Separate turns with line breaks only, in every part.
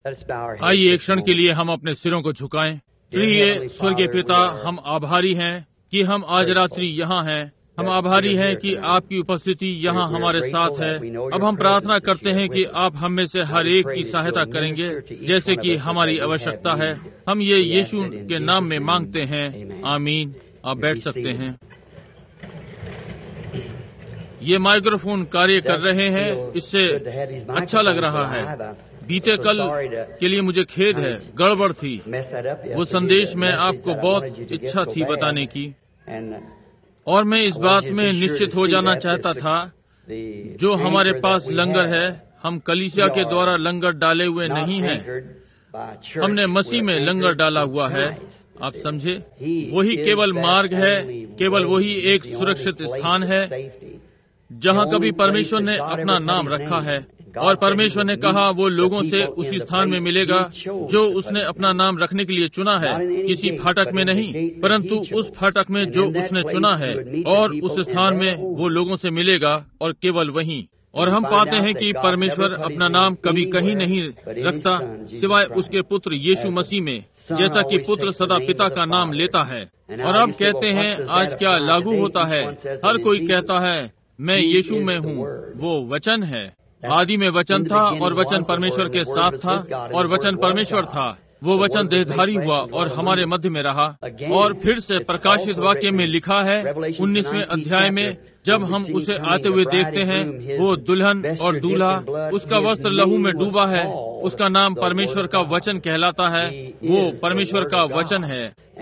आइए एक क्षण के लिए हम अपने सिरों को झुकाएं। प्रिय स्वर्गीय पिता, हम आभारी हैं कि हम आज रात्रि यहाँ हैं। हम आभारी हैं कि आपकी उपस्थिति यहाँ हमारे साथ है। अब हम प्रार्थना करते हैं कि आप हम में से हर एक की सहायता करेंगे जैसे कि हमारी आवश्यकता है। हम ये यीशु के नाम में मांगते हैं, आमीन। आप बैठ सकते हैं। ये माइक्रोफोन कार्य कर रहे हैं, इससे अच्छा लग रहा है। बीते कल के लिए मुझे खेद है, गड़बड़ थी। वो संदेश में आपको बहुत इच्छा थी बताने की, और मैं इस बात में निश्चित हो जाना चाहता था, जो हमारे पास लंगर है, हम कलीसिया के द्वारा लंगर डाले हुए नहीं हैं। हमने मसीह में लंगर डाला हुआ है। आप समझे? वही केवल मार्ग है, केवल वही एक सुरक्षित स्थान है जहाँ कभी परमेश्वर ने अपना नाम रखा है। और परमेश्वर ने कहा वो लोगों से उसी स्थान में मिलेगा जो उसने अपना नाम रखने के लिए चुना है, किसी फाटक में नहीं, परंतु उस फाटक में जो उसने चुना है, और उस स्थान में वो लोगों से मिलेगा, और केवल वहीं। और हम पाते हैं कि परमेश्वर अपना नाम कभी कहीं नहीं रखता सिवाय उसके पुत्र यीशु मसीह में, जैसा कि पुत्र सदा पिता का नाम लेता है। और अब कहते हैं आज क्या लागू होता है? हर कोई कहता है मैं यीशु में हूँ। वो वचन है। आदि में वचन था, और वचन परमेश्वर के साथ था, और वचन परमेश्वर था। वो वचन देहधारी हुआ और हमारे मध्य में रहा। और फिर से प्रकाशित वाक्य में लिखा है 19वें अध्याय में, जब हम उसे आते हुए देखते हैं, वो दुल्हन और दूल्हा, उसका वस्त्र लहू में डूबा है। उसका नाम परमेश्वर का वचन कहलाता है। वो परमेश्वर का वचन है,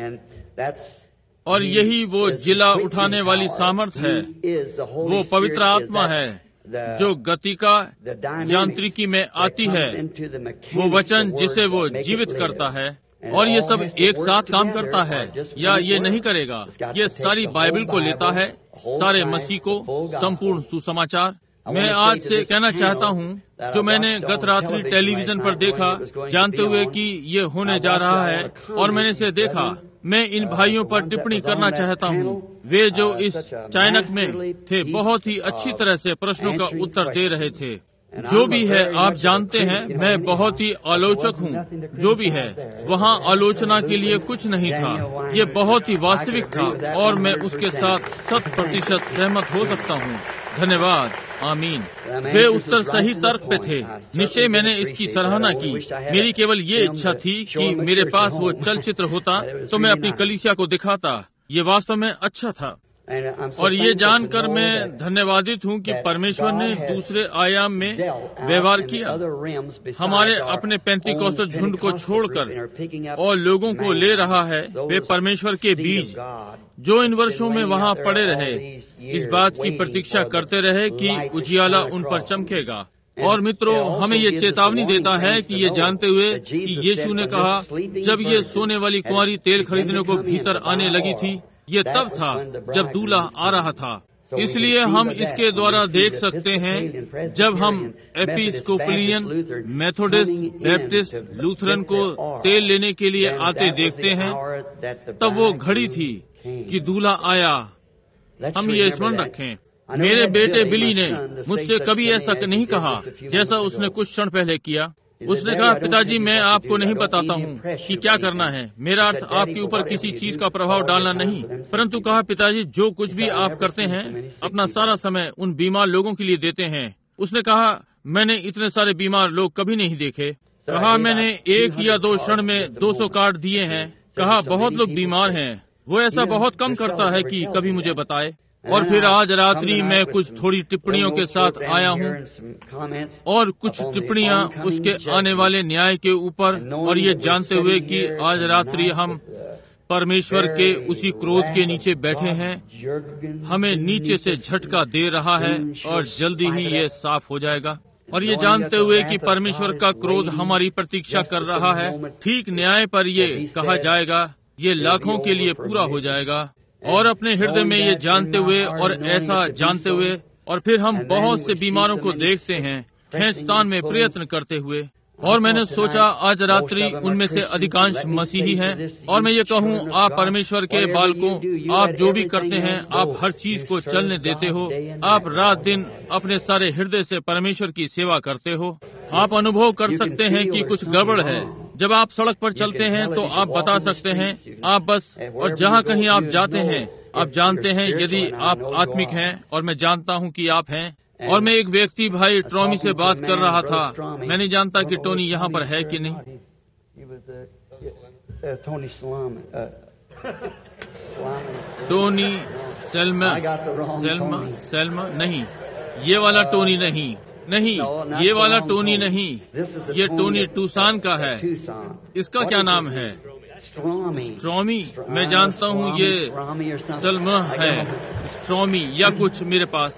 और यही वो जिला उठाने वाली सामर्थ है। वो पवित्र आत्मा है जो गति का यांत्रिकी में आती है। वो वचन जिसे वो जीवित करता है, और ये सब एक साथ काम करता है, या ये नहीं करेगा। ये सारी बाइबल को लेता है, सारे मसीह को, संपूर्ण सुसमाचार। मैं आज से कहना चाहता हूँ, जो मैंने गत रात्रि टेलीविजन पर देखा, जानते हुए कि ये होने जा रहा है, और मैंने इसे देखा, मैं इन भाइयों पर टिप्पणी करना चाहता हूँ। वे जो इस चाइनक में थे, बहुत ही अच्छी तरह से प्रश्नों का उत्तर दे रहे थे। जो भी है, आप जानते हैं, मैं बहुत ही आलोचक हूँ। जो भी है, वहाँ आलोचना के लिए कुछ नहीं था। ये बहुत ही वास्तविक था, और मैं उसके साथ 100% सहमत हो सकता हूँ। धन्यवाद, आमीन। वे उत्तर सही तर्क पे थे। निश्चय मैंने इसकी सराहना की। मेरी केवल ये इच्छा थी कि मेरे पास वो चलचित्र होता तो मैं अपनी कलीसिया को दिखाता। ये वास्तव में अच्छा था। और ये जानकर मैं धन्यवादित हूँ कि परमेश्वर ने दूसरे आयाम में व्यवहार किया, हमारे अपने पेंतीकोस्tal झुंड को छोड़कर, और लोगों को ले रहा है। वे परमेश्वर के बीज जो इन वर्षों में वहाँ पड़े रहे, इस बात की प्रतीक्षा करते रहे कि उजियाला उन पर चमकेगा। और मित्रों, हमें ये चेतावनी देता है कि ये जानते हुए कि यीशु ने कहा, जब ये सोने वाली कुंवारी तेल खरीदने को भीतर आने लगी थी, ये तब था जब दूल्हा आ रहा था। इसलिए हम इसके द्वारा देख सकते हैं, जब हम एपिस्कोपलियन, मेथोडिस्ट, बैप्टिस्ट, लूथरन को तेल लेने के लिए आते देखते हैं, तब वो घड़ी थी कि दूल्हा आया। हम ये स्मरण रखें। मेरे बेटे बिली ने मुझसे कभी ऐसा नहीं कहा जैसा उसने कुछ क्षण पहले किया। उसने कहा, पिताजी मैं आपको नहीं बताता हूँ कि क्या करना है। मेरा अर्थ आपके ऊपर किसी चीज का प्रभाव डालना नहीं, परंतु कहा, पिताजी जो कुछ भी आप करते हैं, अपना सारा समय उन बीमार लोगों के लिए देते हैं। उसने कहा, मैंने इतने सारे बीमार लोग कभी नहीं देखे। कहा, मैंने 1 या 2 क्षण में 200 कार्ड दिए हैं। कहा, बहुत लोग बीमार हैं। वो ऐसा बहुत कम करता है कि कभी मुझे बताए। और फिर आज रात्रि मैं कुछ थोड़ी टिप्पणियों के साथ आया हूँ, और कुछ टिप्पणियाँ उसके आने वाले न्याय के ऊपर, और ये जानते हुए कि आज रात्रि हम परमेश्वर के उसी क्रोध के नीचे बैठे हैं। हमें नीचे से झटका दे रहा है, और जल्दी ही ये साफ हो जाएगा। और ये जानते हुए कि परमेश्वर का क्रोध हमारी प्रतीक्षा कर रहा है। ठीक न्याय पर ये कहा जाएगा, ये लाखों के लिए पूरा हो जाएगा। और अपने हृदय में ये जानते हुए, और ऐसा जानते हुए, और फिर हम बहुत से बीमारों को देखते हैं खींचतान में प्रयत्न करते हुए। और मैंने सोचा आज रात्रि उनमें से अधिकांश मसीही हैं, और मैं ये कहूँ, आप परमेश्वर के बालकों, आप जो भी करते हैं, आप हर चीज को चलने देते हो। आप रात दिन अपने सारे हृदय से परमेश्वर की सेवा करते हो। आप अनुभव कर सकते हैं कि कुछ गड़बड़ है। जब आप सड़क पर चलते हैं तो आप बता सकते हैं, आप बस, और जहाँ कहीं आप जाते हैं आप जानते हैं यदि आप आत्मिक हैं, और मैं जानता हूँ कि आप हैं। और मैं एक व्यक्ति भाई टॉमी से बात कर रहा था। मैं नहीं जानता कि टोनी यहाँ पर है कि नहीं। टोनी सेल्मा नहीं, ये वाला टोनी नहीं, ये वाला टोनी नहीं, ये टोनी टूसान का है। इसका क्या नाम है? स्ट्रॉमी। मैं जानता हूँ ये सल्मा है, स्ट्रॉमी या कुछ मेरे पास।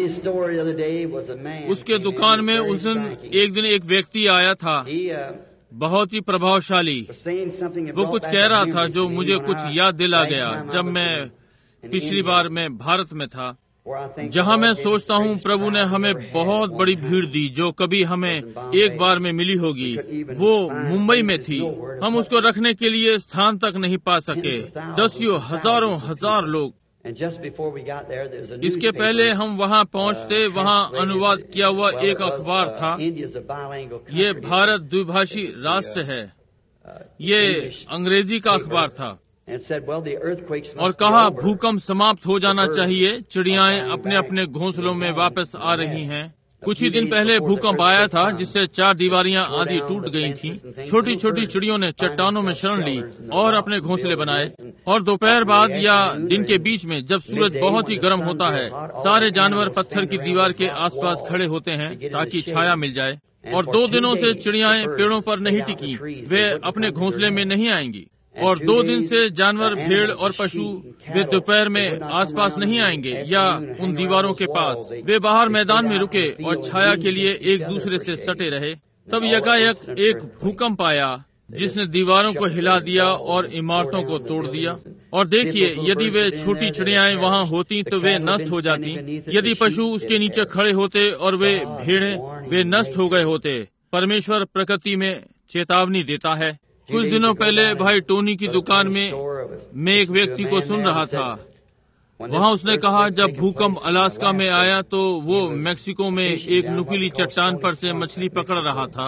उसके दुकान में उस दिन एक व्यक्ति आया था, बहुत ही प्रभावशाली। वो कुछ कह रहा था जो मुझे कुछ याद दिला गया जब मैं पिछली बार मैं भारत में था, जहाँ मैं सोचता हूँ प्रभु ने हमें बहुत बड़ी भीड़ दी जो कभी हमें एक बार में मिली होगी। वो मुंबई में थी। हम उसको रखने के लिए स्थान तक नहीं पा सके। दसियों हजार लोग। इसके पहले हम वहाँ पहुँचते, वहाँ अनुवाद किया हुआ एक अखबार था। ये भारत द्विभाषी राष्ट्र है। ये अंग्रेजी का अखबार था और कहा भूकंप समाप्त हो जाना चाहिए, चिड़ियाएं अपने अपने घोंसलों में वापस आ रही हैं। कुछ ही दिन पहले भूकंप आया था जिससे 4 दीवारियां आधी टूट गई थीं। छोटी छोटी चिड़ियों ने चट्टानों में शरण ली और अपने घोंसले बनाए। और दोपहर बाद या दिन के बीच में जब सूरज बहुत ही गर्म होता है, सारे जानवर पत्थर की दीवार के आसपास खड़े होते हैं ताकि छाया मिल जाए। और 2 दिनों से चिड़ियाएं पेड़ों पर नहीं टिकी, वे अपने घोंसले में नहीं आएंगी। और 2 दिन से जानवर, भेड़ और पशु वे दोपहर में आसपास नहीं आएंगे या उन दीवारों के पास। वे बाहर मैदान में रुके और छाया के लिए एक दूसरे से सटे रहे। तब यकायक एक भूकंप आया जिसने दीवारों को हिला दिया और इमारतों को तोड़ दिया। और देखिए, यदि वे छोटी चिड़ियाएं वहाँ होती तो वे नष्ट हो जाती। यदि पशु उसके नीचे खड़े होते और वे भेड़ें वे नष्ट हो गए होते। परमेश्वर प्रकृति में चेतावनी देता है। कुछ दिनों पहले भाई टोनी की दुकान में मैं एक व्यक्ति को सुन रहा था। वहाँ उसने कहा जब भूकंप अलास्का में आया तो वो मेक्सिको में एक नुकीली चट्टान पर से मछली पकड़ रहा था।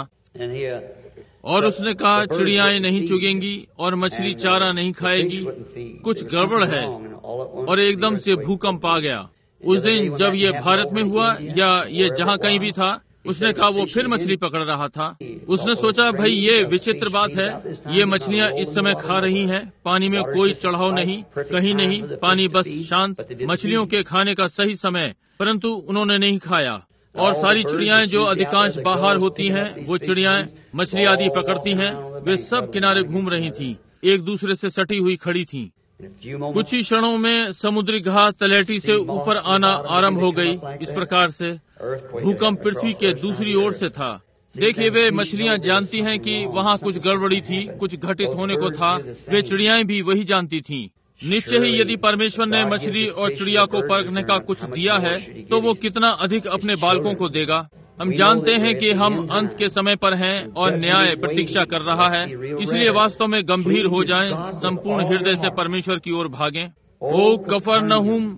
और उसने कहा चिड़ियाएं नहीं चुगेंगी और मछली चारा नहीं खाएगी, कुछ गड़बड़ है। और एकदम से भूकंप आ गया। उस दिन जब ये भारत में हुआ या ये जहाँ कहीं भी था, उसने कहा वो फिर मछली पकड़ रहा था। उसने सोचा भाई ये विचित्र बात है, ये मछलियाँ इस समय खा रही हैं, पानी में कोई चढ़ाव नहीं, कहीं नहीं, पानी बस शांत, मछलियों के खाने का सही समय, परंतु उन्होंने नहीं खाया। और सारी चिड़ियाएं जो अधिकांश बाहर होती हैं, वो चिड़ियाएं मछली आदि पकड़ती हैं, वे सब किनारे घूम रही थीं, एक दूसरे से सटी हुई खड़ी थीं। कुछ ही क्षणों में समुद्री घात तलहटी से ऊपर आना आरंभ हो गई। इस प्रकार से भूकंप पृथ्वी के दूसरी ओर से था। देखिए, वे मछलियां जानती हैं कि वहाँ कुछ गड़बड़ी थी, कुछ घटित होने को था। वे चिड़ियाएं भी वही जानती थीं। निश्चय ही यदि परमेश्वर ने मछली और चिड़िया को परखने का कुछ दिया है तो वो कितना अधिक अपने बालकों को देगा। हम जानते हैं कि हम अंत के समय पर हैं और न्याय प्रतीक्षा कर रहा है। इसलिए वास्तव में गंभीर हो जाएं, संपूर्ण हृदय से परमेश्वर की ओर भागें। ओ कफरनहूम,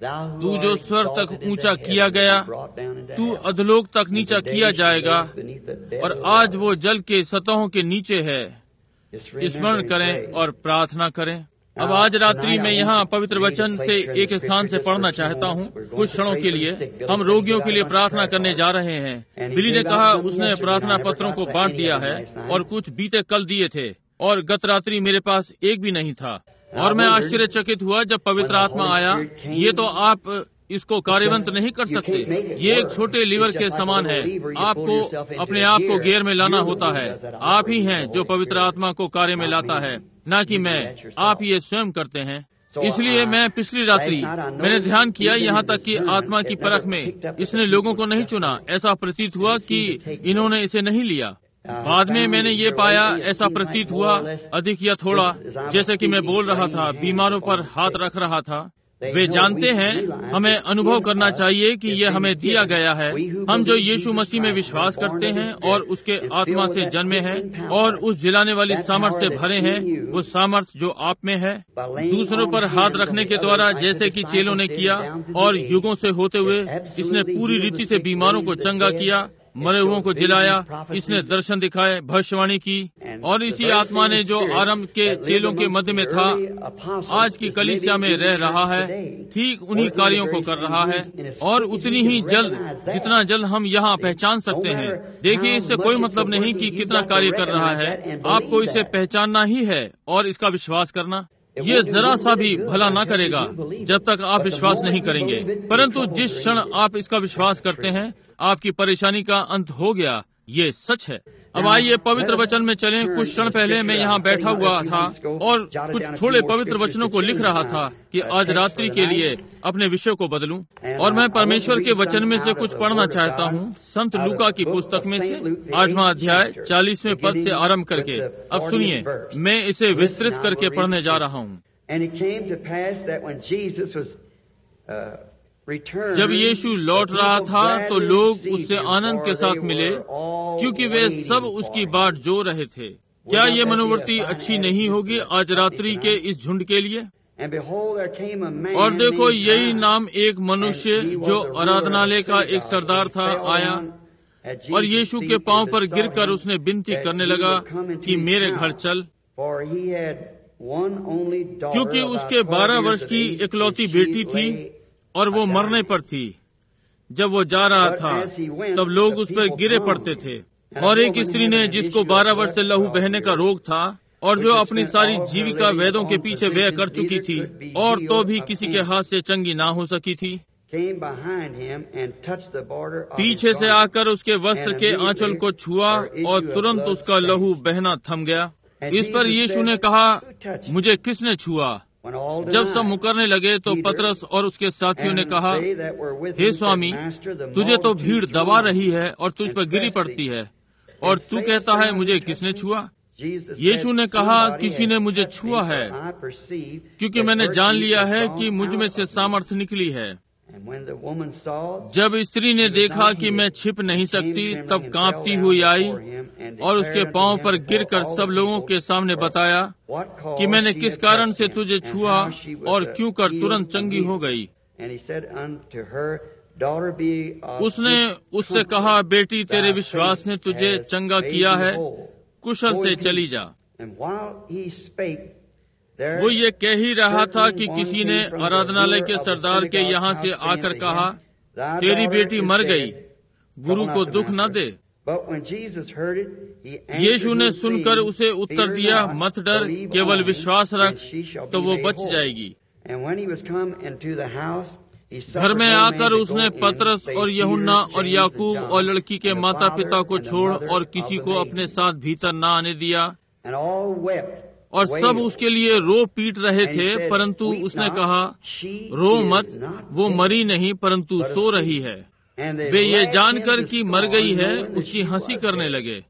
तू जो स्वर तक ऊंचा किया गया, तू अधलोक तक नीचा किया जाएगा, और आज वो जल के सतहों के नीचे है। स्मरण करें और प्रार्थना करें। अब आज रात्रि में यहाँ पवित्र वचन से एक स्थान से पढ़ना चाहता हूँ। कुछ क्षणों के लिए हम रोगियों के लिए प्रार्थना करने जा रहे हैं। बिली ने कहा उसने प्रार्थना पत्रों को बांट दिया है और कुछ बीते कल दिए थे, और गत रात्रि मेरे पास एक भी नहीं था। और मैं आश्चर्यचकित हुआ जब पवित्र आत्मा आया। ये तो आप इसको कार्यवंत नहीं कर सकते। ये एक छोटे लीवर के समान है। आपको अपने आप को गियर में लाना होता है। आप ही हैं जो पवित्र आत्मा को कार्य में लाता है, न कि मैं। आप ये स्वयं करते हैं। इसलिए मैं पिछली रात्रि मैंने ध्यान किया, यहाँ तक कि आत्मा की परख में इसने लोगों को नहीं चुना। ऐसा प्रतीत हुआ कि इन्होंने इसे नहीं लिया। बाद में मैंने ये पाया, ऐसा प्रतीत हुआ अधिक या थोड़ा, जैसे कि मैं बोल रहा था, बीमारों पर हाथ रख रहा था। वे जानते हैं, हमें अनुभव करना चाहिए कि ये हमें दिया गया है। हम जो यीशु मसीह में विश्वास करते हैं और उसके आत्मा से जन्मे हैं और उस जिलाने वाली सामर्थ से भरे हैं, वो सामर्थ जो आप में है, दूसरों पर हाथ रखने के द्वारा, जैसे कि चेलों ने किया, और युगों से होते हुए इसने पूरी रीति से बीमारों को चंगा किया। मरे हुओं को जिलाया, इसने दर्शन दिखाए, भविष्यवाणी की, और इसी आत्मा ने जो आरंभ के चेलों के मध्य में था, आज की कलीसिया में रह रहा है, ठीक उन्हीं कार्यों को कर रहा है, और उतनी ही जल्द जितना जल्द हम यहाँ पहचान सकते हैं। देखिए, इससे कोई मतलब नहीं कि कितना कार्य कर रहा है, आपको इसे पहचानना ही है और इसका विश्वास करना। ये जरा सा भी भला ना करेगा जब तक आप विश्वास नहीं करेंगे, परंतु जिस क्षण आप इसका विश्वास करते हैं, आपकी परेशानी का अंत हो गया। ये सच है। अब आइए पवित्र वचन में चलें। कुछ क्षण पहले मैं यहाँ बैठा हुआ था और कुछ थोड़े पवित्र वचनों को लिख रहा था कि आज रात्रि के लिए अपने विषय को बदलूं, और मैं परमेश्वर के वचन में से कुछ पढ़ना चाहता हूँ। संत लूका की पुस्तक में से 8वां अध्याय 40वें पद से आरंभ करके। अब सुनिए, मैं इसे विस्तृत करके पढ़ने जा रहा हूँ। जब यीशु लौट रहा था तो लोग उससे आनंद के साथ मिले, क्योंकि वे सब उसकी बाट जो रहे थे। क्या ये मनोवृत्ति अच्छी नहीं होगी आज रात्रि के इस झुंड के लिए? और देखो, यही नाम एक मनुष्य जो आराधनालय का एक सरदार था आया, और यीशु के पांव पर गिरकर उसने विनती करने लगा कि मेरे घर चल, क्योंकि उसके 12 वर्ष की इकलौती बेटी थी और वो मरने पर थी। जब वो जा रहा था तब लोग उस पर गिरे पड़ते थे। और एक स्त्री ने, जिसको 12 वर्ष से लहू बहने का रोग था और जो अपनी सारी जीविका वेदों के पीछे व्यय कर चुकी थी, और तो भी किसी के हाथ से चंगी ना हो सकी थी, पीछे से आकर उसके वस्त्र के आंचल को छुआ और तुरंत उसका लहू बहना थम गया। इस पर यीशु ने कहा, मुझे किसने छुआ? जब सब मुकरने लगे तो पतरस और उसके साथियों ने कहा, हे स्वामी, तुझे तो भीड़ दबा रही है और तुझ पर गिरी पड़ती है, और तू कहता है मुझे किसने छुआ? यीशु ने कहा, किसी ने मुझे छुआ है, क्योंकि मैंने जान लिया है कि मुझ में से सामर्थ निकली है। जब स्त्री ने देखा कि मैं छिप नहीं सकती, तब कांपती हुई आई और उसके पांव पर गिरकर सब लोगों के सामने बताया कि मैंने किस कारण से तुझे छुआ, और क्यों कर तुरंत चंगी हो गई। उसने उससे कहा, बेटी, तेरे विश्वास ने तुझे चंगा किया है, कुशल से चली जा। वो ये कह ही रहा था कि किसी ने आराधनालय के सरदार के यहाँ से आकर कहा, तेरी बेटी मर गई, गुरु को दुख न दे। यीशु ने सुनकर उसे उत्तर दिया, मत डर, केवल विश्वास रख, तो वो बच जाएगी। घर में आकर उसने पतरस और यूहन्ना और याकूब और लड़की के माता पिता को छोड़ और किसी को अपने साथ भीतर न आने दिया, और सब उसके लिए रो पीट रहे थे। परंतु उसने कहा, रो मत, वो मरी नहीं परंतु सो रही है। वे ये जानकर कि मर गई है उसकी हंसी करने लगे।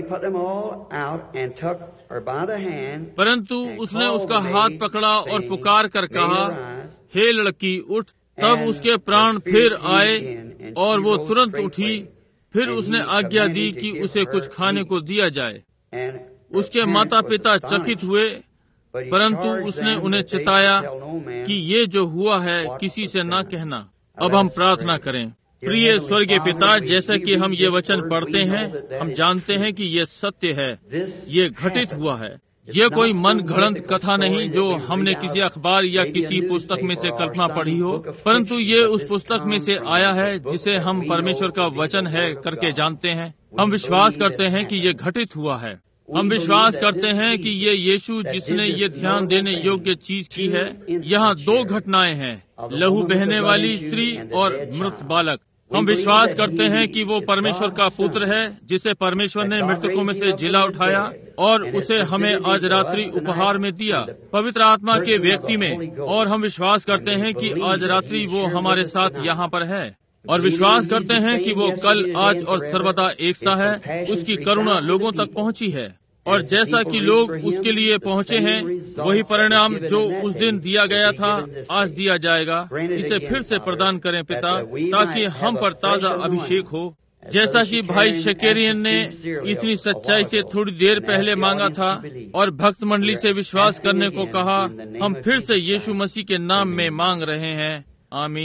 परंतु उसने उसका हाथ पकड़ा और पुकार कर कहा, हे लड़की, उठ। तब उसके प्राण फिर आए और वो तुरंत उठी। फिर उसने आज्ञा दी कि उसे कुछ खाने को दिया जाए। उसके माता पिता चकित हुए, परंतु उसने उन्हें चिताया कि ये जो हुआ है किसी से न कहना। अब हम प्रार्थना करें। प्रिय स्वर्गीय पिता, जैसा कि हम ये वचन पढ़ते हैं, हम जानते हैं कि ये सत्य है, ये घटित हुआ है। ये कोई मन घड़ंत कथा नहीं जो हमने किसी अखबार या किसी पुस्तक में से कल्पना पढ़ी हो, परंतु ये उस पुस्तक में से आया है जिसे हम परमेश्वर का वचन है करके जानते हैं। हम विश्वास करते हैं कि ये घटित हुआ है। हम विश्वास करते हैं कि ये यीशु जिसने ये ध्यान देने योग्य चीज की है। यहाँ 2 घटनाएं हैं, लहू बहने वाली स्त्री और मृत बालक। हम विश्वास करते हैं कि वो परमेश्वर का पुत्र है, जिसे परमेश्वर ने मृतकों में से जिला उठाया और उसे हमें आज रात्रि उपहार में दिया पवित्र आत्मा के व्यक्ति में। और हम विश्वास करते हैं कि आज रात्रि वो हमारे साथ यहाँ पर है, और विश्वास करते हैं कि वो कल, आज और सर्वदा एक सा है। उसकी करुणा लोगों तक पहुँची है, और जैसा कि लोग उसके लिए पहुँचे हैं, वही परिणाम जो उस दिन दिया गया था आज दिया जाएगा। इसे फिर से प्रदान करें पिता, ताकि हम पर ताजा अभिषेक हो। जैसा कि भाई शेकेरियन ने इतनी सच्चाई से थोड़ी देर पहले मांगा था और भक्त मंडली से विश्वास करने को कहा, हम फिर से यीशु मसीह के नाम में मांग रहे हैं। आमीन।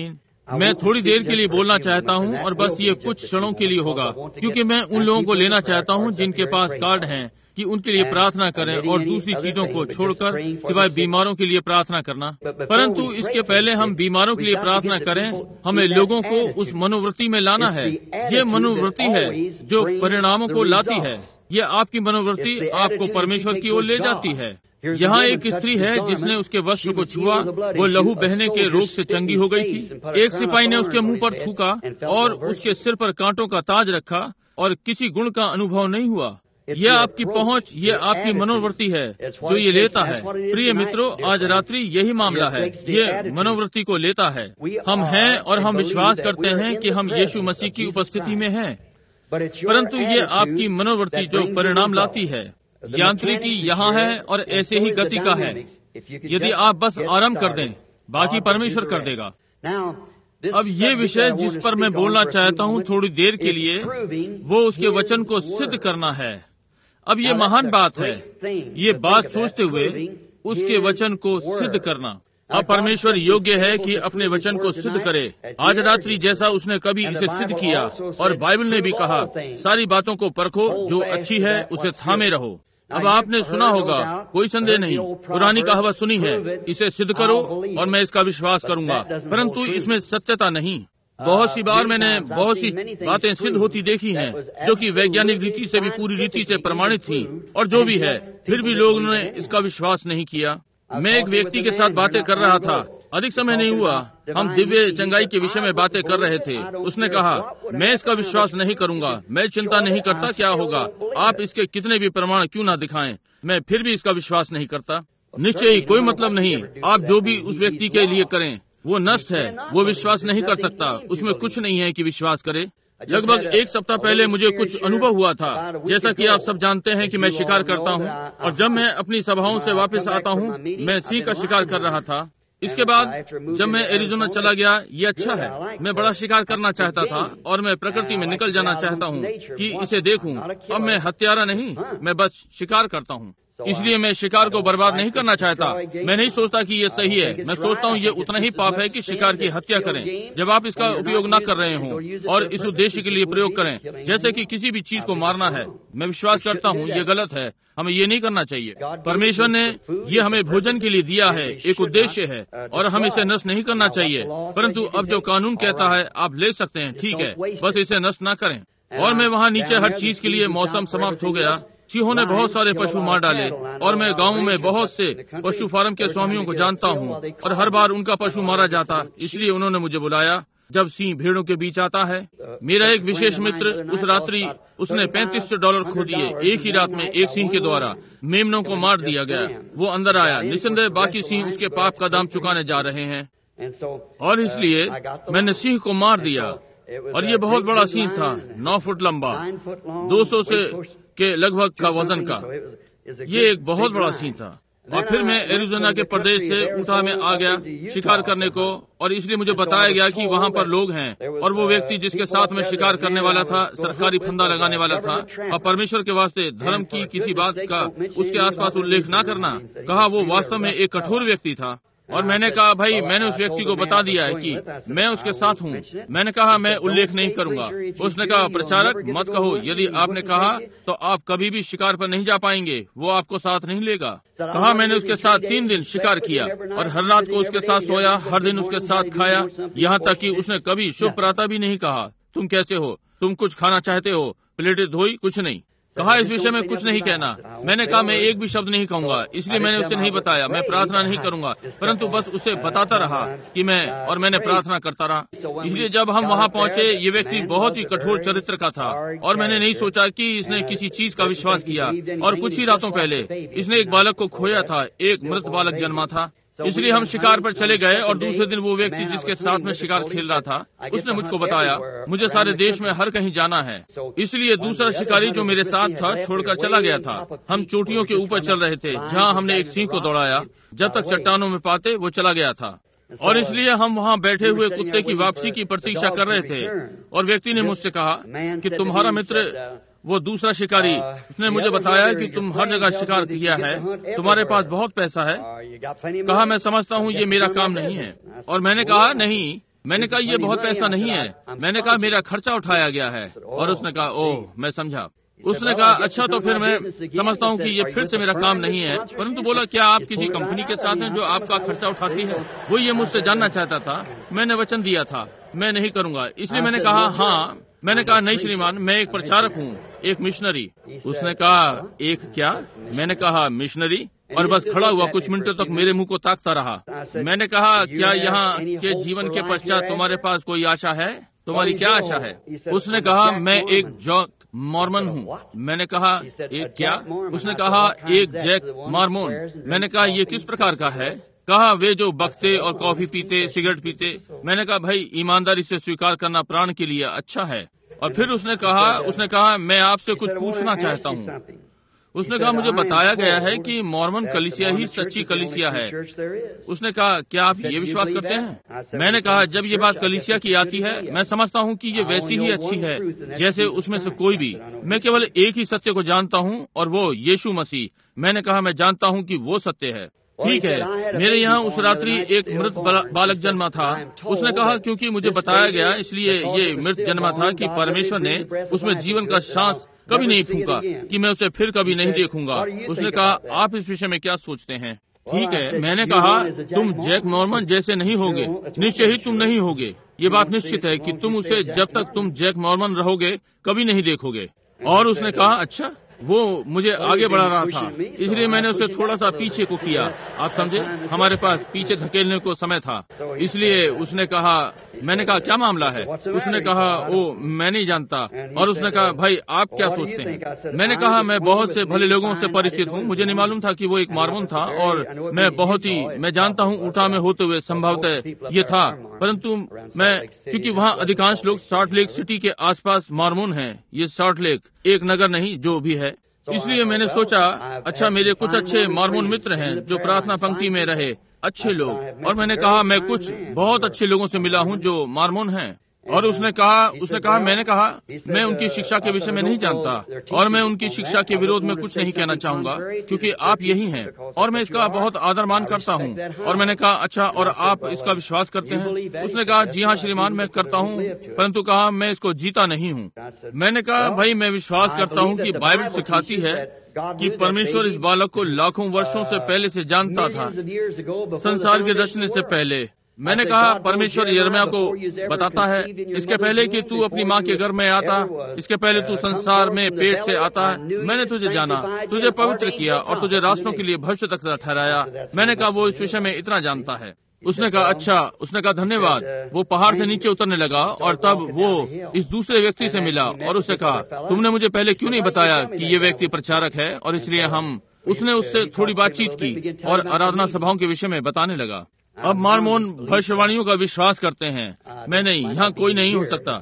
मैं थोड़ी देर के लिए बोलना चाहता हूं और बस ये कुछ क्षणों के लिए होगा, क्योंकि मैं उन लोगों को लेना चाहता हूं जिनके पास कार्ड हैं कि उनके लिए प्रार्थना करें और दूसरी चीजों को छोड़कर सिवाय बीमारों के लिए प्रार्थना करना। परंतु इसके पहले हम बीमारों के लिए प्रार्थना करें, हमें लोगों को उस मनोवृत्ति में लाना है। ये मनोवृत्ति है जो परिणामों को लाती है। ये आपकी मनोवृत्ति आपको परमेश्वर की ओर ले जाती है। यहाँ एक स्त्री है जिसने उसके वस्त्र को छुआ, वो लहू बहने के रोग से चंगी हो गई थी। एक सिपाही ने उसके मुंह पर थूका और उसके सिर पर कांटों का ताज रखा और किसी गुण का अनुभव नहीं हुआ। यह आपकी पहुंच, ये आपकी मनोवृत्ति है जो ये लेता है। प्रिय मित्रों, आज रात्रि यही मामला है, ये मनोवृत्ति को लेता है। हम हैं और हम विश्वास करते हैं कि हम यीशु मसीह की उपस्थिति में हैं, परंतु ये आपकी मनोवृत्ति जो परिणाम लाती है। यांत्रिकी यहाँ है और ऐसे ही गति का है। यदि आप बस आरंभ कर दें, बाकी परमेश्वर कर देगा। अब ये विषय जिस पर मैं बोलना चाहता हूँ थोड़ी देर के लिए, वो उसके वचन को सिद्ध करना है। अब ये महान बात है, ये बात सोचते हुए उसके वचन को सिद्ध करना। अब परमेश्वर योग्य है कि अपने वचन को सिद्ध करे आज रात्रि, जैसा उसने कभी इसे सिद्ध किया। और बाइबल ने भी कहा, सारी बातों को परखो, जो अच्छी है उसे थामे रहो। अब आपने सुना होगा, कोई संदेह नहीं, पुरानी कहावत सुनी है, इसे सिद्ध करो और मैं इसका विश्वास करूंगा, परंतु इसमें सत्यता नहीं। बहुत सी बार मैंने बहुत सी बातें सिद्ध होती देखी हैं जो कि वैज्ञानिक रीति से भी पूरी रीति से प्रमाणित थी, और जो भी है, फिर भी लोगों ने इसका विश्वास नहीं किया। मैं एक व्यक्ति के साथ बातें कर रहा था, अधिक समय नहीं हुआ, हम दिव्य चंगाई के विषय में बातें कर रहे थे। उसने कहा, मैं इसका विश्वास नहीं करूंगा, मैं चिंता नहीं करता क्या होगा, आप इसके कितने भी प्रमाण क्यों ना दिखाएं, मैं फिर भी इसका विश्वास नहीं करता। निश्चय ही कोई मतलब नहीं, आप जो भी उस व्यक्ति के लिए करें वो नष्ट है, वो विश्वास नहीं कर सकता, उसमें कुछ नहीं है कि विश्वास करे। लगभग एक सप्ताह पहले मुझे कुछ अनुभव हुआ था। जैसा कि आप सब जानते हैं कि मैं शिकार करता हूँ, और जब मैं अपनी सभाओं से वापस आता हूँ, मैं सिंह का शिकार कर रहा था। इसके बाद जब मैं एरिज़ोना चला गया, ये अच्छा है, मैं बड़ा शिकार करना चाहता था और मैं प्रकृति में निकल जाना चाहता हूँ कि इसे देखूं। अब मैं हत्यारा नहीं, मैं बस शिकार करता हूँ, इसलिए मैं शिकार को बर्बाद नहीं करना चाहता। मैं नहीं सोचता कि ये सही है, मैं सोचता हूँ ये उतना ही पाप है कि शिकार की हत्या करें जब आप इसका उपयोग न कर रहे हों और इस उद्देश्य के लिए प्रयोग करें, जैसे कि किसी भी चीज को मारना है। मैं विश्वास करता हूँ ये गलत है, हमें ये नहीं करना चाहिए। परमेश्वर ने ये हमें भोजन के लिए दिया है, एक उद्देश्य है, और हम इसे नष्ट नहीं करना चाहिए। परंतु अब जो कानून कहता है आप ले सकते हैं, ठीक है, बस इसे नष्ट न करें। और मैं वहाँ नीचे हर चीज के लिए मौसम समाप्त हो गया। सिंहों ने बहुत सारे पशु मार डाले, और मैं गाँव में बहुत से पशु फार्म के स्वामियों को जानता हूँ, और हर बार उनका पशु मारा जाता, इसलिए उन्होंने मुझे बुलाया। जब सिंह भेड़ों के बीच आता है, मेरा एक विशेष मित्र उस रात्रि उसने $3500 खो दिए। एक ही रात में एक सिंह के द्वारा मेमनों को मार दिया गया। वो अंदर आया, निसंदेह बाकी सिंह उसके पाप का दाम चुकाने जा रहे हैं, और इसलिए मैंने सिंह को मार दिया। और ये बहुत बड़ा सिंह था, 9 फुट लंबा, 200 से के लगभग का वजन का। ये एक बहुत बड़ा सिंह था। और फिर मैं एरिज़ोना के प्रदेश से यूटा में आ गया शिकार करने को, और इसलिए मुझे बताया गया कि वहाँ पर लोग हैं, और वो व्यक्ति जिसके साथ मैं शिकार करने वाला था सरकारी फंदा लगाने वाला था, और परमेश्वर के वास्ते धर्म की किसी बात का उसके आसपास उल्लेख न करना कहा। वो वास्तव में एक कठोर व्यक्ति था। और मैंने कहा, भाई मैंने उस व्यक्ति को बता दिया है कि मैं उसके साथ हूँ। मैंने कहा मैं उल्लेख नहीं करूंगा। उसने कहा, प्रचारक मत कहो, यदि आपने कहा तो आप कभी भी शिकार पर नहीं जा पाएंगे, वो आपको साथ नहीं लेगा। कहा, मैंने उसके साथ 3 दिन शिकार किया और हर रात को उसके साथ सोया, हर दिन उसके साथ खाया, यहाँ तक कि उसने कभी शुभ प्रातः भी नहीं कहा, तुम कैसे हो, तुम कुछ खाना चाहते हो, प्लेटें धोई, कुछ नहीं कहा। इस विषय में कुछ नहीं कहना। मैंने कहा मैं एक भी शब्द नहीं कहूंगा, इसलिए मैंने उसे नहीं बताया, मैं प्रार्थना नहीं करूंगा, परंतु बस उसे बताता रहा कि मैंने प्रार्थना करता रहा। इसलिए जब हम वहाँ पहुँचे, ये व्यक्ति बहुत ही कठोर चरित्र का था, और मैंने नहीं सोचा कि इसने किसी चीज का विश्वास किया। और कुछ ही रातों पहले इसने एक बालक को खोया था, एक मृत बालक जन्मा था। इसलिए हम शिकार पर चले गए, और दूसरे दिन वो व्यक्ति जिसके साथ में शिकार खेल रहा था, उसने मुझको बताया मुझे सारे देश में हर कहीं जाना है। इसलिए दूसरा शिकारी जो मेरे साथ था छोड़कर चला गया था। हम चोटियों के ऊपर चल रहे थे, जहाँ हमने एक सिंह को दौड़ाया, जब तक चट्टानों में पाते वो चला गया था। और इसलिए हम वहाँ बैठे हुए कुत्ते की वापसी की प्रतीक्षा कर रहे थे, और व्यक्ति ने मुझसे कहा कि तुम्हारा मित्र वो दूसरा शिकारी, उसने मुझे बताया कि तुम हर जगह शिकार किया है, तुम्हारे पास बहुत पैसा है। कहा, मैं समझता हूँ ये मेरा काम नहीं है। और मैंने कहा, नहीं, मैंने कहा ये बहुत पैसा नहीं है। मैंने कहा मेरा खर्चा उठाया गया है। और उसने कहा ओह, मैं समझा। उसने कहा अच्छा, तो फिर मैं समझता हूँ कि ये फिर से मेरा काम नहीं है। परंतु बोला क्या आप किसी कंपनी के साथ हैं जो आपका खर्चा उठाती है? वो ये मुझसे जानना चाहता था। मैंने वचन दिया था मैं नहीं करूँगा। इसलिए मैंने कहा हाँ। मैंने कहा नहीं श्रीमान, मैं एक प्रचारक हूँ, एक मिशनरी। उसने कहा एक क्या? मैंने कहा मिशनरी। और बस खड़ा हुआ कुछ मिनटों तक मेरे मुंह को ताकता रहा। मैंने कहा क्या यहाँ के जीवन के पश्चात तुम्हारे पास कोई आशा है? तुम्हारी क्या आशा है? उसने कहा मैं एक जैक मॉर्मन हूँ। मैंने कहा एक क्या? उसने कहा एक जैक मॉर्मन। मैंने कहा ये किस प्रकार का है? कहा वे जो बकते और कॉफी पीते, सिगरेट पीते। मैंने कहा भाई ईमानदारी से स्वीकार करना प्राण के लिए अच्छा है। और फिर उसने कहा मैं आपसे कुछ पूछना चाहता हूँ। उसने कहा मुझे बताया गया है कि मॉर्मन कलीसिया ही सच्ची कलीसिया है। उसने कहा क्या आप ये विश्वास करते हैं? मैंने कहा जब ये बात कलीसिया की आती है मैं समझता हूँ कि ये वैसी ही अच्छी है जैसे उसमें से कोई भी। मैं केवल एक ही सत्य को जानता हूँ और वो यीशु मसीह। मैंने कहा मैं जानता हूँ कि वो सत्य है। ठीक है, मेरे यहाँ उस रात्रि एक मृत बालक जन्मा था। उसने कहा क्योंकि मुझे बताया गया इसलिए ये मृत जन्मा था कि परमेश्वर ने उसमें जीवन का सांस कभी नहीं फूंका कि मैं उसे फिर कभी नहीं देखूंगा। उसने कहा आप इस विषय में क्या सोचते हैं? ठीक है, मैंने कहा तुम जैक मॉर्मन जैसे नहीं होगे, निश्चय ही तुम नहीं होगे। ये बात निश्चित है कि तुम उसे जब तक तुम जैक मॉर्मन रहोगे कभी नहीं देखोगे। और उसने कहा अच्छा। वो मुझे आगे बढ़ा रहा था इसलिए मैंने उसे थोड़ा सा पीछे को किया। आप समझे, हमारे पास पीछे धकेलने को समय था। इसलिए उसने कहा, मैंने कहा क्या मामला है? उसने कहा ओ मैं नहीं जानता। और उसने कहा भाई आप क्या सोचते हैं? मैंने कहा मैं बहुत से भले लोगों से परिचित हूँ। मुझे नहीं मालूम था कि वो एक मॉर्मन था। और मैं जानता हूँ उटा में होते हुए संभवतः ये था। परंतु मैं क्योंकि वहाँ अधिकांश लोग सॉल्ट लेक सिटी के आसपास मॉर्मन हैं। ये सॉल्ट लेक एक नगर नहीं जो भी है। इसलिए मैंने सोचा अच्छा मेरे कुछ अच्छे मॉर्मन मित्र हैं जो प्रार्थना पंक्ति में रहे, अच्छे लोग। और मैंने कहा मैं कुछ बहुत अच्छे लोगों से मिला हूँ जो मॉर्मन हैं। और उसने कहा मैंने कहा मैं उनकी शिक्षा के विषय में नहीं जानता और मैं उनकी शिक्षा के विरोध में कुछ नहीं कहना चाहूंगा क्योंकि आप यही हैं और मैं इसका बहुत आदर मान करता हूँ। और मैंने कहा अच्छा और आप इसका विश्वास करते हैं? उसने कहा जी हाँ श्रीमान मैं करता हूँ, परंतु कहा मैं इसको जीता नहीं हूँ। मैंने कहा भाई मैं विश्वास करता हूँ कि बाइबल सिखाती है कि परमेश्वर इस बालक को लाखों वर्षों से पहले से जानता था, संसार के रचने से पहले। मैंने कहा परमेश्वर यिर्मयाह को बताता है इसके पहले कि तू अपनी माँ के गर्भ में आता, इसके पहले तू संसार में पेट से आता है, मैंने तुझे जाना, तुझे पवित्र किया और तुझे राष्ट्रों के लिए भविष्यद्वक्ता ठहराया। मैंने कहा वो इस विषय में इतना जानता है। उसने कहा अच्छा। उसने कहा धन्यवाद। वो पहाड़ से नीचे उतरने लगा और तब वो इस दूसरे व्यक्ति से मिला और उससे कहा तुमने मुझे पहले क्यों नहीं बताया कि ये व्यक्ति प्रचारक है? और इसलिए उसने उससे थोड़ी बातचीत की और आराधना सभाओं के विषय में बताने लगा। अब मॉर्मन भविष्यवाणियों का विश्वास करते हैं। मैं नहीं, यहाँ कोई नहीं हो सकता,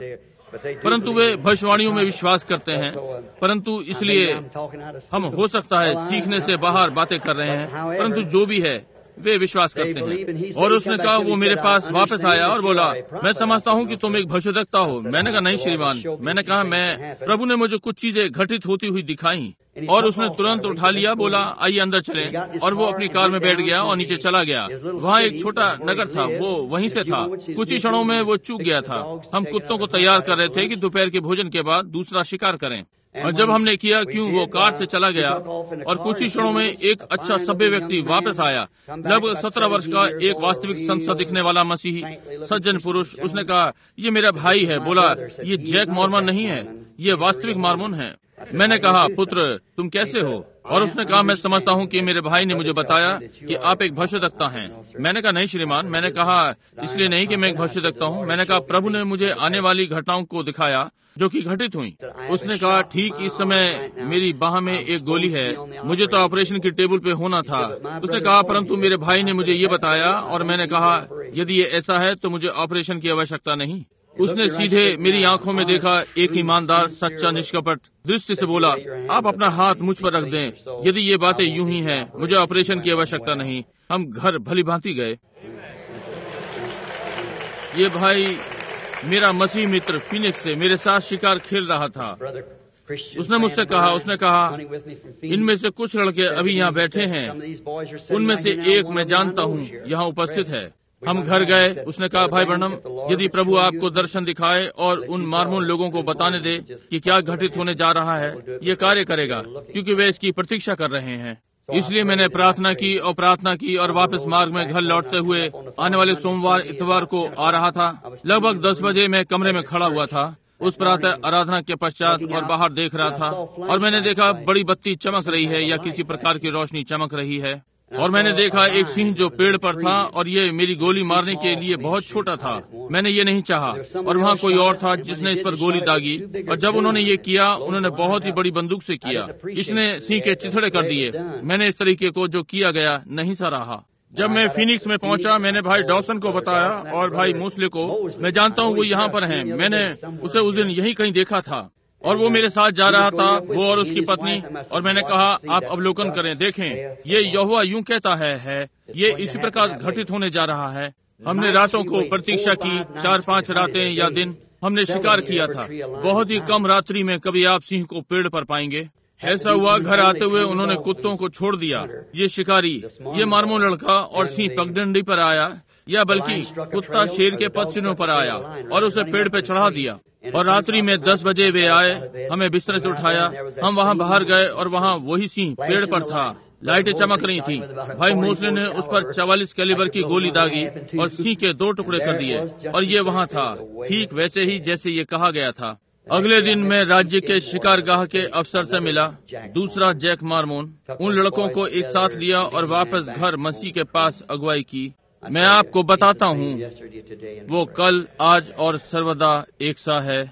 परंतु वे भविष्यवाणियों में विश्वास करते हैं। परंतु इसलिए हम हो सकता है सीखने से बाहर बातें कर रहे हैं, परंतु जो भी है वे विश्वास करते हैं। और उसने कहा वो मेरे पास वापस आया और बोला मैं समझता हूँ कि तुम एक भविष्यद्वक्ता हो। मैंने कहा नहीं श्रीमान। मैंने कहा मैं प्रभु ने मुझे कुछ चीजें घटित होती हुई दिखाई। और उसने तुरंत उठा लिया, बोला आइए अंदर चलें। और वो अपनी कार में बैठ गया और नीचे चला गया। वहाँ एक छोटा नगर था, वो वहीं से था। कुछ ही क्षणों में वो चूक गया था। हम कुत्तों को तैयार कर रहे थे कि दोपहर के भोजन के बाद दूसरा शिकार करें। और जब हमने किया वो कार से चला गया और कुछ ही क्षणों में एक अच्छा सभ्य व्यक्ति वापस आया, लगभग 17 वर्ष का, एक वास्तविक संत सा दिखने वाला मसीही सज्जन पुरुष। उसने कहा ये मेरा भाई है। बोला ये जैक मॉर्मन नहीं है, ये वास्तविक मॉर्मन है। मैंने कहा पुत्र तुम कैसे हो? और उसने कहा मैं समझता हूँ कि मेरे भाई ने मुझे बताया कि आप एक भविष्यद्वक्ता हैं। मैंने कहा नहीं श्रीमान। मैंने कहा इसलिए नहीं कि मैं एक भविष्यद्वक्ता हूँ। मैंने कहा प्रभु ने मुझे आने वाली घटनाओं को दिखाया जो कि घटित हुई। उसने कहा ठीक इस समय मेरी बाह में एक गोली है, मुझे तो ऑपरेशन की टेबल पे होना था। उसने कहा परंतु मेरे भाई ने मुझे ये बताया। और मैंने कहा यदि ये ऐसा है तो मुझे ऑपरेशन की आवश्यकता नहीं। उसने सीधे मेरी आंखों में देखा, एक ईमानदार सच्चा निष्कपट दृष्टि से बोला आप अपना हाथ मुझ पर रख दें। यदि ये बातें यूं ही हैं, मुझे ऑपरेशन की आवश्यकता नहीं। हम घर भली भांति गए। ये भाई मेरा मसीह मित्र फीनिक्स से मेरे साथ शिकार खेल रहा था। उसने मुझसे कहा इनमें से कुछ लड़के अभी यहाँ बैठे हैं, उनमें से एक मैं जानता हूँ यहाँ उपस्थित है। हम घर गए। उसने कहा, भाई ब्रनम, यदि प्रभु आपको दर्शन दिखाए और उन मार्मोन लोगों को बताने दे कि क्या घटित होने जा रहा है, ये कार्य करेगा, क्योंकि वे इसकी प्रतीक्षा कर रहे हैं। इसलिए मैंने प्रार्थना की और वापस मार्ग में घर लौटते हुए आने वाले सोमवार इतवार को आ रहा था। लगभग 10 बजे मैं कमरे में खड़ा हुआ था उस प्रातः आराधना के पश्चात और बाहर देख रहा था, और मैंने देखा बड़ी बत्ती चमक रही है या किसी प्रकार की रोशनी चमक रही है, और मैंने देखा एक सिंह जो पेड़ पर था, और ये मेरी गोली मारने के लिए बहुत छोटा था। मैंने ये नहीं चाहा, और वहाँ कोई और था जिसने इस पर गोली दागी, और जब उन्होंने ये किया, उन्होंने बहुत ही बड़ी बंदूक से किया। इसने सिंह के चिथड़े कर दिए। मैंने इस तरीके को जो किया गया नहीं सराहा। जब मैं फिनिक्स में पहुंचा, मैंने भाई डॉसन को बताया और भाई मूसले को। मैं जानता हूँ वो यहाँ पर हैं। मैंने उसे उस दिन यही कहीं देखा था, और वो मेरे साथ जा रहा था, वो और उसकी पत्नी। और मैंने कहा, आप अवलोकन करें, देखें, ये यहोवा यूं कहता है ये इसी प्रकार घटित होने जा रहा है। हमने रातों को प्रतीक्षा की, 4-5 रातें या दिन हमने शिकार किया था। बहुत ही कम रात्रि में कभी आप सिंह को पेड़ पर पाएंगे। ऐसा हुआ, घर आते हुए उन्होंने कुत्तों को छोड़ दिया। ये शिकारी, ये मार्मोन लड़का और सिंह पगडंडी पर आया, या बल्कि कुत्ता शेर के पदचिन्हों पर आया और उसे पेड़ पे चढ़ा दिया। और रात्रि में 10 बजे वे आए, हमें बिस्तर से उठाया। हम वहाँ बाहर गए और वहाँ वही सिंह पेड़ पर था। लाइटें चमक रही थी। भाई मूसले ने उस पर 44 कैलिबर की गोली दागी और सिंह के 2 टुकड़े कर दिए, और ये वहाँ था, ठीक वैसे ही जैसे ये कहा गया था। अगले दिन मैं राज्य के शिकारगाह के अफसर से मिला, दूसरा जैक मार्मोन। उन लड़कों को एक साथ लिया और वापस घर मसीह के पास अगुवाई की। मैं आपको बताता हूँ, वो कल, आज और सर्वदा एक सा है।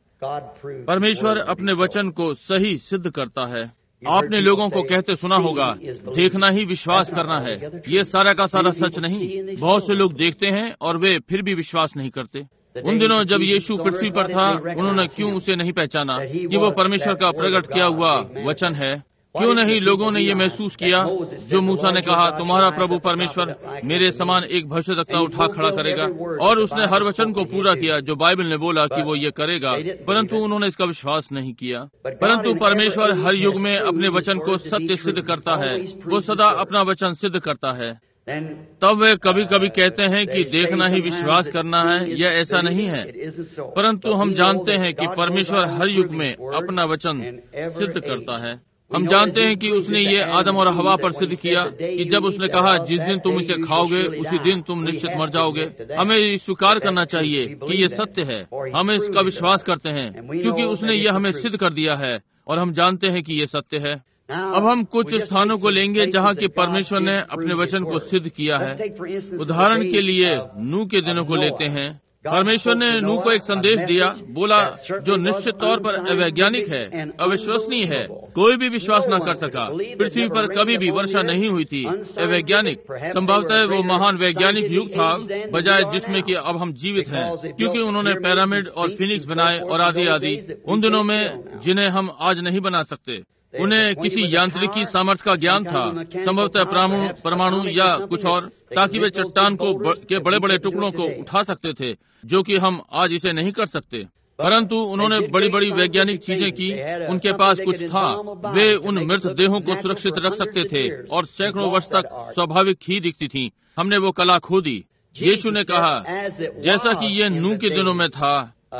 परमेश्वर अपने वचन को सही सिद्ध करता है। आपने लोगों को कहते सुना होगा, देखना ही विश्वास करना है। ये सारा का सारा सच नहीं। बहुत से लोग देखते हैं और वे फिर भी विश्वास नहीं करते। उन दिनों जब यीशु पृथ्वी पर था, उन्होंने क्यों उसे नहीं पहचाना कि वो परमेश्वर का प्रकट किया हुआ वचन है? क्यों नहीं लोगों ने ये महसूस किया जो मूसा ने कहा, तुम्हारा प्रभु परमेश्वर मेरे समान एक भविष्यद्वक्ता उठा खड़ा करेगा, और उसने हर वचन को पूरा किया जो बाइबल ने बोला कि वो ये करेगा, परंतु उन्होंने इसका विश्वास नहीं किया। परंतु परमेश्वर हर युग में अपने वचन को सत्य सिद्ध करता है। वो सदा अपना वचन सिद्ध करता है। तब वे कभी कभी कहते हैं कि देखना ही विश्वास करना है। यह ऐसा नहीं है, परंतु हम जानते हैं कि परमेश्वर हर युग में अपना वचन सिद्ध करता है। हम जानते हैं कि उसने ये आदम और हवा पर सिद्ध किया कि जब उसने कहा, जिस दिन तुम इसे खाओगे उसी दिन तुम निश्चित मर जाओगे। हमें स्वीकार करना चाहिए कि ये सत्य है। हम इसका विश्वास करते हैं क्योंकि उसने ये हमें सिद्ध कर दिया है, और हम जानते हैं कि ये सत्य है। अब हम कुछ स्थानों को लेंगे जहाँ की परमेश्वर ने अपने वचन को सिद्ध किया है। उदाहरण के लिए नूह के दिनों को लेते हैं। परमेश्वर ने नूह को एक संदेश दिया, बोला, जो निश्चित तौर पर अवैज्ञानिक है, अविश्वसनीय है, कोई भी विश्वास न कर सका। पृथ्वी पर कभी भी वर्षा नहीं हुई थी। अवैज्ञानिक, संभवतः वो महान वैज्ञानिक युग था, बजाय जिसमें कि अब हम जीवित हैं, क्योंकि उन्होंने पिरामिड और फिनिक्स बनाए और आदि आदि उन दिनों में, जिन्हें हम आज नहीं बना सकते। उन्हें किसी यांत्रिकी सामर्थ्य का ज्ञान था, संभवतः परमाणु या कुछ और, ताकि वे चट्टान के बड़े बड़े टुकड़ों को उठा सकते थे, जो कि हम आज इसे नहीं कर सकते। परंतु उन्होंने बड़ी बड़ी वैज्ञानिक चीजें की। उनके पास कुछ था। वे उन मृत देहों को सुरक्षित रख सकते थे और सैकड़ों वर्ष तक स्वाभाविक ही दिखती थी। हमने वो कला खो दी। यीशु ने कहा, जैसा कि ये नूह के दिनों में था,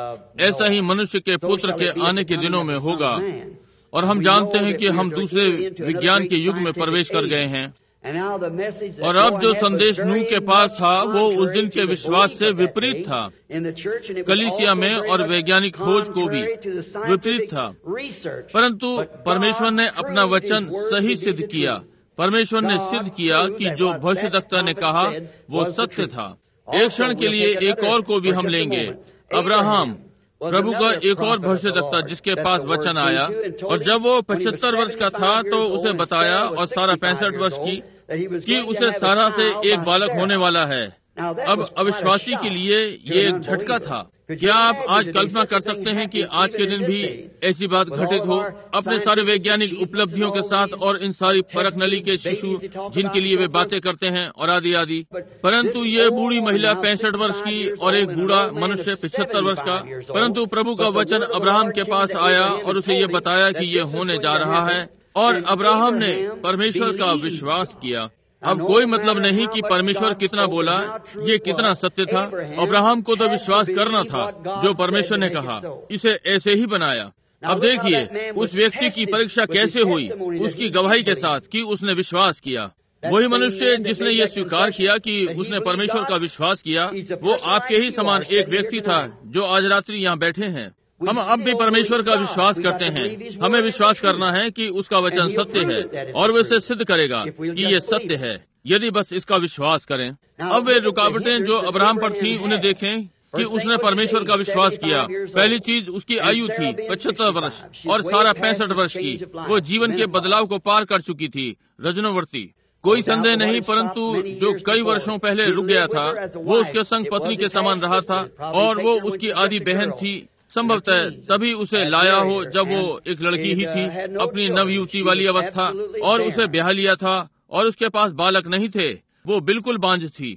ऐसा ही मनुष्य के पुत्र के आने के दिनों में होगा। और हम जानते हैं कि हम दूसरे विज्ञान के युग में प्रवेश कर गए हैं। और अब जो संदेश नूह के पास था, वो उस दिन के विश्वास से विपरीत था। कलीसिया में और वैज्ञानिक खोज को भी विपरीत था। परंतु परमेश्वर ने अपना वचन सही सिद्ध किया। परमेश्वर ने सिद्ध किया कि जो भविष्यद्वक्ता ने कहा वो सत्य था। एक क्षण के लिए एक और को भी हम लेंगे, अब्राहम, प्रभु का एक और भविष्यद्वक्ता जिसके पास वचन आया, और जब वो 75 वर्ष का था तो उसे बताया, और सारा 65 वर्ष की, कि उसे सारा से एक बालक होने वाला है। अब अविश्वासी के लिए ये एक झटका था। क्या आप आज कल्पना कर सकते हैं कि आज के दिन भी ऐसी बात घटित हो, अपने सारे वैज्ञानिक उपलब्धियों के साथ और इन सारी परख नली के शिशु जिनके लिए वे बातें करते हैं और आदि आदि। परंतु ये बूढ़ी महिला 65 वर्ष की और एक बूढ़ा मनुष्य 75 वर्ष का। परंतु प्रभु का वचन अब्राहम के पास आया और उसे ये बताया कि ये होने जा रहा है, और अब्राहम ने परमेश्वर का विश्वास किया। अब कोई मतलब नहीं कि परमेश्वर कितना बोला, ये कितना सत्य था। अब्राहम को तो विश्वास करना था जो परमेश्वर ने कहा, इसे ऐसे ही बनाया। अब देखिए उस व्यक्ति की परीक्षा कैसे हुई, उसकी गवाही के साथ कि उसने विश्वास किया। वही मनुष्य जिसने ये स्वीकार किया कि उसने परमेश्वर का विश्वास किया, वो आपके ही समान एक व्यक्ति था जो आज रात्रि यहाँ बैठे हैं। हम अब भी परमेश्वर का विश्वास करते हैं। हमें विश्वास करना है कि उसका वचन सत्य है और वो इसे सिद्ध करेगा कि ये सत्य है, यदि बस इसका विश्वास करें। अब वे रुकावटें जो अब्राहम पर थीं, उन्हें देखें कि उसने परमेश्वर का विश्वास किया। पहली चीज, उसकी आयु थी 75 वर्ष और सारा 65 वर्ष की। वो जीवन के बदलाव को पार कर चुकी थी, रजनोवर्ती, कोई संदेह नहीं। परंतु जो कई वर्षों पहले रुक गया था, वो उसके संग पत्नी के समान रहा था और वो उसकी आधी बहन थी। संभवतः तभी उसे लाया हो जब वो एक लड़की ही थी, अपनी नवयुवती वाली अवस्था, और उसे ब्याह लिया था और उसके पास बालक नहीं थे। वो बिल्कुल बांझ थी।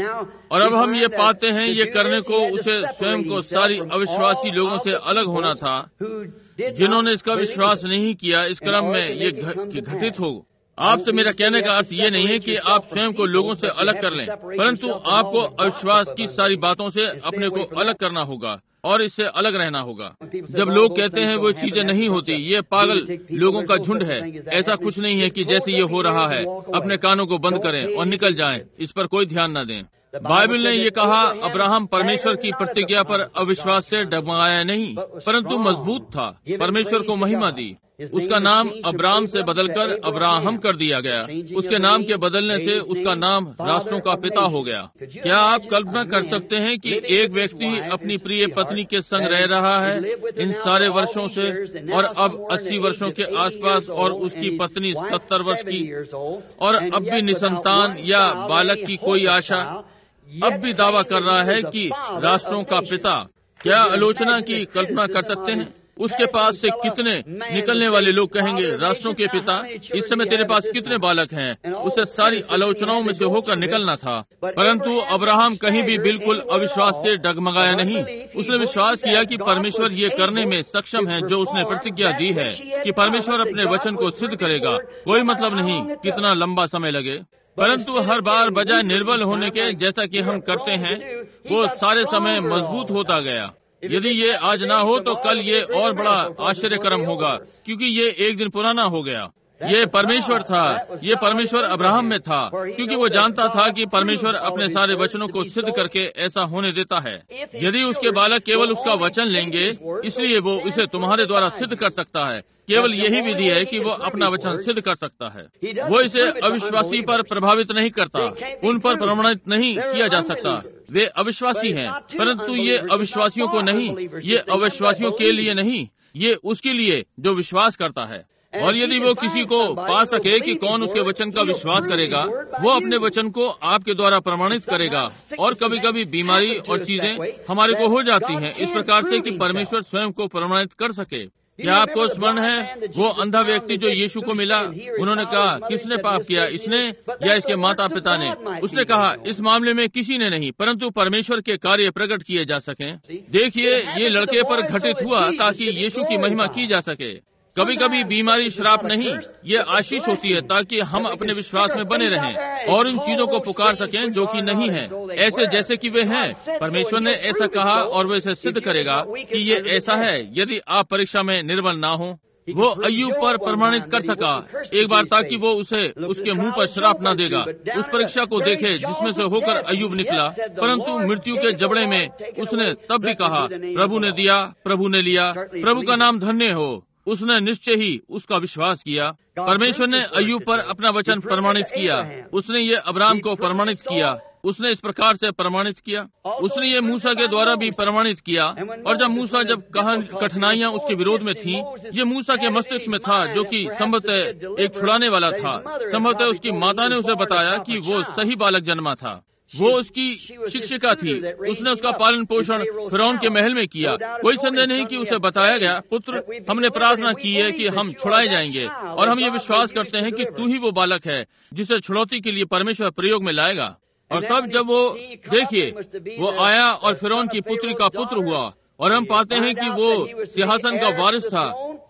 और अब हम ये पाते हैं, ये करने को उसे स्वयं को सारी अविश्वासी लोगों से अलग होना था जिन्होंने इसका विश्वास नहीं किया। इस क्रम में ये घटित हो। आपसे मेरा कहने का अर्थ ये नहीं है कि आप स्वयं को लोगों से अलग कर लें, परंतु आपको अविश्वास की सारी बातों से अपने को अलग करना होगा और इससे अलग रहना होगा। जब लोग कहते हैं वो चीजें नहीं होती, ये पागल लोगों का झुंड है। ऐसा कुछ नहीं है कि जैसे ये हो रहा है अपने कानों को बंद करें और निकल जाएं, इस पर कोई ध्यान न दें। बाइबल ने ये कहा, अब्राहम परमेश्वर की प्रतिज्ञा पर अविश्वास से डगमगाया नहीं, परंतु मजबूत था, परमेश्वर को महिमा दी। उसका नाम अब्राम से बदलकर अब्राहम कर दिया गया। उसके नाम के बदलने से उसका नाम राष्ट्रों का पिता हो गया। क्या आप कल्पना कर सकते हैं कि एक व्यक्ति अपनी प्रिय पत्नी के संग रह रहा है इन सारे वर्षों से, और अब 80 वर्षों के आसपास, और उसकी पत्नी 70 वर्ष की, और अब भी निसंतान या बालक की कोई आशा, अब भी दावा कर रहा है कि राष्ट्रों का पिता। क्या आलोचना की कल्पना कर सकते हैं? उसके पास से कितने निकलने वाले लोग कहेंगे, राष्ट्रों के पिता, इस समय तेरे पास कितने बालक हैं? उसे सारी आलोचनाओं में से होकर निकलना था। परंतु अब्राहम कहीं भी बिल्कुल अविश्वास से डगमगाया नहीं। उसने विश्वास किया कि परमेश्वर ये करने में सक्षम है जो उसने प्रतिज्ञा दी है, कि परमेश्वर अपने वचन को सिद्ध करेगा। कोई मतलब नहीं कितना लंबा समय लगे, परंतु हर बार बजाय निर्बल होने के, जैसा कि हम करते हैं, वो सारे समय मजबूत होता गया। यदि ये आज ना हो तो कल ये और बड़ा आश्चर्यक्रम होगा, क्योंकि ये एक दिन पुराना हो गया। ये परमेश्वर था, ये परमेश्वर अब्राहम में था, क्योंकि वो जानता था कि परमेश्वर अपने सारे वचनों को सिद्ध करके ऐसा होने देता है। यदि उसके बालक केवल उसका वचन लेंगे, इसलिए वो इसे तुम्हारे द्वारा सिद्ध कर सकता है। केवल यही विधि है कि वो अपना वचन सिद्ध कर सकता है। वो इसे अविश्वासी पर प्रभावित नहीं करता, उन पर प्रमाणित नहीं किया जा सकता। वे अविश्वासी हैं, परंतु ये अविश्वासियों को नहीं, ये अविश्वासियों के लिए नहीं, ये उसके लिए जो विश्वास करता है। और यदि वो किसी को पा सके कि कौन उसके वचन का विश्वास करेगा, वो अपने वचन को आपके द्वारा प्रमाणित करेगा। और कभी कभी बीमारी और चीजें हमारे को हो जाती हैं इस प्रकार से कि परमेश्वर स्वयं को प्रमाणित कर सके। क्या आपको स्मरण है वो अंधा व्यक्ति जो यीशु को मिला? उन्होंने कहा, किसने पाप किया, इसने या इसके माता पिता ने? उसने कहा, इस मामले में किसी ने नहीं, परंतु परमेश्वर के कार्य प्रकट किए जा सकें। देखिए, ये लड़के पर घटित हुआ ताकि यीशु की महिमा की जा सके। कभी कभी बीमारी श्राप नहीं, ये आशीष होती है ताकि हम अपने विश्वास में बने रहें और उन चीजों को पुकार सकें जो कि नहीं है, ऐसे जैसे कि वे हैं। परमेश्वर ने ऐसा कहा और वो इसे सिद्ध करेगा कि ये ऐसा है। यदि आप परीक्षा में निर्बल ना हो, वो अय्यूब पर प्रमाणित कर सका एक बार, ताकि वो उसे उसके मुंह पर श्राप न देगा। उस परीक्षा को देखे जिसमें से होकर अय्यूब निकला, परंतु मृत्यु के जबड़े में उसने तब भी कहा, प्रभु ने दिया, प्रभु ने लिया, प्रभु का नाम धन्य हो। उसने निश्चय ही उसका विश्वास किया। परमेश्वर ने अय्यूब पर अपना वचन प्रमाणित किया। उसने ये अब्राम को प्रमाणित किया। उसने इस प्रकार से प्रमाणित किया। उसने ये मूसा के द्वारा भी प्रमाणित किया। और जब कठिनाइयां उसके विरोध में थीं, ये मूसा के मस्तिष्क में था, जो कि संभवतः एक छुड़ाने वाला था। संभवतः उसकी माता ने उसे बताया कि वो सही बालक जन्मा था। वो उसकी शिक्षिका थी। उसने उसका पालन पोषण फिरौन के महल में किया। कोई संदेह नहीं कि उसे बताया गया, पुत्र, हमने प्रार्थना की है कि हम छुड़ाए जाएंगे, और हम ये विश्वास करते हैं कि तू ही वो बालक है जिसे छुड़ौती के लिए परमेश्वर प्रयोग में लाएगा। और तब जब वो, देखिए, वो आया और फिरौन की पुत्री का पुत्र हुआ, और हम पाते हैं कि वो सिंहासन का वारिस था।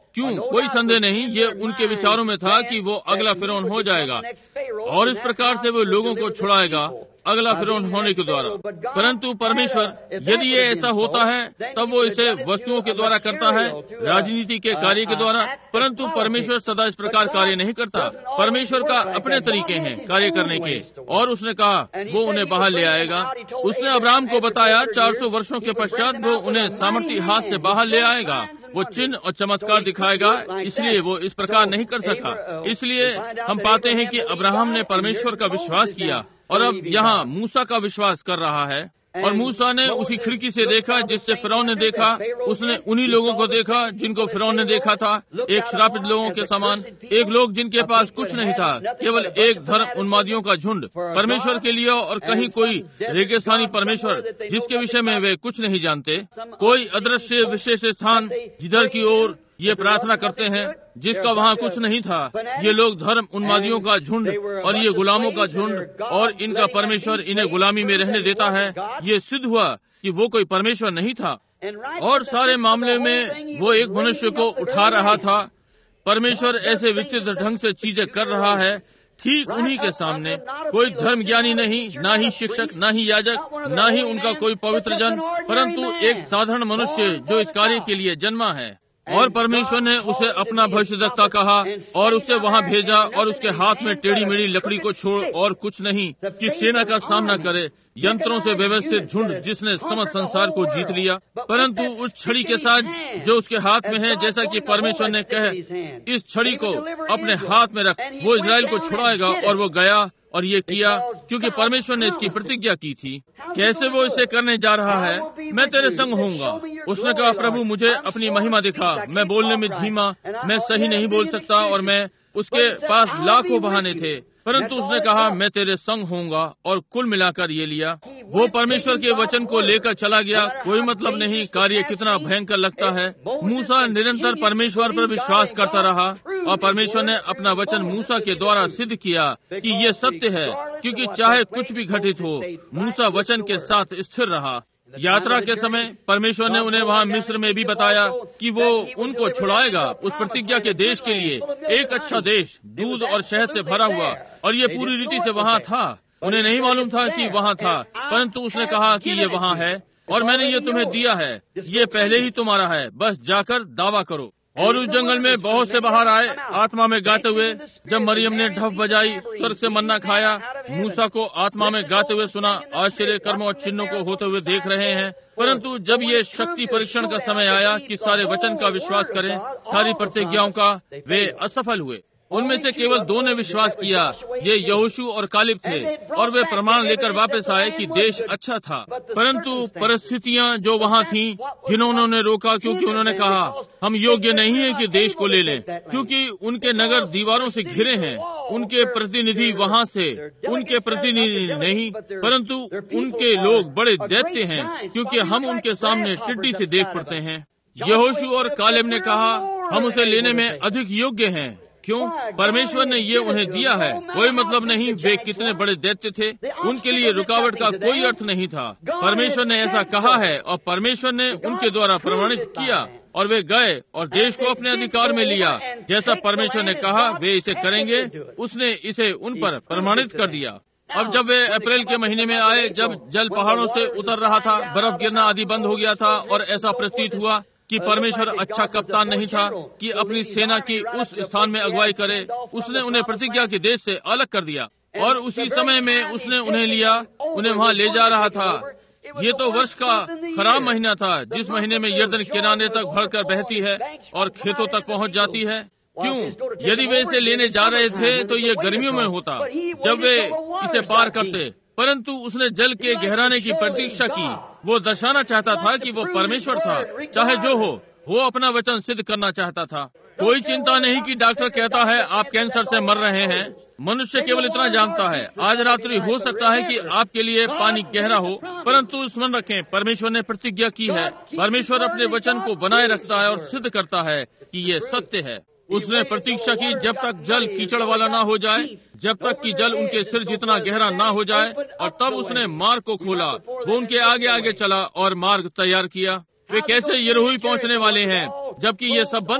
क्यों? कोई संदेह नहीं, ये उनके विचारों में था कि वो अगला फिरौन हो जाएगा और इस प्रकार से वो लोगों को छुड़ाएगा अगला फिरौन होने के द्वारा। परंतु परमेश्वर, यदि ये ऐसा होता है तब वो इसे वस्तुओं के द्वारा करता है, राजनीति के कार्य के द्वारा। परंतु परमेश्वर सदा इस प्रकार कार्य नहीं करता। परमेश्वर का अपने तरीके हैं कार्य करने के, और उसने कहा वो उन्हें बाहर ले आएगा। उसने अब्राहम को बताया 400 वर्षों के पश्चात वो उन्हें सामर्थी हाथ से बाहर ले आएगा, वो चिन्ह और चमत्कार दिखाएगा। इसलिए वो इस प्रकार नहीं कर सका। इसलिए हम पाते हैं कि अब्राहम ने परमेश्वर का विश्वास किया और अब यहाँ मूसा का विश्वास कर रहा है। और मूसा ने उसी खिड़की से देखा जिससे फिरौन ने देखा। उसने उन्हीं लोगों को देखा जिनको फिरौन ने देखा था, एक श्रापित लोगों के समान, एक लोग जिनके पास कुछ नहीं था, केवल एक धर्म उन्मादियों का झुंड परमेश्वर के लिए, और कहीं कोई रेगिस्तानी परमेश्वर जिसके विषय में वे कुछ नहीं जानते, कोई अदृश्य विशेष स्थान जिधर की ओर ये प्रार्थना करते हैं जिसका वहाँ कुछ नहीं था। ये लोग धर्म उन्मादियों का झुंड और ये गुलामों का झुंड, और इनका परमेश्वर इन्हें गुलामी में रहने देता है। ये सिद्ध हुआ कि वो कोई परमेश्वर नहीं था, और सारे मामले में वो एक मनुष्य को उठा रहा था। परमेश्वर ऐसे विचित्र ढंग से चीजें कर रहा है ठीक उन्हीं के सामने। कोई धर्म ज्ञानी नहीं, ना ही शिक्षक, ना ही याजक, ना ही उनका कोई पवित्र जन, परंतु एक साधारण मनुष्य जो इस कार्य के लिए जन्मा है। और परमेश्वर ने उसे अपना भविष्यद्वक्ता कहा और उसे वहाँ भेजा, और उसके हाथ में टेढ़ी मेढ़ी लकड़ी को छोड़ और कुछ नहीं कि सेना का सामना करे, यंत्रों से व्यवस्थित झुंड जिसने समस्त संसार को जीत लिया। परंतु उस छड़ी के साथ जो उसके हाथ में है, जैसा कि परमेश्वर ने कहा, इस छड़ी को अपने हाथ में रख, वो इजराइल को छुड़ाएगा। और वो गया और ये किया क्योंकि परमेश्वर ने इसकी प्रतिज्ञा की थी। कैसे वो इसे करने जा रहा है? मैं तेरे संग होऊंगा। उसने कहा, प्रभु मुझे अपनी महिमा दिखा। मैं बोलने में धीमा, मैं सही नहीं बोल सकता, और मैं उसके पास लाखों बहाने थे, परंतु उसने कहा मैं तेरे संग होऊंगा, और कुल मिलाकर ये लिया। वो परमेश्वर के वचन को लेकर चला गया। कोई मतलब नहीं कार्य कितना भयंकर लगता है। मूसा निरंतर परमेश्वर पर विश्वास करता रहा, और परमेश्वर ने अपना वचन मूसा के द्वारा सिद्ध किया कि ये सत्य है, क्योंकि चाहे कुछ भी घटित हो, मूसा वचन के साथ स्थिर रहा। यात्रा के समय परमेश्वर ने उन्हें वहाँ मिस्र में भी बताया कि वो उनको छुड़ाएगा उस प्रतिज्ञा के देश के लिए, एक अच्छा देश दूध और शहद से भरा हुआ, और ये पूरी रीति से वहाँ था। उन्हें नहीं मालूम था कि वहाँ था, परंतु उसने कहा कि ये वहाँ है और मैंने ये तुम्हें दिया है, ये पहले ही तुम्हारा है, बस जाकर दावा करो। और उस जंगल में बहुत से बाहर आए आत्मा में गाते हुए। जब मरियम ने ढफ बजाई, स्वर्ग से मन्ना खाया, मूसा को आत्मा में गाते हुए सुना, आश्चर्य कर्मों और चिन्हों को होते हुए देख रहे हैं। परंतु जब ये शक्ति परीक्षण का समय आया कि सारे वचन का विश्वास करें, सारी प्रतिज्ञाओं का, वे असफल हुए। उनमें से केवल 2 ने विश्वास किया, ये यहोशू और कालिब थे, और वे प्रमाण लेकर वापस आए कि देश अच्छा था। परंतु परिस्थितियां जो वहाँ थीं, जिन्होंने उन्हें रोका, क्योंकि उन्होंने कहा हम योग्य नहीं है कि देश को ले लें, क्योंकि उनके नगर दीवारों से घिरे हैं। उनके प्रतिनिधि वहाँ से, उनके प्रतिनिधि नहीं, परंतु उनके लोग बड़े दैत्य हैं, क्योंकि हम उनके सामने टिड्डी से देख पड़ते हैं। यहोशू और कालिब ने कहा हम उसे लेने में अधिक योग्य हैं। क्यों? परमेश्वर ने ये उन्हें दिया है। कोई मतलब नहीं वे कितने बड़े दैत्य थे, उनके लिए रुकावट का कोई अर्थ नहीं था। परमेश्वर ने ऐसा कहा है और परमेश्वर ने उनके द्वारा प्रमाणित किया, और वे गए और देश को अपने अधिकार में लिया। जैसा परमेश्वर ने कहा वे इसे करेंगे, उसने इसे उन पर प्रमाणित कर दिया। अब जब वे अप्रैल के महीने में आए, जब जल पहाड़ों से उतर रहा था, बर्फ गिरना आदि बंद हो गया था, और ऐसा प्रतीत हुआ कि परमेश्वर अच्छा कप्तान नहीं था कि अपनी सेना की उस स्थान में अगुवाई करे। उसने उन्हें प्रतिज्ञा के देश से अलग कर दिया, और उसी समय में उसने उन्हें लिया, उन्हें वहाँ ले जा रहा था। ये तो वर्ष का खराब महीना था, जिस महीने में यर्दन किनारे तक भरकर बहती है और खेतों तक पहुँच जाती है। क्यों? यदि वे इसे लेने जा रहे थे तो ये गर्मियों में होता जब वे इसे पार करते, परंतु उसने जल के गहराने की प्रतीक्षा की। वो दर्शाना चाहता था कि वो परमेश्वर था, चाहे जो हो, वो अपना वचन सिद्ध करना चाहता था। कोई चिंता नहीं कि डॉक्टर कहता है आप कैंसर से मर रहे हैं। मनुष्य केवल इतना जानता है, आज रात्रि हो सकता है कि आपके लिए पानी गहरा हो, परंतु स्मरण रखें परमेश्वर ने प्रतिज्ञा की है। परमेश्वर अपने वचन को बनाए रखता है और सिद्ध करता है कि ये सत्य है। उसने प्रतीक्षा की जब तक जल कीचड़ वाला ना हो जाए, जब तक कि जल उनके सिर जितना गहरा ना हो जाए, और तब उसने मार्ग को खोला। वो उनके आगे आगे चला और मार्ग तैयार किया। वे कैसे यरीहो पहुंचने वाले हैं जबकि ये सब बंद है?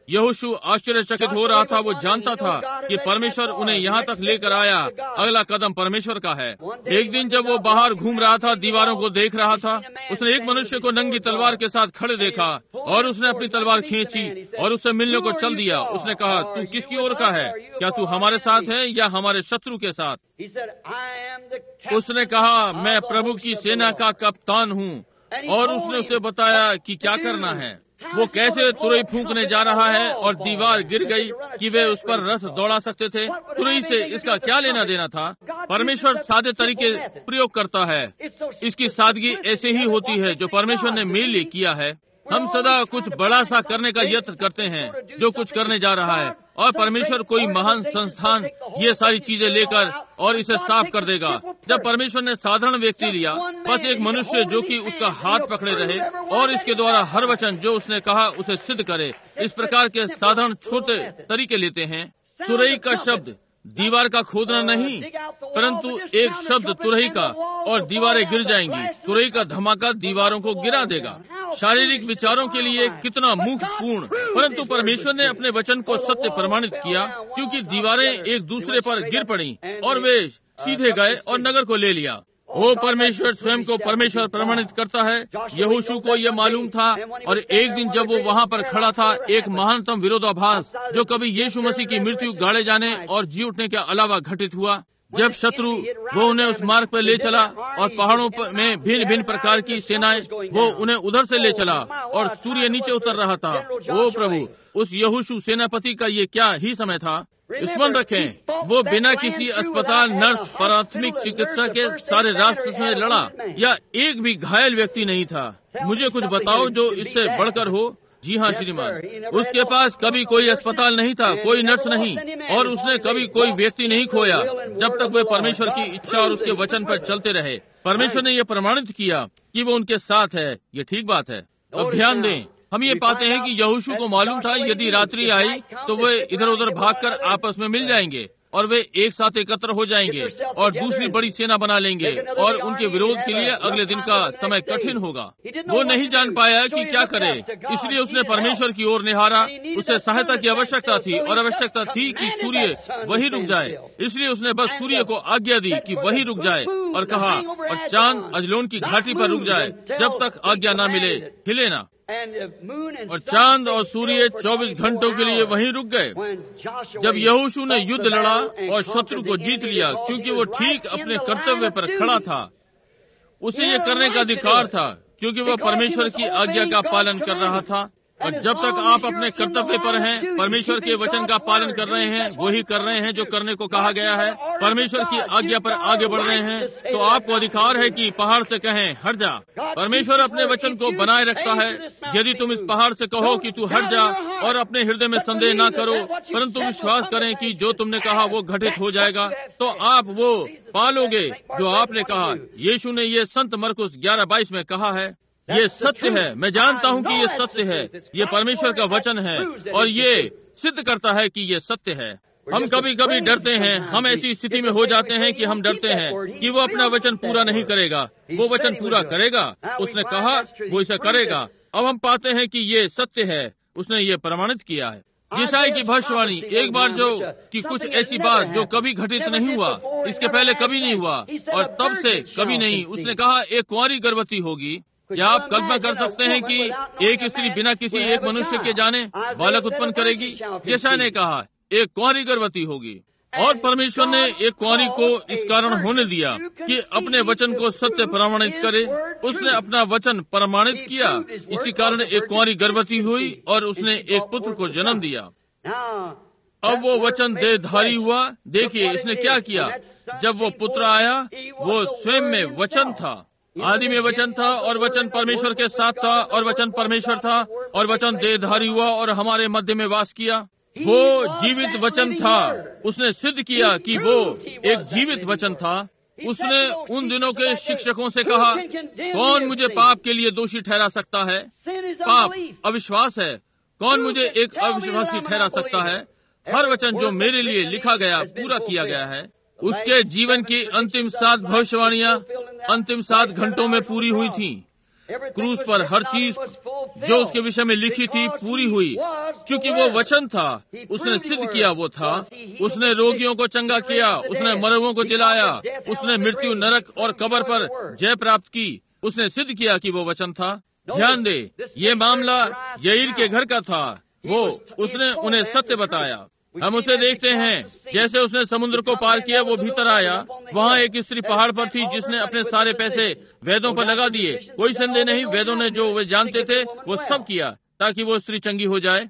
यहोशू आश्चर्यचकित हो रहा था। वो जानता था कि परमेश्वर उन्हें यहाँ तक लेकर आया। अगला कदम परमेश्वर का है। एक दिन जब वो बाहर घूम रहा था, दीवारों को देख रहा था, उसने एक मनुष्य को नंगी तलवार के साथ खड़े देखा और उसने अपनी तलवार खींची और उससे मिलने को चल दिया। उसने कहा, तू किसकी ओर का है? क्या तू हमारे साथ है या हमारे शत्रु के साथ? उसने कहा, मैं प्रभु की सेना का कप्तान हूँ। और उसने उसे बताया कि क्या करना है। वो कैसे तुरई फूंकने जा रहा है और दीवार गिर गई कि वे उस पर रथ दौड़ा सकते थे। तुरई से इसका क्या लेना देना था? परमेश्वर सादे तरीके प्रयोग करता है। इसकी सादगी ऐसे ही होती है जो परमेश्वर ने मेरे लिए किया है। हम सदा कुछ बड़ा सा करने का यत्न करते हैं जो कुछ करने जा रहा है, और परमेश्वर कोई महान संस्थान ये सारी चीजें लेकर और इसे साफ कर देगा। जब परमेश्वर ने साधारण व्यक्ति लिया, बस एक मनुष्य जो कि उसका हाथ पकड़े रहे और इसके द्वारा हर वचन जो उसने कहा उसे सिद्ध करे, इस प्रकार के साधारण छोटे तरीके लेते हैं। तुरई का शब्द दीवार का खोदना नहीं, परंतु एक शब्द तुरही का और दीवारें गिर जाएंगी। तुरही का धमाका दीवारों को गिरा देगा। शारीरिक विचारों के लिए कितना मुफ्तपूर्ण, परंतु परमेश्वर ने अपने वचन को सत्य प्रमाणित किया, क्योंकि दीवारें एक दूसरे पर गिर पड़ी और वे सीधे गए और नगर को ले लिया। वो परमेश्वर स्वयं को परमेश्वर प्रमाणित करता है। यहोशू को यह मालूम था, और एक दिन जब वो वहाँ पर खड़ा था, एक महानतम विरोधाभास जो कभी यीशु मसीह की मृत्यु, गाड़े जाने और जी उठने के अलावा घटित हुआ। जब शत्रु वो उन्हें उस मार्ग पर ले चला और पहाड़ों में भिन्न भिन्न प्रकार की सेनाएं वो उन्हें उधर से ले चला और सूर्य नीचे उतर रहा था। ओ प्रभु, उस यहोशू सेनापति का ये क्या ही समय था। स्मरण रखें, वो बिना किसी अस्पताल, नर्स, प्राथमिक चिकित्सा के सारे रास्ते से लड़ा, या एक भी घायल व्यक्ति नहीं था। मुझे कुछ बताओ जो इससे बढ़कर हो। जी हाँ श्रीमान, उसके पास कभी कोई अस्पताल नहीं था, कोई नर्स नहीं, और उसने कभी कोई व्यक्ति नहीं खोया जब तक वे परमेश्वर की इच्छा और उसके वचन पर चलते रहे। परमेश्वर ने यह प्रमाणित किया कि वो उनके साथ है। ये ठीक बात है। अब ध्यान दें, हम ये पाते हैं कि यहोशू को मालूम था यदि रात्रि आई तो वे इधर उधर भागकर आपस में मिल जाएंगे और वे एक साथ एकत्र हो जाएंगे और दूसरी बड़ी सेना बना लेंगे, और उनके विरोध के लिए अगले दिन का समय कठिन होगा। वो नहीं जान पाया कि क्या करे, इसलिए उसने परमेश्वर की ओर निहारा। उसे सहायता की आवश्यकता थी, और आवश्यकता थी कि सूर्य वही रुक जाए। इसलिए उसने बस सूर्य को आज्ञा दी कि वही रुक जाए, और कहा, और चांद अजलोन की घाटी पर रुक जाए जब तक आज्ञा न मिले, हिले ना। और चांद और सूर्य 24 घंटों के लिए वहीं रुक गए। जब यहोशू ने युद्ध लड़ा और शत्रु को जीत लिया, क्योंकि वो ठीक अपने कर्तव्य पर खड़ा था, उसे ये करने का अधिकार था, क्योंकि वह परमेश्वर की आज्ञा का पालन कर रहा था। और जब तक आप अपने कर्तव्य पर हैं, परमेश्वर के वचन का पालन कर रहे हैं, वही कर रहे हैं जो करने को कहा गया है, परमेश्वर की आज्ञा पर आगे बढ़ रहे हैं, तो आपको अधिकार है कि पहाड़ से कहें, हट जा। परमेश्वर अपने वचन को बनाए रखता है। यदि तुम इस पहाड़ से कहो कि तू हट जा, और अपने हृदय में संदेह ना करो, परंतु विश्वास करें कि जो तुमने कहा वो घटित हो जाएगा, तो आप वो पालोगे जो आपने कहा। यीशु ने ये संत मरकुस 11:22 में कहा है। ये सत्य है, मैं जानता हूँ कि ये सत्य है। ये परमेश्वर का वचन है, और ये सिद्ध करता है कि ये सत्य है। हम कभी कभी डरते हैं, हम ऐसी स्थिति में हो जाते हैं कि हम डरते हैं कि वो अपना वचन पूरा नहीं करेगा। वो वचन पूरा करेगा, उसने कहा वो इसे करेगा। अब हम पाते हैं कि ये सत्य है, उसने ये प्रमाणित किया है। यशायाह की भविष्यवाणी एक बार जो कि कुछ ऐसी बात जो कभी घटित नहीं हुआ, इसके पहले कभी नहीं हुआ और तब से कभी नहीं। उसने कहा एक कुंवारी गर्भवती होगी। क्या आप कल्पना कर सकते हैं कि एक स्त्री बिना किसी एक मनुष्य के जाने बालक उत्पन्न करेगी? यशायाह ने कहा एक कुंवारी गर्भवती होगी। और परमेश्वर ने एक कुंवारी को इस कारण होने दिया कि अपने वचन को सत्य प्रमाणित करे। उसने अपना वचन प्रमाणित किया, इसी कारण एक कुंवारी गर्भवती हुई और उसने एक पुत्र को जन्म दिया। अब वो वचन देहधारी हुआ। देखिए इसने क्या किया। जब वो पुत्र आया, वो स्वयं में वचन था। आदि में वचन था, और वचन परमेश्वर के साथ था, और वचन परमेश्वर था, और वचन देहधारी हुआ और हमारे मध्य में वास किया। वो जीवित वचन था। उसने सिद्ध किया कि वो एक जीवित वचन था। उसने उन दिनों के शिक्षकों से कहा, कौन मुझे पाप के लिए दोषी ठहरा सकता है? पाप अविश्वास है। कौन मुझे एक अविश्वासी ठहरा सकता है? हर वचन जो मेरे लिए लिखा गया पूरा किया गया है। उसके जीवन की अंतिम 7 भविष्यवाणियां अंतिम 7 घंटों में पूरी हुई थी। क्रूस पर हर चीज जो उसके विषय में लिखी थी पूरी हुई, क्योंकि वो वचन था। उसने सिद्ध किया वो था। उसने रोगियों को चंगा किया, उसने मरहुओं को जिलाया, उसने मृत्यु, नरक और कब्र पर जय प्राप्त की। उसने सिद्ध किया कि वो वचन था। ध्यान दे, ये मामला यईर के घर का था। उसने उन्हें सत्य बताया। हम उसे देखते हैं जैसे उसने समुद्र को पार किया, वो भीतर आया। वहाँ एक स्त्री पहाड़ पर थी जिसने अपने सारे पैसे वेदों पर लगा दिए। कोई संदेह नहीं, वेदों ने जो वे जानते थे वो सब किया ताकि वो स्त्री चंगी हो जाए।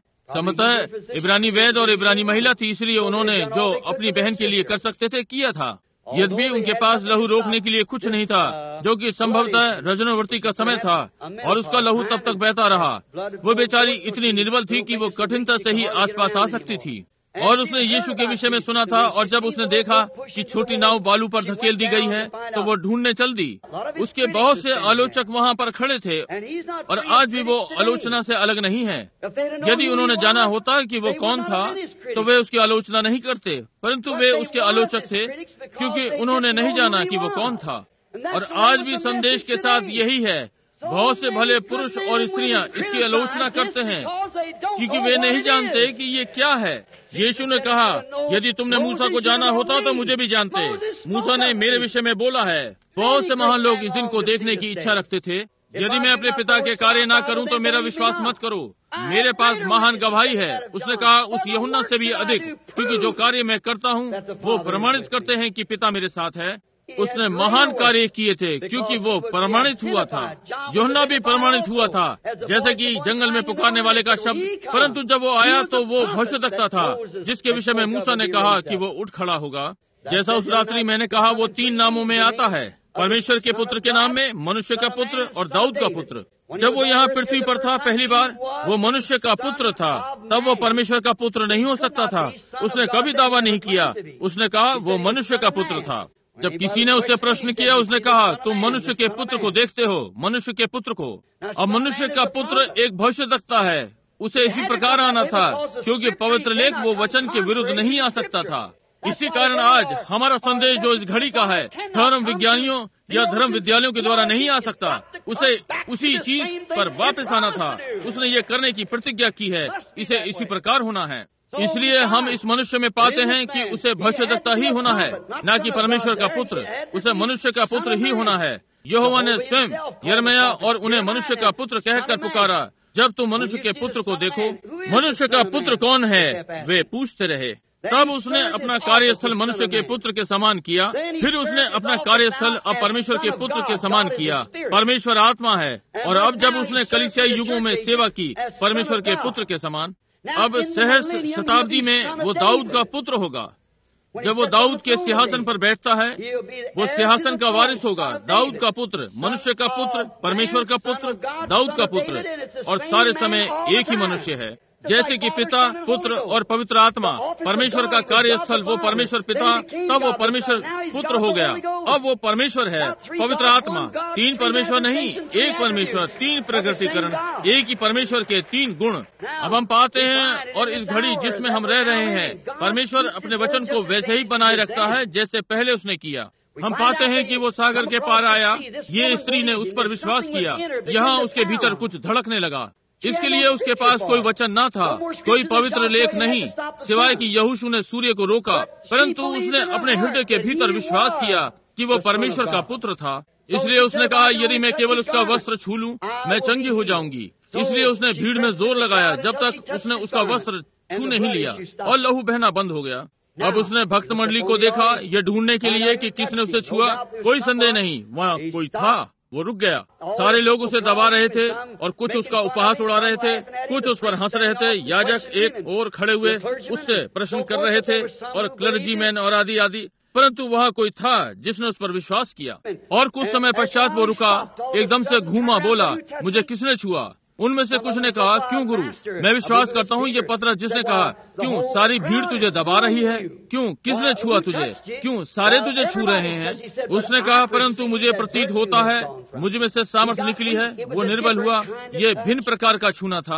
समझता इब्रानी वेद और इब्रानी महिला थी, इसलिए उन्होंने जो अपनी बहन के लिए कर सकते थे किया था। यद्यपि उनके पास लहू रोकने के लिए कुछ नहीं था, जो कि संभवतः रजनोवर्ती का समय था, और उसका लहू तब तक बहता रहा। वो बेचारी इतनी निर्बल थी कि वो कठिनता से ही आसपास आ सकती थी। और उसने यीशु के विषय में सुना था, और जब उसने देखा कि छोटी नाव बालू पर धकेल दी गई है तो वो ढूंढने चल दी। उसके बहुत से आलोचक वहाँ पर खड़े थे, और आज भी वो आलोचना से अलग नहीं है। यदि उन्होंने जाना होता कि वो कौन था तो वे उसकी आलोचना नहीं करते, परंतु वे उसके आलोचक थे क्योंकि उन्होंने नहीं जाना कि वो कौन था। और आज भी संदेश के साथ यही है। बहुत से भले पुरुष और स्त्रियां इसकी आलोचना करते हैं क्योंकि वे नहीं जानते कि ये क्या है। यीशु ने कहा, यदि तुमने मूसा को जाना होता तो मुझे भी जानते। मूसा ने मेरे विषय में बोला है। बहुत से महान लोग इस दिन को देखने की इच्छा रखते थे। यदि मैं अपने पिता के कार्य ना करूं तो मेरा विश्वास मत करो। मेरे पास महान गवाही है। उसने कहा, उस यूहन्ना से भी अधिक, क्योंकि जो कार्य मैं करता हूं वो प्रमाणित करते हैं कि पिता मेरे साथ है। उसने महान कार्य किए थे क्योंकि वो प्रमाणित हुआ था। यूहन्ना भी प्रमाणित हुआ था, जैसे कि जंगल में पुकारने वाले का शब्द। परंतु जब वो आया तो वो भविष्यद्वक्ता था जिसके विषय में मूसा ने कहा कि वो उठ खड़ा होगा। जैसा उस रात्रि मैंने कहा, वो 3 नामों में आता है। परमेश्वर के पुत्र के नाम में, मनुष्य का पुत्र और दाऊद का पुत्र। जब वो यहाँ पृथ्वी पर था पहली बार, वो मनुष्य का पुत्र था। तब वो परमेश्वर का पुत्र नहीं हो सकता था। उसने कभी दावा नहीं किया। उसने कहा वो मनुष्य का पुत्र था। जब किसी ने उससे प्रश्न किया, उसने कहा, तुम मनुष्य के पुत्र को देखते हो, मनुष्य के पुत्र को। अब मनुष्य का पुत्र एक भविष्यद्वक्ता है। उसे इसी प्रकार आना था क्योंकि पवित्र लेख वो वचन के विरुद्ध नहीं आ सकता था। इसी कारण आज हमारा संदेश जो इस घड़ी का है, धर्म विज्ञानियों या धर्म विद्यालयों के द्वारा नहीं आ सकता। उसे उसी चीज पर वापस आना था। उसने ये करने की प्रतिज्ञा की है। इसे इसी प्रकार होना है। इसलिए हम इस मनुष्य में पाते हैं कि उसे भविष्यद्वक्ता ही होना है, न कि परमेश्वर का पुत्र। उसे मनुष्य का पुत्र ही होना है। यहोवा ने स्वयं यिर्मयाह और उन्हें मनुष्य का पुत्र कहकर पुकारा। जब तुम मनुष्य के पुत्र को देखो, मनुष्य का पुत्र कौन है, वे पूछते रहे। तब उसने अपना कार्यस्थल मनुष्य के पुत्र के समान किया। फिर उसने अपना कार्यस्थल अब परमेश्वर के पुत्र के समान किया। परमेश्वर आत्मा है, और अब जब उसने कलीसियाई युगों में सेवा की परमेश्वर के पुत्र के समान, अब सहस्र शताब्दी में वो दाऊद का पुत्र होगा। जब वो दाऊद के सिंहासन पर बैठता है, वो सिंहासन का वारिस होगा। दाऊद का पुत्र, मनुष्य का पुत्र, परमेश्वर का पुत्र, दाऊद का पुत्र, और सारे समय एक ही मनुष्य है। जैसे कि पिता, पुत्र और पवित्र आत्मा परमेश्वर का कार्यस्थल, वो परमेश्वर पिता, तब वो परमेश्वर पुत्र हो गया। अब वो परमेश्वर है, पवित्र आत्मा। 3 परमेश्वर नहीं, एक परमेश्वर, 3 प्रगटीकरण, एक ही परमेश्वर के 3 गुण। अब हम पाते हैं, और इस घड़ी जिसमें हम रह रहे हैं, परमेश्वर अपने वचन को वैसे ही बनाए रखता है जैसे पहले उसने किया। हम पाते हैं कि वो सागर के पार आया। ये स्त्री ने उस पर विश्वास किया। यहाँ उसके भीतर कुछ धड़कने लगा। इसके लिए उसके पास कोई वचन न था, कोई पवित्र लेख नहीं, सिवाय कि यहोशू ने सूर्य को रोका। परंतु उसने अपने हृदय के भीतर विश्वास किया कि वो परमेश्वर का पुत्र था। इसलिए उसने कहा, यदि मैं केवल उसका वस्त्र छू लूं, मैं चंगी हो जाऊंगी। इसलिए उसने भीड़ में जोर लगाया जब तक उसने उसका वस्त्र छू नहीं लिया, और लहू बहना बंद हो गया। अब उसने भक्त मंडली को देखा, ये ढूंढने के लिए कि किसने उसे छुआ। कोई संदेह नहीं, वहाँ कोई था। वो रुक गया। सारे लोग उसे दबा रहे थे, और कुछ उसका उपहास उड़ा रहे थे, कुछ उस पर हंस रहे थे। याजक एक और खड़े हुए उससे प्रश्न कर रहे थे, और क्लर्जीमैन और आदि आदि। परंतु वहाँ कोई था जिसने उस पर विश्वास किया। और कुछ समय पश्चात वो रुका, एकदम से घूमा, बोला, मुझे किसने छुआ? उनमें से कुछ ने कहा, क्यों गुरु, मैं विश्वास करता हूँ ये पतरस। जिसने कहा, क्यों सारी भीड़ तुझे दबा रही है? क्यों, किसने छुआ तुझे? क्यों सारे तुझे छू रहे हैं? उसने कहा, परंतु मुझे प्रतीत होता है मुझ में से सामर्थ निकली है। वो निर्बल हुआ। ये भिन्न प्रकार का छूना था।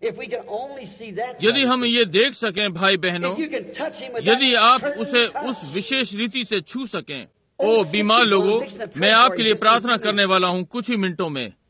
यदि हम ये देख सकें भाई बहनों, यदि आप उसे उस विशेष रीति से छू सकें। ओ बीमार लोगों, मैं आपके लिए प्रार्थना करने वाला हूँ कुछ ही मिनटों में।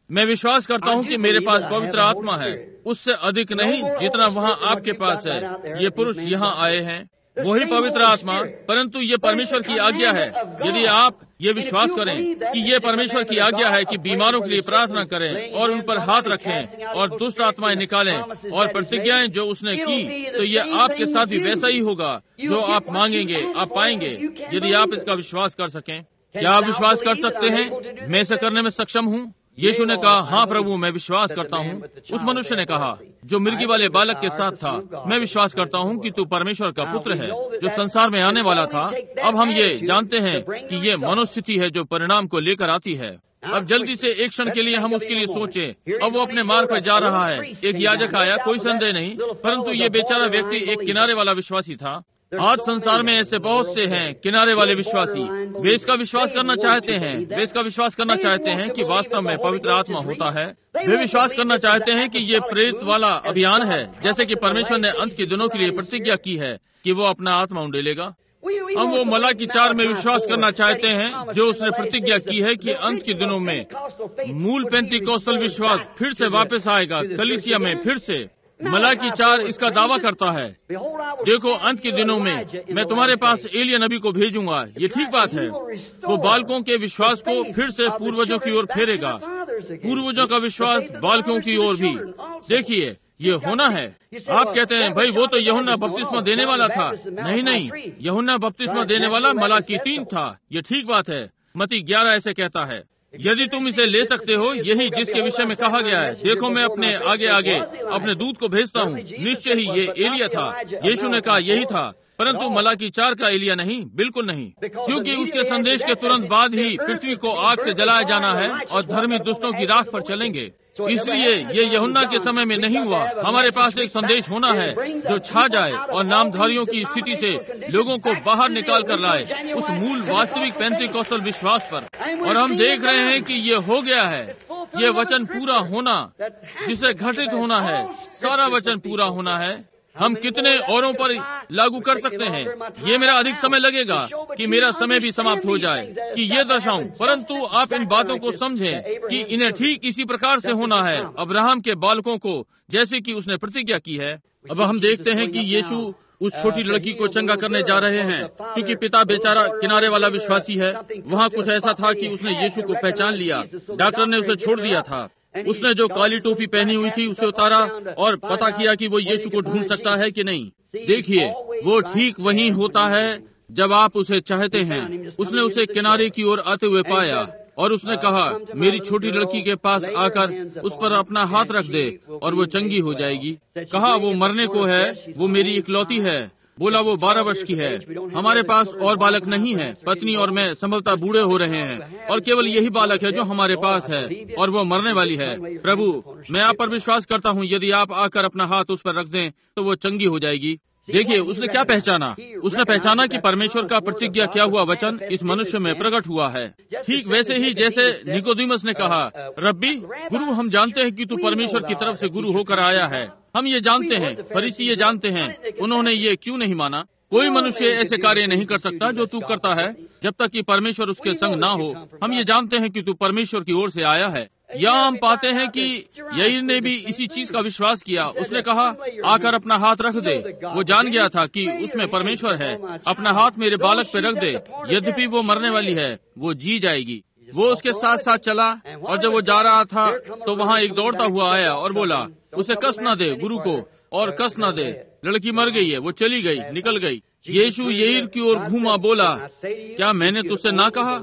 मैं विश्वास करता हूँ कि मेरे पास पवित्र आत्मा है, उससे अधिक नहीं जितना वहाँ आपके पास है। ये पुरुष यहाँ आए हैं, वही पवित्र आत्मा, परंतु ये परमेश्वर की आज्ञा है। यदि आप ये विश्वास करें कि ये परमेश्वर की आज्ञा है कि बीमारों के लिए प्रार्थना करें और उन पर हाथ रखें और दुष्ट आत्माएं निकालें और प्रतिज्ञाएं जो उसने की, तो ये आपके साथ भी वैसा ही होगा। जो आप मांगेंगे आप पाएंगे, यदि आप इसका विश्वास कर सकें। क्या आप विश्वास कर सकते हैं मैं इसे करने में सक्षम हूँ? यीशु ने कहा, हाँ प्रभु, मैं विश्वास करता हूँ। उस मनुष्य ने कहा जो मिर्गी वाले बालक के साथ था, मैं विश्वास करता हूँ कि तू परमेश्वर का पुत्र है जो संसार में आने वाला था। अब हम ये जानते हैं कि ये मनोस्थिति है जो परिणाम को लेकर आती है। अब जल्दी से एक क्षण के लिए हम उसके लिए सोचें। अब वो अपने मार्ग पर जा रहा है। एक याजक आया, कोई संदेह नहीं, परंतु ये बेचारा व्यक्ति एक किनारे वाला विश्वासी था। आज संसार में ऐसे बहुत से हैं किनारे वाले विश्वासी। वे इसका विश्वास करना चाहते हैं, वे इसका विश्वास करना चाहते हैं कि वास्तव में पवित्र आत्मा होता है। वे विश्वास करना चाहते हैं कि ये प्रेरित वाला अभियान है, जैसे कि परमेश्वर ने अंत के दिनों के लिए प्रतिज्ञा की है कि वो अपना आत्मा उंडेलेगा। हम वो मलाकी 4 में विश्वास करना चाहते हैं जो उसने प्रतिज्ञा की है कि अंत के दिनों में मूल पेंतीकोस्तल विश्वास फिर से वापस आएगा कलीसिया में फिर से। मलाकी 4 इसका दावा करता है। देखो, अंत के दिनों में मैं तुम्हारे पास एलिया नबी को भेजूंगा। ये ठीक बात है। वो बालकों के विश्वास को फिर से पूर्वजों की ओर फेरेगा, पूर्वजों का विश्वास बालकों की ओर भी। देखिए, ये होना है। आप कहते हैं, भाई वो तो यूहन्ना बपतिस्मा देने वाला था। नहीं, यूहन्ना बपतिस्मा देने वाला मलाकी 3 था। ये ठीक बात है। मत्ती 11 ऐसे कहता है। यदि तुम इसे ले सकते हो, यही जिसके विषय में कहा गया है, देखो मैं अपने आगे आगे अपने दूत को भेजता हूँ, निश्चय ही ये एलिया था। यीशु ने कहा यही था, परंतु मलाकी 4 का एलिया नहीं, बिल्कुल नहीं, क्योंकि उसके संदेश के तुरंत बाद ही पृथ्वी को आग से जलाया जाना है और धर्मी दुष्टों की राख पर चलेंगे। इसलिए ये यूहन्ना के समय में नहीं हुआ। हमारे पास एक संदेश होना है जो छा जाए और नामधारियों की स्थिति से लोगों को बाहर निकाल कर लाए उस मूल वास्तविक पेंतीकोस्तल विश्वास पर। और हम देख रहे हैं कि ये हो गया है। ये वचन पूरा होना जिसे घटित होना है, सारा वचन पूरा होना है। हम कितने औरों पर लागू कर सकते हैं? ये मेरा अधिक समय लगेगा कि मेरा समय भी समाप्त हो जाए कि ये दर्शाऊं, परंतु आप इन बातों को समझें कि इन्हें ठीक इसी प्रकार से होना है अब्राहम के बालकों को, जैसे कि उसने प्रतिज्ञा की है। अब हम देखते हैं कि यीशु उस छोटी लड़की को चंगा करने जा रहे हैं, क्योंकि पिता बेचारा किनारे वाला विश्वासी है। वहाँ कुछ ऐसा था कि उसने यीशु को पहचान लिया। डॉक्टर ने उसे छोड़ दिया था। उसने जो काली टोपी पहनी हुई थी उसे उतारा और पता किया कि वो यीशु को ढूंढ सकता है कि नहीं। देखिए, वो ठीक वहीं होता है जब आप उसे चाहते हैं। उसने उसे किनारे की ओर आते हुए पाया और उसने कहा, मेरी छोटी लड़की के पास आकर उस पर अपना हाथ रख दे और वो चंगी हो जाएगी। कहा, वो मरने को है, वो मेरी इकलौती है। बोला, वो 12 वर्ष की है। हमारे पास और बालक नहीं है। पत्नी और मैं संभवतः बूढ़े हो रहे हैं और केवल यही बालक है जो हमारे पास है और वो मरने वाली है। प्रभु, मैं आप पर विश्वास करता हूँ, यदि आप आकर अपना हाथ उस पर रख दें तो वो चंगी हो जाएगी। देखिए, उसने क्या पहचाना? उसने पहचाना कि परमेश्वर का प्रतिज्ञा किया हुआ वचन इस मनुष्य में प्रकट हुआ है। ठीक वैसे ही जैसे निकोदेमुस ने कहा, रब्बी, गुरु, हम जानते हैं कि तू परमेश्वर की तरफ से गुरु होकर आया है। हम ये जानते हैं, फरीसी ये जानते हैं। उन्होंने ये क्यों नहीं माना? कोई मनुष्य ऐसे कार्य नहीं कर सकता जो तू करता है जब तक कि परमेश्वर उसके संग ना हो। हम ये जानते हैं कि तू परमेश्वर की ओर से आया है। यहाँ हम पाते हैं कि याईर ने भी इसी चीज का विश्वास किया। उसने कहा, आकर अपना हाथ रख दे। वो जान गया था कि उसमें परमेश्वर है। अपना हाथ मेरे बालक पे रख दे, यद्यपि वो मरने वाली है, वो जी जाएगी। वो उसके साथ साथ चला और जब वो जा रहा था तो वहाँ एक दौड़ता हुआ आया और बोला, उसे कष्ट न दे गुरु को, और कष्ट न दे, लड़की मर गई है। वो चली गई, निकल गई। यीशु याईर की ओर घूमा, बोला, क्या मैंने तुझसे ना कहा,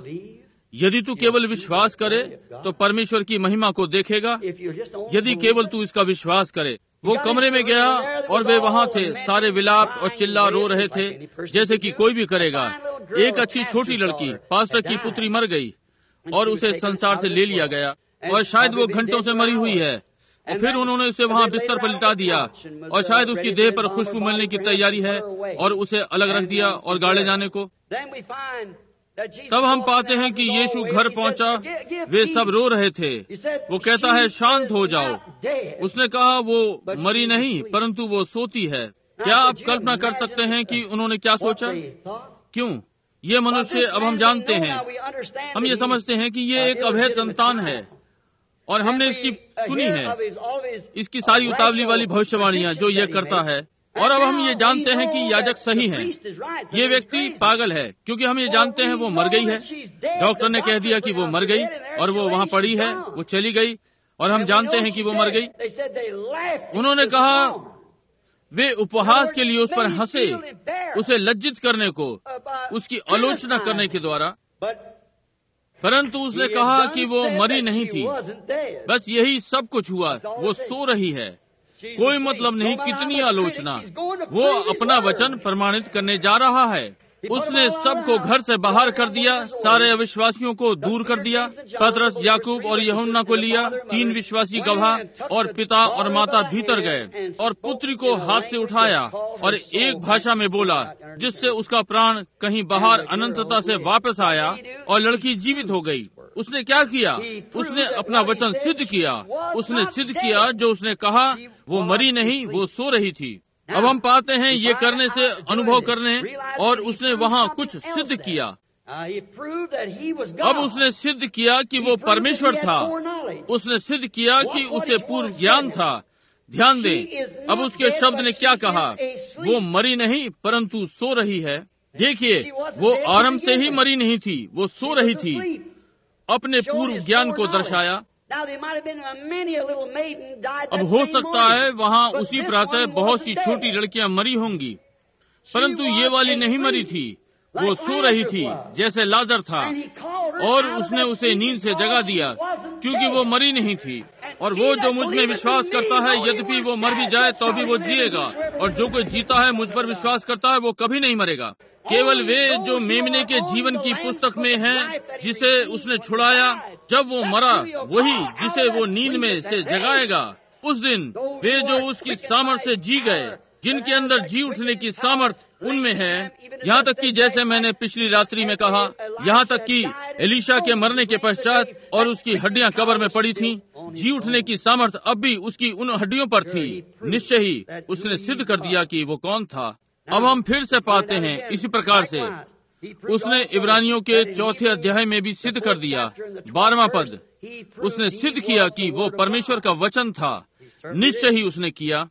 यदि तू केवल विश्वास करे तो परमेश्वर की महिमा को देखेगा। यदि केवल तू इसका विश्वास करे। वो कमरे में गया और वे वहाँ थे, सारे विलाप और चिल्ला रो रहे थे जैसे कि कोई भी करेगा। एक अच्छी छोटी लड़की, पास्टर की पुत्री, मर गई और उसे संसार से ले लिया गया और शायद वो घंटों से मरी हुई है। और फिर उन्होंने उसे वहाँ बिस्तर पर लिटा दिया और शायद उसकी देह पर खुशबू मिलने की तैयारी है और उसे अलग रख दिया और गाड़े जाने को। तब हम पाते हैं कि यीशु घर पहुंचा। वे सब रो रहे थे। वो कहता है, शांत हो जाओ। उसने कहा, वो मरी नहीं परंतु वो सोती है। क्या आप कल्पना कर सकते हैं कि उन्होंने क्या सोचा? क्यों? ये मनुष्य, अब हम जानते हैं, हम ये समझते हैं कि ये एक अवैध संतान है। और हमने इसकी सुनी है, इसकी सारी उतावली वाली भविष्यवाणियां जो ये करता है। और अब हम ये जानते हैं कि याजक सही है, ये व्यक्ति पागल है, क्योंकि हम ये जानते हैं वो मर गई है। डॉक्टर ने कह दिया कि वो मर गई और वो वहाँ पड़ी है, वो चली गई और हम जानते हैं कि वो मर गई। उन्होंने कहा वे उपहास के लिए उस पर हंसे, उसे लज्जित करने को, उसकी आलोचना करने के द्वारा, परंतु उसने कहा कि वो मरी नहीं थी। बस यही सब कुछ हुआ, वो सो रही है। कोई मतलब नहीं कितनी आलोचना, वो अपना वचन प्रमाणित करने जा रहा है। उसने सबको घर से बाहर कर दिया, सारे अविश्वासियों को दूर कर दिया। पतरस, याकूब और यूहन्ना को लिया, 3 विश्वासी गवाह और पिता और माता भीतर गए और पुत्री को हाथ से उठाया और एक भाषा में बोला, जिससे उसका प्राण कहीं बाहर अनंतता से वापस आया और लड़की जीवित हो गई। उसने क्या किया? उसने अपना वचन सिद्ध किया। उसने सिद्ध किया जो उसने कहा, वो मरी नहीं, वो सो रही थी। अब हम पाते हैं ये करने से अनुभव करने, और उसने वहाँ कुछ सिद्ध किया। अब उसने सिद्ध किया कि वो परमेश्वर था। उसने सिद्ध किया कि उसे पूर्व ज्ञान था। ध्यान दें, अब उसके शब्द ने क्या कहा? वो मरी नहीं परंतु सो रही है। देखिए, वो आरंभ से ही मरी नहीं थी, वो सो रही थी। अपने पूर्व ज्ञान को दर्शाया। अब हो सकता है वहाँ उसी प्रातः बहुत सी छोटी लड़कियां मरी होंगी, परंतु ये वाली नहीं मरी थी, वो सो रही थी जैसे लाजर था, और उसने उसे नींद से जगा दिया क्योंकि वो मरी नहीं थी। और वो जो मुझ में विश्वास करता है, यद्यपि वो मर भी जाए तो भी वो जिएगा, और जो कोई जीता है, मुझ पर विश्वास करता है, वो कभी नहीं मरेगा। केवल वे जो मेमने के जीवन की पुस्तक में हैं, जिसे उसने छुड़ाया, जब वो मरा, वही जिसे वो नींद में से जगाएगा उस दिन। वे जो उसकी सामर्थ से जी गए, जिनके अंदर जी उठने की सामर्थ उनमें है, यहाँ तक कि जैसे मैंने पिछली रात्रि में कहा, यहाँ तक कि एलीशा के मरने के पश्चात और उसकी हड्डियां कब्र में पड़ी थीं, जी उठने की सामर्थ अब भी उसकी उन हड्डियों पर थी। निश्चय ही उसने सिद्ध कर दिया कि वो कौन था। अब हम फिर से पाते हैं इसी प्रकार से उसने इब्रानियों के 4थे अध्याय में भी सिद्ध कर दिया। 12वां पद, उसने सिद्ध किया कि वो परमेश्वर का वचन था। निश्चय ही उसने किया।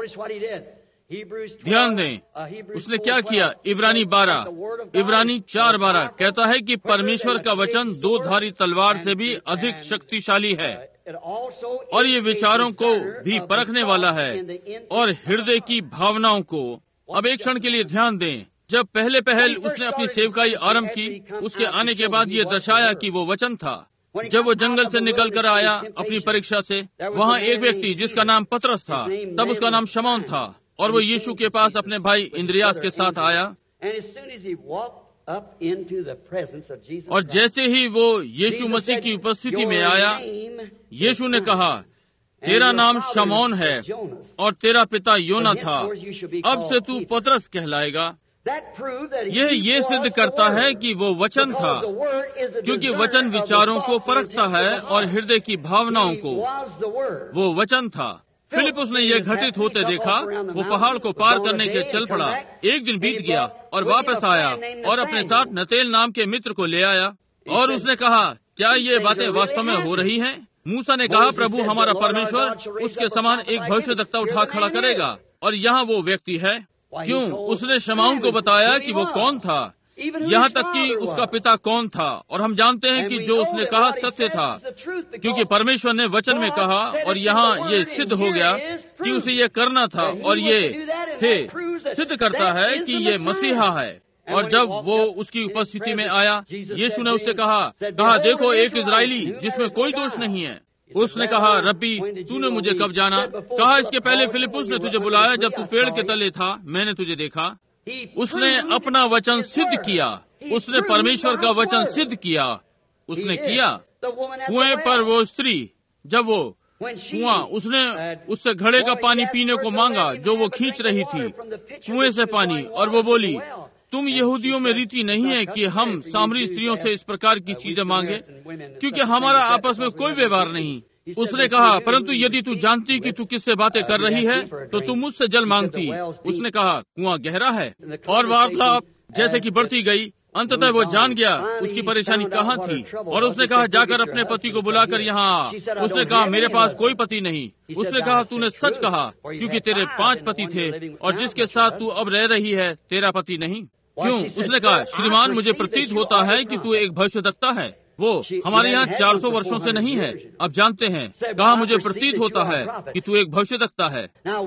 ध्यान दें, उसने क्या किया? इब्रानी 4:12 कहता है कि परमेश्वर का वचन 2 धारी तलवार से भी अधिक शक्तिशाली है, और ये विचारों को भी परखने वाला है और हृदय की भावनाओं को। अब एक क्षण के लिए ध्यान दें, जब पहले उसने अपनी सेवकाई आरंभ की, उसके आने के बाद ये दर्शाया कि वो वचन था। जब वो जंगल से निकल कर आया अपनी परीक्षा से, वहाँ एक व्यक्ति जिसका नाम पतरस था, तब उसका नाम शमौन था, और वो यीशु के पास अपने भाई इंद्रियास के साथ आया। और जैसे ही वो यीशु मसीह की उपस्थिति में आया, यीशु ने कहा, तेरा नाम शमौन है और तेरा पिता योना था, अब से तू पतरस कहलाएगा। यह ये सिद्ध करता है कि वो वचन था, क्योंकि वचन विचारों को परखता है और हृदय की भावनाओं को। वो वचन था। फिलिपुस ने यह घटित होते देखा। वो पहाड़ को पार करने के चल पड़ा। एक दिन बीत गया और वापस आया और अपने साथ नतेल नाम के मित्र को ले आया, और उसने कहा, क्या ये बातें वास्तव में हो रही हैं? मूसा ने कहा, प्रभु हमारा परमेश्वर उसके समान एक भविष्यद्वक्ता उठा खड़ा करेगा, और यहाँ वो व्यक्ति है। क्यों? उसने शमौन को बताया कि वो कौन था, यहाँ तक कि उसका पिता कौन था, और हम जानते हैं कि जो उसने कहा सत्य था, क्योंकि परमेश्वर ने वचन में कहा, और यहाँ ये सिद्ध हो गया कि उसे ये करना था, और ये थे सिद्ध करता है कि ये मसीहा है। और जब वो उसकी उपस्थिति में आया, यीशु ने उससे कहा, देखो एक इजरायली जिसमें कोई दोष नहीं है। उसने कहा, रब्बी तूने मुझे कब जाना? कहा, इसके पहले फिलिपुस ने तुझे बुलाया, जब तू पेड़ के तले था, मैंने तुझे देखा। उसने अपना वचन सिद्ध किया। उसने परमेश्वर का वचन सिद्ध किया। उसने किया। कुएं पर वो स्त्री, जब वो कुआं, उसने उससे घड़े का पानी पीने को मांगा जो वो खींच रही थी, कुएं से पानी, और वो बोली, तुम यहूदियों में रीति नहीं है कि हम सामरी स्त्रियों से इस प्रकार की चीजें मांगे, क्योंकि हमारा आपस में कोई व्यवहार नहीं। उसने कहा, परंतु यदि तू जानती कि तू किससे बातें कर रही है, तो तू मुझसे जल मांगती। उसने कहा, कुआं गहरा है। और वार्तालाप जैसे कि बढ़ती गई, अंततः वो जान गया उसकी परेशानी कहाँ थी, और उसने कहा जाकर अपने पति को बुलाकर यहाँ आ। उसने कहा मेरे पास कोई पति नहीं। उसने कहा तूने सच कहा, क्योंकि तेरे 5 पति थे और जिसके साथ तू अब रह रही है तेरा पति नहीं। क्यों? उसने कहा श्रीमान, मुझे प्रतीत होता है कि तू एक भविष्यद्वक्ता है। वो हमारे यहाँ 400 वर्षों से नहीं है, अब जानते हैं। कहा मुझे प्रतीत होता है कि तू एक भविष्यद्वक्ता है।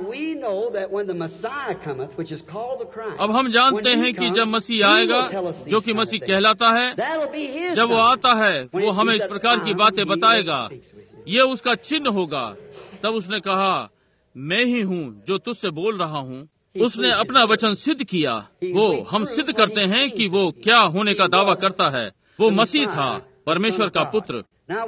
अब हम जानते हैं कि जब मसीह आएगा, जो कि मसीह कहलाता है, जब वो आता है वो हमें इस प्रकार की बातें बताएगा। ये उसका चिन्ह होगा। तब उसने कहा मैं ही हूँ जो तुझसे बोल रहा हूँ। उसने अपना वचन सिद्ध किया। वो हम सिद्ध करते हैं कि वो क्या होने का दावा करता है। वो मसीह था, परमेश्वर का पुत्र।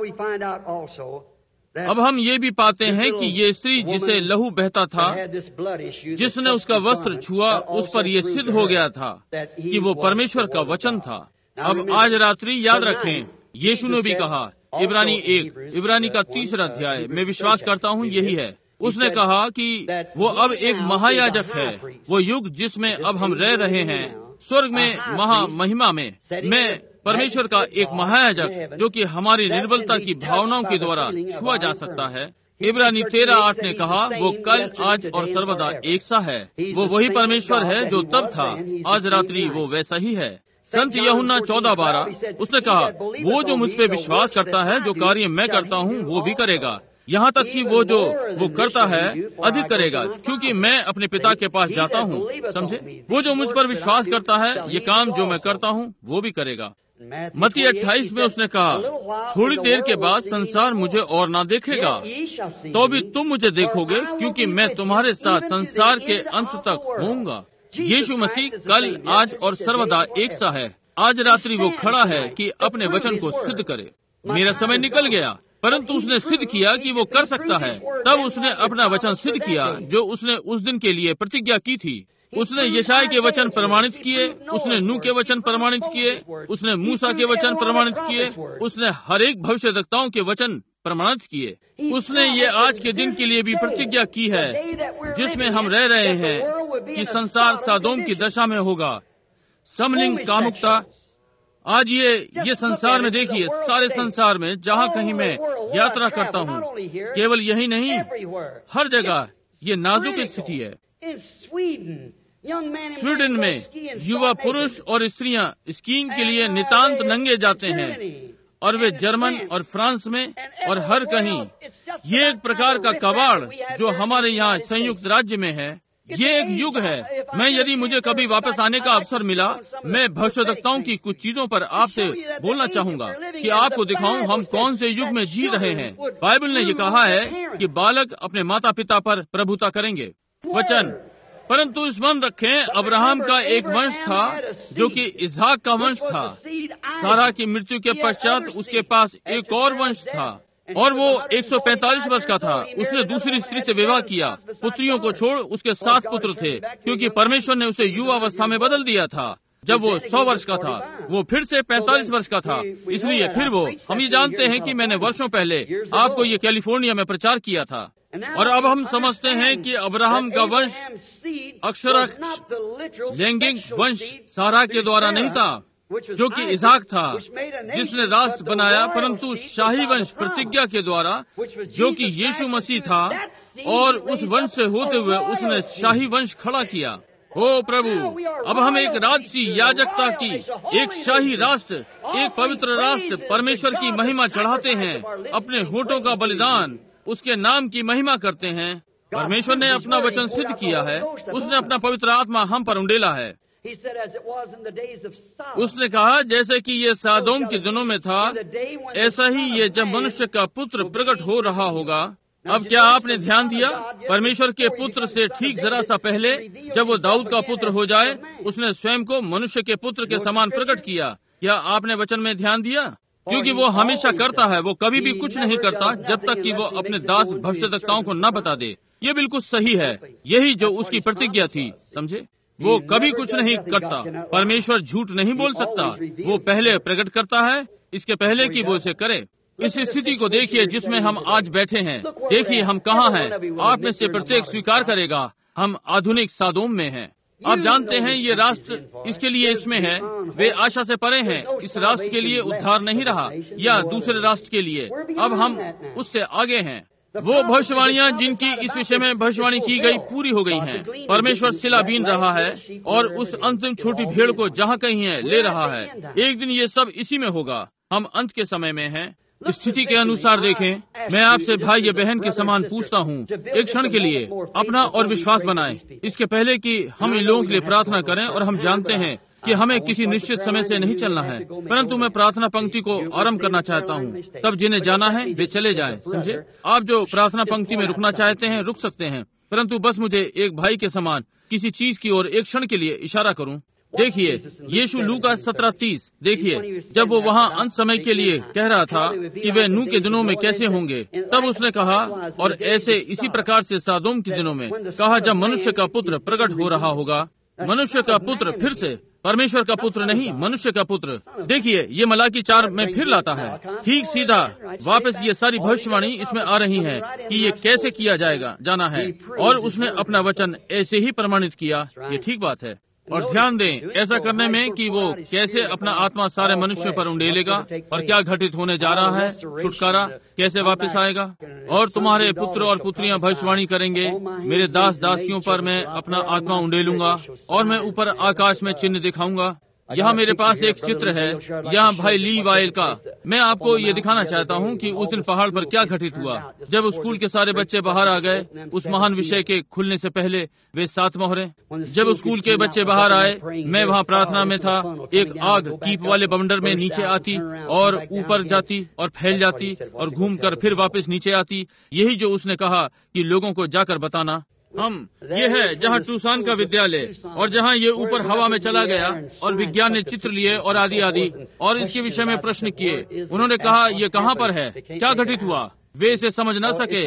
अब हम ये भी पाते हैं कि ये स्त्री जिसे लहू बहता था, जिसने उसका वस्त्र छुआ, उस पर यह सिद्ध हो गया था कि वो परमेश्वर का वचन था। अब आज रात्रि याद रखें, यीशु ने भी कहा, इब्रानी का 3 अध्याय, मैं विश्वास करता हूँ यही है। उसने कहा कि वो अब एक महायाजक है। वो युग जिसमें अब हम रह रहे हैं, स्वर्ग में महामहिमा में, मैं परमेश्वर का एक महायाजक, जो कि हमारी निर्बलता की भावनाओं के द्वारा छुआ जा सकता है। इब्रानी 13:8 ने कहा वो कल, आज और सर्वदा एक सा है। वो वही परमेश्वर है जो तब था, आज रात्रि वो वैसा ही है। संत यूहन्ना 14:12 उसने कहा वो जो मुझ पे विश्वास करता है, जो कार्य मैं करता हूँ वो भी करेगा, यहाँ तक कि वो जो वो करता है अधिक करेगा, क्योंकि मैं अपने पिता के पास जाता हूँ। समझे? वो जो मुझ पर विश्वास करता है, ये काम जो मैं करता हूँ वो भी करेगा। मत्ती 28 में उसने कहा थोड़ी देर के बाद संसार मुझे और ना देखेगा, तो भी तुम मुझे देखोगे, क्योंकि मैं तुम्हारे साथ संसार के अंत तक होऊंगा। यीशु मसीह कल, आज और सर्वदा एक सा है। आज रात्रि वो खड़ा है कि अपने वचन को सिद्ध करे। मेरा समय निकल गया, परंतु उसने सिद्ध किया कि वो कर सकता है। तब उसने अपना वचन सिद्ध किया जो उसने उस दिन के लिए प्रतिज्ञा की थी। उसने यशाया के वचन प्रमाणित किए, उसने नूह के वचन प्रमाणित किए, उसने मूसा के वचन प्रमाणित किए, उसने हर एक भविष्यद्वक्ताओं के वचन प्रमाणित किए। उसने ये आज के दिन के लिए भी प्रतिज्ञा की है जिसमें हम रह रहे हैं, कि संसार सादोम की दशा में होगा, समलिंग कामुकता। आज ये संसार में देखिए, सारे संसार में जहाँ कहीं मैं यात्रा करता हूँ, केवल यही नहीं, हर जगह ये नाजुक स्थिति है। स्वीडन में युवा पुरुष और स्त्रियां स्कीइंग के लिए नितांत नंगे जाते हैं, और वे जर्मन और फ्रांस में और हर कहीं। ये एक प्रकार का कबाड़ जो हमारे यहाँ संयुक्त राज्य में है। ये एक युग है। मैं यदि मुझे कभी वापस आने का अवसर मिला, मैं भविष्यद्वक्ताओं की कुछ चीजों पर आपसे बोलना चाहूँगा कि आपको दिखाऊं हम कौन से युग में जी रहे हैं। बाइबल ने ये कहा है कि बालक अपने माता पिता पर प्रभुता करेंगे। वचन, परंतु स्मरण रखें, अब्राहम का एक वंश था जो कि इसहाक का वंश था। सारा की मृत्यु के पश्चात उसके पास एक और वंश था, और वो 145 वर्ष का था। उसने दूसरी स्त्री से विवाह किया। पुत्रियों को छोड़ उसके 7 पुत्र थे, क्योंकि परमेश्वर ने उसे युवावस्था में बदल दिया था। जब वो 100 वर्ष का था, वो फिर से 45 वर्ष का था। इसलिए फिर वो, हम ये जानते हैं कि मैंने वर्षों पहले आपको ये कैलिफोर्निया में प्रचार किया था। और अब हम समझते हैं कि अब्राहम का वंश अक्षरश लैंगिक वंश सारा के द्वारा नहीं था, जो कि इसहाक था, जिसने राष्ट्र बनाया, परंतु शाही वंश प्रतिज्ञा के द्वारा, जो कि यीशु मसीह था, और उस वंश से होते हुए उसने शाही वंश खड़ा किया। ओ प्रभु, अब हम एक राजसी याजकता की, एक शाही राष्ट्र, एक पवित्र राष्ट्र परमेश्वर की महिमा चढ़ाते हैं, अपने होठों का बलिदान, उसके नाम की महिमा करते हैं। परमेश्वर ने अपना वचन सिद्ध किया है। उसने अपना पवित्र आत्मा हम पर उंडेला है। उसने कहा जैसे कि ये सादोम के दिनों में था, ऐसा ही ये जब मनुष्य का पुत्र प्रकट हो रहा होगा। अब क्या आपने ध्यान दिया? परमेश्वर के पुत्र से ठीक जरा सा पहले, जब वो दाऊद का पुत्र हो जाए, उसने स्वयं को मनुष्य के पुत्र के समान प्रकट किया। क्या आपने वचन में ध्यान दिया? क्योंकि वो हमेशा करता है, वो कभी भी कुछ नहीं करता जब तक कि वो अपने दास भविष्यद्वक्ताओं को न बता दे। ये बिल्कुल सही है, यही जो उसकी प्रतिज्ञा थी। समझे? वो कभी कुछ नहीं करता। परमेश्वर झूठ नहीं बोल सकता। वो पहले प्रकट करता है, इसके पहले कि वो इसे करे। इस स्थिति को देखिए जिसमें हम आज बैठे हैं। देखिए हम कहाँ हैं। आप में से प्रत्येक स्वीकार करेगा हम आधुनिक सादोम में हैं। आप जानते हैं ये राष्ट्र इसके लिए इसमें है, वे आशा से परे हैं। इस राष्ट्र के लिए उद्धार नहीं रहा या दूसरे राष्ट्र के लिए, अब हम उससे आगे हैं। वो भविष्यवाणियां जिनकी इस विषय में भविष्यवाणी की गई पूरी हो गई हैं। परमेश्वर सिला बीन रहा है और उस अंतिम छोटी भेड़ को जहाँ कहीं है ले रहा है। एक दिन ये सब इसी में होगा। हम अंत के समय में हैं। स्थिति के अनुसार देखें। मैं आपसे भाई या बहन के समान पूछता हूँ, एक क्षण के लिए अपना और विश्वास बनाएं, इसके पहले कि हम इन लोगों के लिए प्रार्थना करें। और हम जानते हैं कि हमें किसी निश्चित समय से नहीं चलना है, परंतु मैं प्रार्थना पंक्ति को आरंभ करना चाहता हूँ। तब जिन्हें जाना है वे चले जाएं, समझे। आप जो प्रार्थना पंक्ति में रुकना चाहते हैं रुक सकते हैं, परंतु बस मुझे एक भाई के समान किसी चीज की ओर एक क्षण के लिए इशारा करूँ। देखिए यीशु लूका 17:30। देखिए जब वो वहाँ अंत समय के लिए कह रहा था कि वे नूह के दिनों में कैसे होंगे, तब उसने कहा और ऐसे इसी प्रकार से सदोम के दिनों में कहा, जब मनुष्य का पुत्र प्रकट हो रहा होगा। मनुष्य का पुत्र, फिर से परमेश्वर का पुत्र नहीं, मनुष्य का पुत्र। देखिए ये मलाकी 4 में फिर लाता है, ठीक सीधा वापस ये सारी भविष्यवाणी इसमें आ रही है कि ये कैसे किया जाना है, और उसने अपना वचन ऐसे ही प्रमाणित किया। ये ठीक बात है। और ध्यान दें ऐसा करने में कि वो कैसे अपना आत्मा सारे मनुष्य पर उंडेलेगा और क्या घटित होने जा रहा है, छुटकारा कैसे वापस आएगा। और तुम्हारे पुत्र और पुत्रियां भविष्यवाणी करेंगे, मेरे दास दासियों पर मैं अपना आत्मा उंडेलूंगा और मैं ऊपर आकाश में चिन्ह दिखाऊंगा। यहाँ मेरे पास एक चित्र है, यहाँ भाई ली वाइल का। मैं आपको ये दिखाना चाहता हूँ कि उस दिन पहाड़ पर क्या घटित हुआ। जब स्कूल के सारे बच्चे बाहर आ गए उस महान विषय के खुलने से पहले, वे 7 मोहरें। जब स्कूल के बच्चे बाहर आए, मैं वहाँ प्रार्थना में था। एक आग कीप वाले बवंडर में नीचे आती और ऊपर जाती और फैल जाती और घूमकर फिर वापस नीचे आती। यही जो उसने कहा कि लोगों को जाकर बताना। ये है जहाँ टूसान का विद्यालय, और जहाँ ये ऊपर हवा में चला गया और विज्ञान ने चित्र लिए और आदि आदि और इसके विषय में प्रश्न किए। उन्होंने कहा ये कहाँ पर है, क्या घटित हुआ। वे इसे समझ न सके।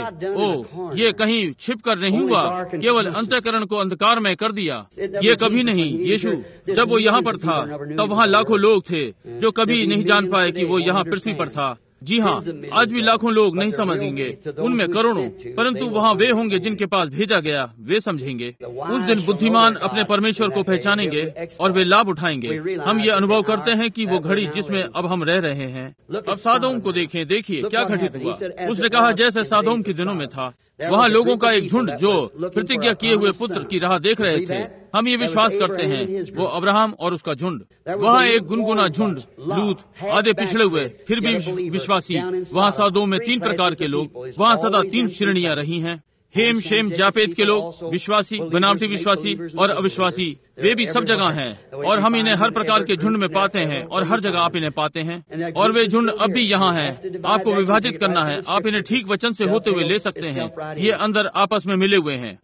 ओ, ये कहीं छिप कर नहीं हुआ, केवल अंतःकरण को अंधकार में कर दिया। ये कभी नहीं। यीशु जब वो यहाँ पर था तब वहाँ लाखों लोग थे जो कभी नहीं जान पाए कि वो यहाँ पृथ्वी पर था। जी हाँ, आज भी लाखों लोग नहीं समझेंगे, उनमें करोड़ों, परंतु वहाँ वे होंगे जिनके पास भेजा गया, वे समझेंगे। उस दिन बुद्धिमान अपने परमेश्वर को पहचानेंगे और वे लाभ उठाएंगे। हम ये अनुभव करते हैं कि वो घड़ी जिसमें अब हम रह रहे हैं। अब सादोम को देखें, देखिए क्या घटित हुआ। उसने कहा जैसे सादोम के दिनों में था। वहाँ लोगों का एक झुंड जो प्रतिज्ञा किए हुए पुत्र की राह देख रहे थे। हम ये विश्वास करते हैं वो अब्राहम और उसका झुंड। वहाँ एक गुनगुना झुंड, लूत, आधे पिछड़े हुए फिर भी विश्वासी। वहाँ सादोम में 3 प्रकार के लोग। वहाँ सदा 3 श्रेणियां रही हैं। हेम शेम जापेत के लोग, विश्वासी, बनावटी विश्वासी और अविश्वासी, वे भी सब जगह हैं। और हम इन्हें हर प्रकार के झुंड में पाते हैं और हर जगह आप इन्हें पाते हैं। और वे झुंड अब भी यहाँ हैं। आपको विभाजित करना है। आप इन्हें ठीक वचन से होते हुए ले सकते हैं। ये अंदर आपस में मिले हुए हैं।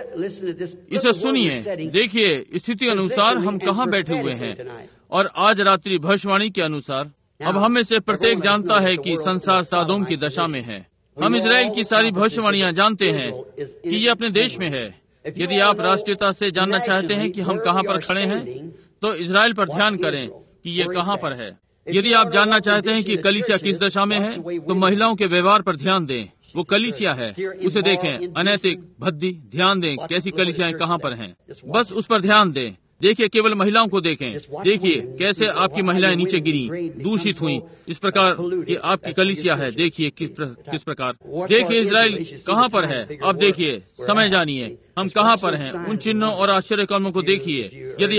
इसे सुनिए, देखिए स्थिति अनुसार हम कहाँ बैठे हुए हैं। और आज रात्रि भविष्यवाणी के अनुसार अब हम में से प्रत्येक जानता है कि संसार सादोम की दशा में है। हम इजराइल की सारी भविष्यवाणियां जानते हैं कि ये अपने देश में है। यदि आप राष्ट्रीयता से जानना चाहते हैं कि हम कहाँ पर खड़े हैं, तो इजराइल पर ध्यान करें कि ये कहाँ पर है। यदि आप जानना चाहते हैं कि कलीसिया किस दशा में है, तो महिलाओं के व्यवहार पर ध्यान दें। वो कलीसिया है, उसे देखें। अनैतिक, भद्दी, ध्यान दें कैसी कलीसियाएं कहाँ पर हैं। बस उस पर ध्यान दें। देखिए केवल महिलाओं को देखें। देखिए कैसे आपकी महिलाएं नीचे गिरी, दूषित हुई। इस प्रकार ये आपकी कलीसिया है। देखिए किस प्रकार। देखिए इजराइल कहाँ पर है। अब देखिए, समय जानिए हम कहाँ पर हैं। उन चिन्हों और आश्चर्य कर्मों को देखिए। यदि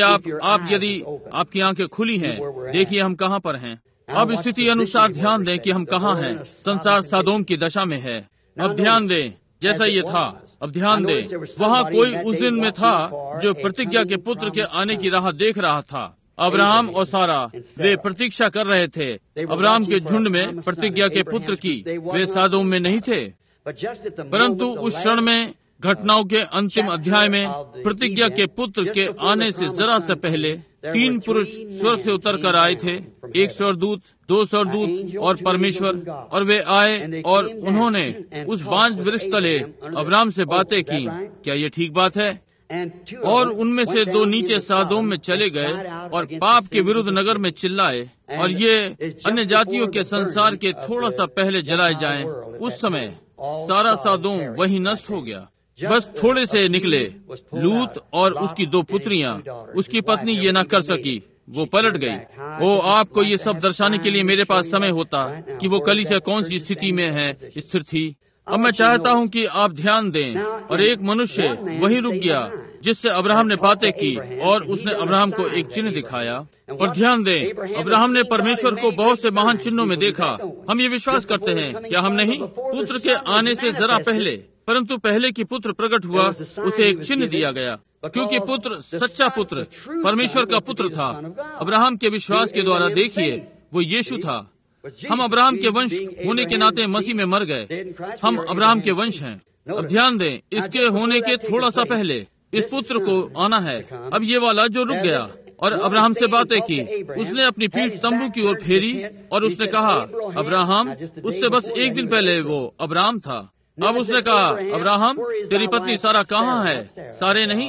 आपकी आंखें खुली हैं, देखिए हम कहाँ पर हैं। अब स्थिति अनुसार ध्यान दें कि हम कहाँ हैं। संसार सादोम की दशा में है। अब ध्यान दें जैसा ये था। अब ध्यान दें, वहाँ कोई उस दिन में था जो प्रतिज्ञा के पुत्र के आने की राह देख रहा था। अब्राहम और सारा वे प्रतीक्षा कर रहे थे। अब्राहम के झुंड में प्रतिज्ञा के पुत्र की, वे सादोम में नहीं थे। परंतु उस क्षण में घटनाओं के अंतिम अध्याय में प्रतिज्ञा के पुत्र के आने से जरा से पहले 3 पुरुष स्वर्ग से उतर कर आए थे। 1 स्वर्गदूत, 2 स्वर्गदूत और परमेश्वर। और वे आए और उन्होंने उस बांज वृक्ष तले अब्राहम से बातें की। क्या ये ठीक बात है? और उनमें से 2 नीचे सादोम में चले गए और पाप के विरुद्ध नगर में चिल्लाए, और ये अन्य जातियों के संसार के थोड़ा सा पहले जलाए जाएं। उस समय सारा सादोम वही नष्ट हो गया। बस थोड़े से निकले। लूत और उसकी 2 पुत्रियां, उसकी पत्नी ये न कर सकी, वो पलट गई। वो आपको ये सब दर्शाने के लिए मेरे पास समय होता कि वो कलीसिया कौन सी स्थिति में है, स्थिर थी। अब मैं चाहता हूँ कि आप ध्यान दें। और एक मनुष्य वहीं रुक गया जिससे अब्राहम ने बातें की, और उसने अब्राहम को एक चिन्ह दिखाया। और ध्यान दें, अब्राहम ने परमेश्वर को बहुत से महान चिन्हों में देखा। हम ये विश्वास करते हैं, क्या हम नहीं? पुत्र के आने से जरा पहले, परंतु पहले कि पुत्र प्रकट हुआ, उसे एक चिन्ह दिया गया, क्योंकि पुत्र, सच्चा पुत्र, परमेश्वर का पुत्र था। अब्राहम के विश्वास के द्वारा देखिए, वो यीशु था। हम अब्राहम के वंश होने के नाते मसीह में मर गए। हम अब्राहम के वंश हैं। अब ध्यान दें, इसके होने के थोड़ा सा पहले इस पुत्र को आना है। अब ये वाला जो रुक गया और अब्राहम से बातें की, उसने अपनी पीठ तंबू की ओर फेरी और उसने कहा, अब्राहम। उससे बस एक दिन पहले वो अब्राम था। अब उसने कहा, अब्राहम, तेरी पत्नी सारा कहाँ है? सारे नहीं,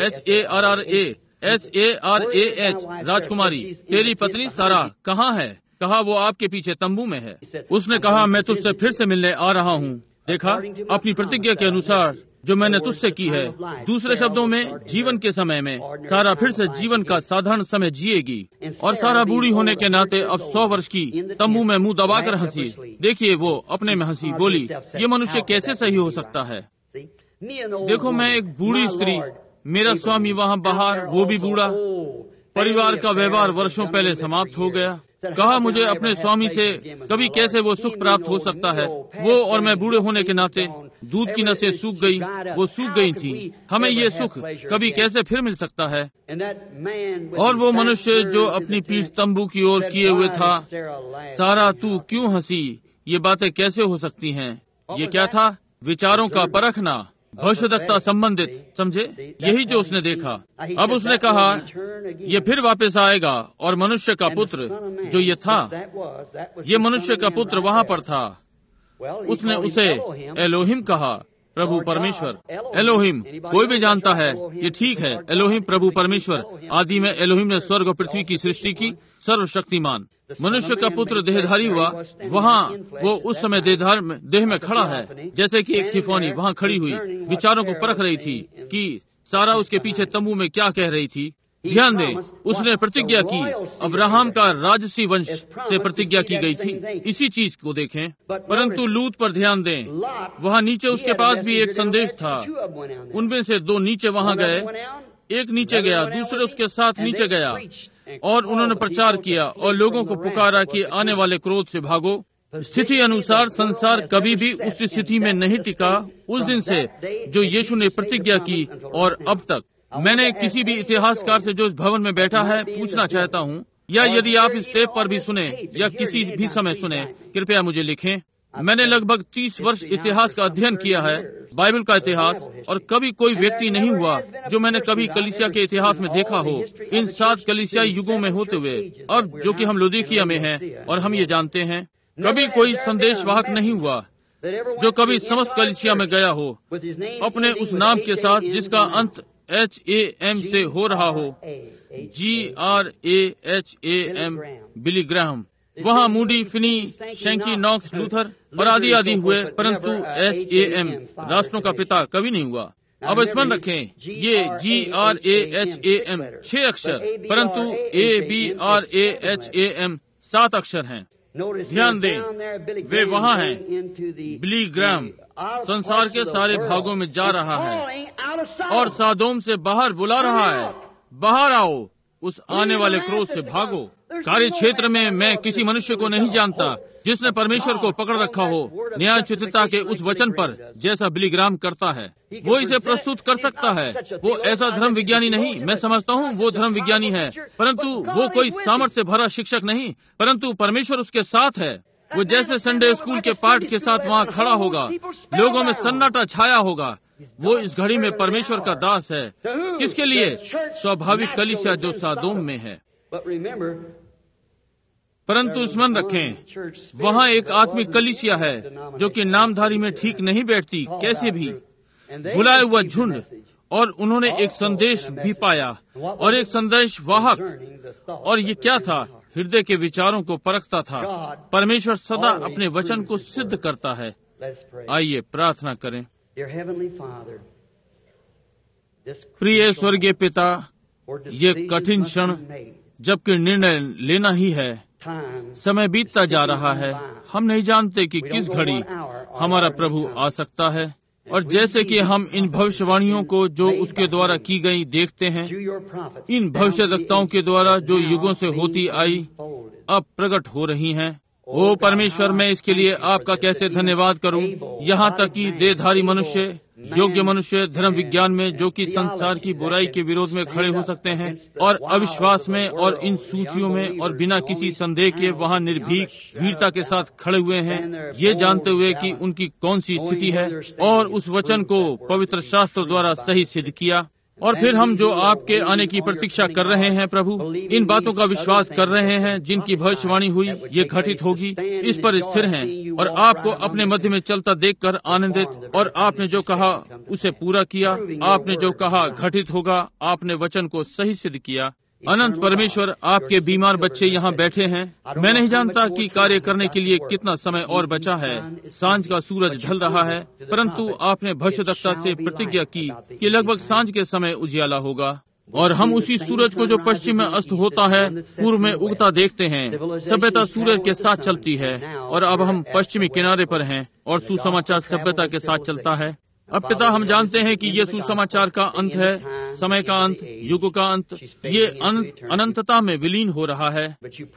SARAH, राजकुमारी, तेरी पत्नी सारा कहाँ है? कहा, वो आपके पीछे तंबू में है। उसने कहा, मैं तुझसे फिर से मिलने आ रहा हूँ। देखा, अपनी प्रतिज्ञा के अनुसार जो मैंने तुझसे की है। दूसरे शब्दों में, जीवन के समय में सारा फिर से जीवन का साधारण समय जिएगी। और सारा बूढ़ी होने के नाते अब 100 वर्ष की तंबू में मुंह दबाकर हंसी। देखिए, वो अपने में हंसी, बोली, ये मनुष्य कैसे सही हो सकता है? देखो, मैं एक बूढ़ी स्त्री, मेरा स्वामी वहाँ बाहर, वो भी बूढ़ा। परिवार का व्यवहार वर्षों पहले समाप्त हो गया। कहा, मुझे अपने स्वामी से कभी कैसे वो सुख प्राप्त हो सकता है? वो और मैं बूढ़े होने के नाते, दूध की नसें सूख गई, वो सूख गई थी। हमें ये सुख कभी कैसे फिर मिल सकता है? और वो मनुष्य जो अपनी पीठ तंबू की ओर किए हुए था, सारा तू क्यों हंसी? ये बातें कैसे हो सकती हैं? ये क्या था? विचारों का परखना, भविष्यवक्ता संबंधित, समझे? यही जो उसने देखा। अब उसने कहा, ये फिर वापस आएगा और मनुष्य का पुत्र जो ये था, ये मनुष्य का पुत्र वहाँ पर था। उसने उसे एलोहिम कहा, प्रभु परमेश्वर। एलोहिम कोई भी जानता है, ये ठीक है। एलोहिम प्रभु परमेश्वर। आदि में एलोहिम ने स्वर्ग और पृथ्वी की सृष्टि की, सर्वशक्तिमान। मनुष्य का पुत्र देहधारी हुआ। वहाँ वो उस समय देह में खड़ा है, जैसे कि एक थिफौनी वहाँ खड़ी हुई, विचारों को परख रही थी कि सारा उसके पीछे तंबू में क्या कह रही थी। ध्यान दें, उसने प्रतिज्ञा की, अब्राहम का राजसी वंश से प्रतिज्ञा की गई थी। इसी चीज को देखें। परंतु लूत पर ध्यान दें, वहाँ नीचे उसके पास भी एक संदेश था। उनमें से 2 नीचे वहाँ गए, एक नीचे गया, दूसरे उसके साथ नीचे गया, और उन्होंने प्रचार किया और लोगों को पुकारा कि आने वाले क्रोध से भागो। स्थिति अनुसार संसार कभी भी उस स्थिति में नहीं टिका उस दिन से जो यीशु ने प्रतिज्ञा की और अब तक। मैंने किसी भी इतिहासकार से जो इस भवन में बैठा है पूछना चाहता हूँ, या यदि आप इस टेप पर भी सुने या किसी भी समय सुने, कृपया मुझे लिखें। मैंने लगभग 30 वर्ष इतिहास का अध्ययन किया है, बाइबल का इतिहास, और कभी कोई व्यक्ति नहीं हुआ जो मैंने कभी कलीसिया के इतिहास में देखा हो, इन 7 कलीसियाई युगों में होते हुए, अब जो कि हम लुदीकिया में हैं, और हम ये जानते हैं, कभी कोई संदेशवाहक नहीं हुआ जो कभी समस्त कलीसिया में गया हो अपने उस नाम के साथ जिसका अंत HAM से हो रहा हो, GRAHAM, बिली ग्राहम। वहाँ Moody, Finney, Sankey, Knox, Luther और आदि आदि हुए, परंतु HAM, राष्ट्रों का पिता, कभी नहीं हुआ। अब स्मरण रखें, ये GRAHAM 6 अक्षर, परंतु ABRAHAM 7 अक्षर हैं। ध्यान दें, वे वहाँ हैं। बिली ग्राहम संसार के सारे भागों में जा रहा है और सादोम से बाहर बुला रहा है, बाहर आओ, उस आने वाले क्रोध से भागो। कार्य क्षेत्र में मैं किसी मनुष्य को नहीं जानता जिसने परमेश्वर को पकड़ रखा हो न्याय चित्तता के उस वचन पर, जैसा बिली ग्राहम करता है। वो इसे प्रस्तुत कर सकता है। वो ऐसा धर्म विज्ञानी नहीं, मैं समझता हूँ वो धर्म विज्ञानी है, परंतु वो कोई सामर्थ्य से भरा शिक्षक नहीं, परंतु परमेश्वर उसके साथ है। वो जैसे संडे स्कूल के पाठ के साथ वहाँ खड़ा होगा, लोगों में सन्नाटा छाया होगा। वो इस घड़ी में परमेश्वर का दास है। किसके लिए? स्वाभाविक कलीसिया जो सादोम में है। परंतु स्मरण रखें, वहाँ एक आत्मिक कलीसिया है जो कि नामधारी में ठीक नहीं बैठती, कैसे भी बुलाए हुआ झुंड, और उन्होंने एक संदेश भी पाया और एक संदेश वाहक। और ये क्या था? हृदय के विचारों को परखता था। परमेश्वर सदा अपने वचन को सिद्ध करता है। आइए प्रार्थना करें। प्रिय स्वर्गीय पिता, ये कठिन क्षण जबकि निर्णय लेना ही है, समय बीतता जा रहा है। हम नहीं जानते कि किस घड़ी हमारा प्रभु आ सकता है, और जैसे कि हम इन भविष्यवाणियों को जो उसके द्वारा की गई देखते हैं, इन भविष्यवक्ताओं के द्वारा जो युगों से होती आई अब प्रकट हो रही हैं। ओ परमेश्वर, मैं इसके लिए आपका कैसे धन्यवाद करूं। यहाँ तक कि देहधारी मनुष्य, योग्य मनुष्य धर्म विज्ञान में जो कि संसार की बुराई के विरोध में खड़े हो सकते हैं, और अविश्वास में और इन सूचियों में और बिना किसी संदेह के वहाँ निर्भीक वीरता के साथ खड़े हुए हैं, ये जानते हुए कि उनकी कौन सी स्थिति है, और उस वचन को पवित्र शास्त्र द्वारा सही सिद्ध किया। और फिर हम जो आपके आने की प्रतीक्षा कर रहे हैं प्रभु, इन बातों का विश्वास कर रहे हैं जिनकी भविष्यवाणी हुई ये घटित होगी, इस पर स्थिर हैं, और आपको अपने मध्य में चलता देखकर आनंदित, और आपने जो कहा उसे पूरा किया, आपने जो कहा घटित होगा, आपने वचन को सही सिद्ध किया। अनंत परमेश्वर, आपके बीमार बच्चे यहाँ बैठे हैं। मैं नहीं जानता कि कार्य करने के लिए कितना समय और बचा है। सांझ का सूरज ढल रहा है, परंतु आपने भविष्यद्वक्ता से प्रतिज्ञा की कि लगभग सांझ के समय उजियाला होगा, और हम उसी सूरज को जो पश्चिम में अस्त होता है पूर्व में उगता देखते हैं। सभ्यता सूरज के साथ चलती है, और अब हम पश्चिमी किनारे पर हैं, और सुसमाचार सभ्यता के साथ चलता है। अब पिता, हम जानते हैं कि ये सुसमाचार का अंत है, समय का अंत, युग का अंत, ये अनंतता में विलीन हो रहा है।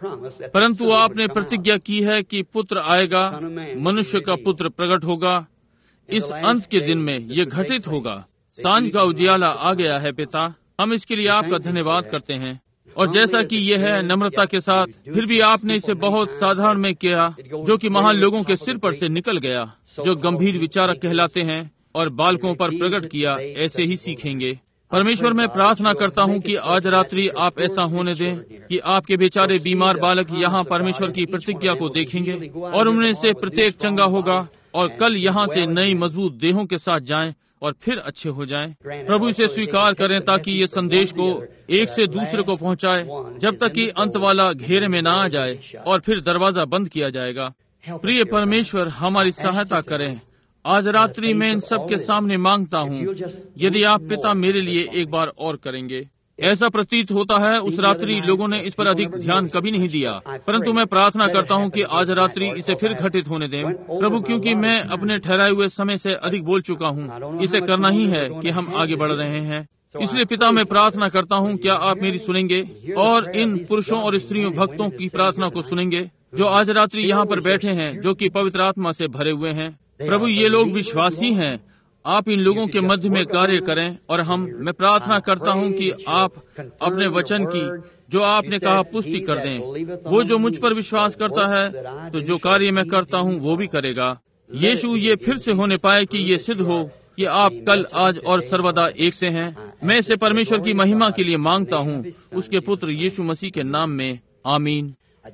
परंतु आपने प्रतिज्ञा की है कि पुत्र आएगा, मनुष्य का पुत्र प्रकट होगा। इस अंत के दिन में ये घटित होगा। सांझ का उजियाला आ गया है पिता, हम इसके लिए आपका धन्यवाद करते हैं। और जैसा कि ये है नम्रता के साथ, फिर भी आपने इसे बहुत साधारण में किया, जो कि महान लोगों के सिर पर से निकल गया, जो गंभीर विचारक कहलाते हैं, और बालकों पर प्रकट किया, ऐसे ही सीखेंगे। परमेश्वर, मैं प्रार्थना करता हूँ कि आज रात्रि आप ऐसा होने दें कि आपके बेचारे बीमार बालक यहाँ परमेश्वर की प्रतिज्ञा को देखेंगे, और उनमें से प्रत्येक चंगा होगा, और कल यहाँ से नई मजबूत देहों के साथ जाएं और फिर अच्छे हो जाएं। प्रभु, इसे स्वीकार करें ताकि ये संदेश को एक से दूसरे को पहुँचाए, जब तक कि अंत वाला घेरे में न आ जाए, और फिर दरवाजा बंद किया जाएगा। प्रिय परमेश्वर, हमारी सहायता करें। आज रात्रि में इन सब के सामने मांगता हूँ, यदि आप पिता मेरे लिए एक बार और करेंगे। ऐसा प्रतीत होता है उस रात्रि लोगों ने इस पर अधिक ध्यान कभी नहीं दिया, परंतु मैं प्रार्थना करता हूँ कि आज रात्रि इसे फिर घटित होने दें प्रभु, क्योंकि मैं अपने ठहराए हुए समय से अधिक बोल चुका हूँ। इसे करना ही है कि हम आगे बढ़ रहे हैं। इसलिए पिता, मैं प्रार्थना करता हूँ, क्या आप मेरी सुनेंगे और इन पुरुषों और स्त्रियों भक्तों की प्रार्थना को सुनेंगे जो आज रात्रि यहाँ पर बैठे हैं, जो कि पवित्र आत्मा से भरे हुए हैं। प्रभु, ये लोग विश्वासी हैं, आप इन लोगों के मध्य में कार्य करें, और मैं प्रार्थना करता हूं कि आप अपने वचन की जो आपने कहा पुष्टि कर दें। वो जो मुझ पर विश्वास करता है, तो जो कार्य मैं करता हूं वो भी करेगा। यीशु, ये फिर से होने पाए कि ये सिद्ध हो कि आप कल, आज और सर्वदा एक से हैं। मैं इसे परमेश्वर की महिमा के लिए मांगता हूं, उसके पुत्र यीशु मसीह के नाम में, आमीन।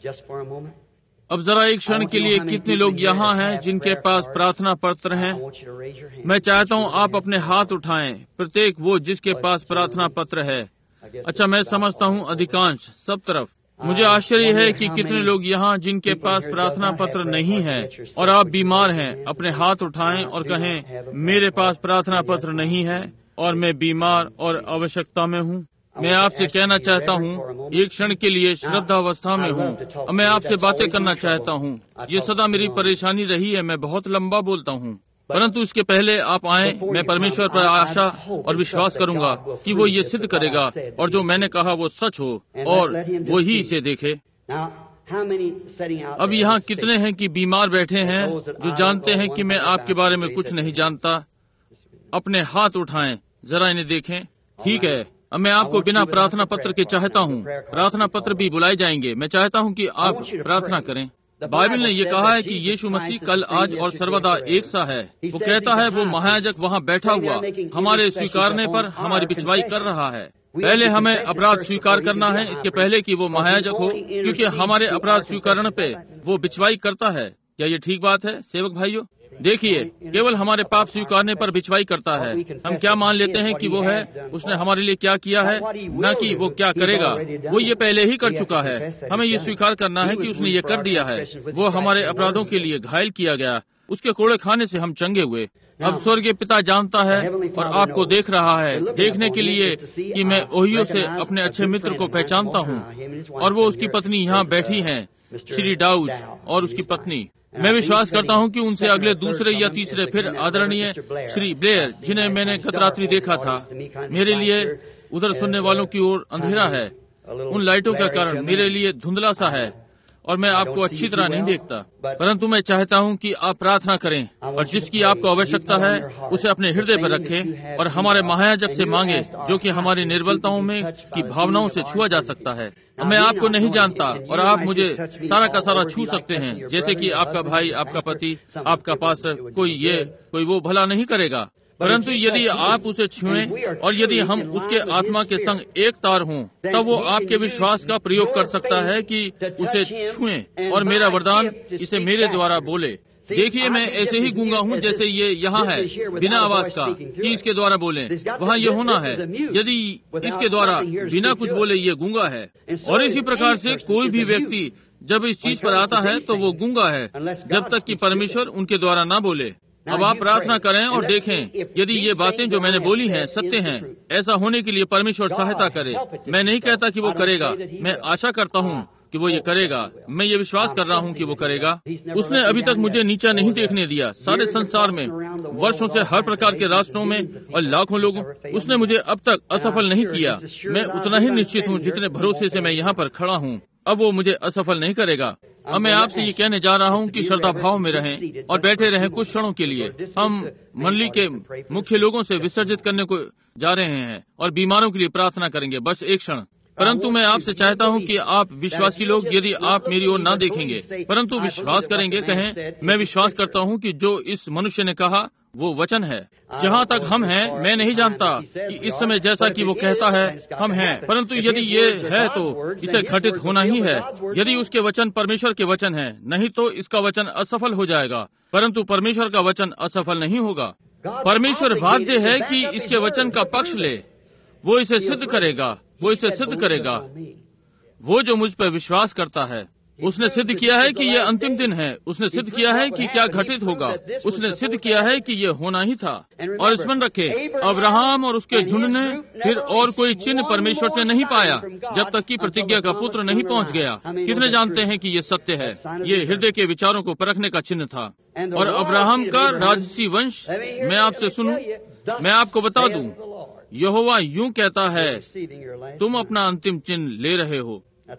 अब जरा एक क्षण के लिए, कितने लोग यहाँ हैं जिनके पास प्रार्थना पत्र हैं? मैं चाहता हूँ आप अपने हाथ उठाएं, प्रत्येक वो जिसके पास प्रार्थना पत्र है। अच्छा, मैं समझता हूँ अधिकांश, सब तरफ। मुझे आश्चर्य है कि कितने लोग यहाँ जिनके पास प्रार्थना पत्र नहीं है, और आप बीमार हैं। अपने हाथ उठाएं और कहें, मेरे पास प्रार्थना पत्र नहीं है और मैं बीमार और आवश्यकता में हूँ। मैं आपसे कहना चाहता हूँ, एक क्षण के लिए श्रद्धावस्था में हूँ, और मैं आपसे बातें करना चाहता हूँ। ये सदा मेरी परेशानी रही है, मैं बहुत लंबा बोलता हूँ, परंतु इसके पहले आप आए, मैं परमेश्वर पर आशा और विश्वास करूँगा कि वो ये सिद्ध करेगा, और जो मैंने कहा वो सच हो, और वो ही इसे देखे। अब यहाँ कितने हैं कि बीमार बैठे हैं, जो जानते हैं कि मैं आपके बारे में कुछ नहीं जानता? अपने हाथ उठाएं, जरा इन्हें देखें। ठीक है, अब मैं आपको बिना प्रार्थना पत्र के चाहता हूँ, प्रार्थना पत्र भी बुलाए जाएंगे। मैं चाहता हूँ कि आप प्रार्थना करें। बाइबल ने ये कहा है कि यीशु मसीह कल, आज और सर्वदा एक सा है। वो कहता है वो महायाजक वहाँ बैठा हुआ हमारे स्वीकारने पर हमारी बिचवाई कर रहा है। पहले हमें अपराध स्वीकार करना है, इसके पहले कि वो महायाजक हो, क्योंकि हमारे अपराध स्वीकारने पे वो बिचवाई करता है। क्या ये ठीक बात है सेवक भाइयों? देखिए, केवल हमारे पाप स्वीकारने पर बिचवाई करता है। हम क्या मान लेते हैं कि वो है, उसने हमारे लिए क्या किया है, न कि वो क्या करेगा। वो ये पहले ही कर चुका है। हमें ये स्वीकार करना है कि उसने ये कर दिया है। वो हमारे अपराधों के लिए घायल किया गया, उसके कोड़े खाने से हम चंगे हुए। अब स्वर्गीय पिता जानता है और आपको देख रहा है, देखने के लिए कि मैं ओहियो से अपने अच्छे मित्र को पहचानता हूँ, और वो उसकी पत्नी यहाँ बैठी हैं, श्री डाउज और उसकी पत्नी। मैं विश्वास करता हूँ कि उनसे अगले दूसरे या तीसरे फिर आदरणीय श्री ब्लेयर, जिन्हें मैंने गत रात्रि देखा था। मेरे लिए उधर सुनने वालों की ओर अंधेरा है, उन लाइटों का कारण मेरे लिए धुंधला सा है और मैं आपको अच्छी तरह नहीं देखता, परंतु मैं चाहता हूँ कि आप प्रार्थना करें और जिसकी आपको आवश्यकता है उसे अपने हृदय पर रखें और हमारे महायाजक से मांगे, जो कि हमारी निर्बलताओं में की भावनाओं से छुआ जा सकता है। मैं आपको नहीं जानता और आप मुझे सारा का सारा छू सकते हैं, जैसे कि आपका भाई, आपका पति, आपका पास्टर, कोई वो भला नहीं करेगा, परंतु यदि आप उसे छुएं और यदि हम उसके आत्मा के संग एक तार हों, तब वो आपके विश्वास का प्रयोग कर सकता है कि उसे छुएं और मेरा वरदान इसे मेरे द्वारा बोले। देखिए, मैं ऐसे ही गूंगा हूँ जैसे ये यहाँ है, बिना आवाज का, कि इसके द्वारा बोले। वहाँ ये होना है, यदि इसके द्वारा बिना कुछ बोले ये गूंगा है। और इसी प्रकार से कोई भी व्यक्ति जब इस चीज पर आता है तो वो गूंगा है, जब तक कि परमेश्वर उनके द्वारा न बोले। अब आप प्रार्थना करें और देखें यदि ये बातें जो मैंने बोली हैं सत्य हैं। ऐसा होने के लिए परमेश्वर सहायता करे। मैं नहीं कहता कि वो करेगा, मैं आशा करता हूँ कि वो ये करेगा। मैं ये विश्वास कर रहा हूँ कि वो करेगा। उसने अभी तक मुझे नीचा नहीं देखने दिया। सारे संसार में वर्षों से हर प्रकार के राष्ट्रों में और लाखों लोगों, उसने मुझे अब तक असफल नहीं किया। मैं उतना ही निश्चित हूँ जितने भरोसे से मैं यहाँ पर खड़ा हूँ। अब वो मुझे असफल नहीं करेगा। अब मैं आपसे ये कहने जा रहा हूँ कि श्रद्धा भाव में रहें और बैठे रहें कुछ क्षणों के लिए। हम मंडली के मुख्य लोगों से विसर्जित करने को जा रहे हैं और बीमारों के लिए प्रार्थना करेंगे, बस एक क्षण। परंतु मैं आपसे चाहता हूँ कि आप विश्वासी लोग, यदि आप मेरी ओर न देखेंगे परंतु विश्वास करेंगे, कहें मैं विश्वास करता हूँ कि जो इस मनुष्य ने कहा वो वचन है। जहाँ तक हम हैं, मैं नहीं जानता कि इस समय जैसा कि वो कहता है हम हैं, परंतु यदि ये है तो इसे घटित होना ही है। यदि उसके वचन परमेश्वर के वचन है, नहीं तो इसका वचन असफल हो जाएगा। परंतु परमेश्वर का वचन असफल नहीं होगा। परमेश्वर बाध्य है कि इसके वचन का पक्ष ले। वो इसे सिद्ध करेगा, वो इसे सिद्ध करेगा। वो जो मुझ पर विश्वास करता है, उसने सिद्ध किया है कि ये अंतिम दिन है। उसने सिद्ध किया है कि क्या घटित होगा। उसने सिद्ध किया है कि ये होना ही था। और स्मरण रखे, अब्राहम और उसके झुंड ने फिर और कोई चिन्ह परमेश्वर से नहीं पाया जब तक कि प्रतिज्ञा का पुत्र नहीं पहुंच गया। कितने जानते हैं कि ये सत्य है? ये हृदय के विचारों को परखने का चिन्ह था। और अब्राहम का राजसी वंश, मैं आपसे सुनूं, मैं आपको बता दूं, यहोवा यूं कहता है, तुम अपना अंतिम चिन्ह ले रहे हो।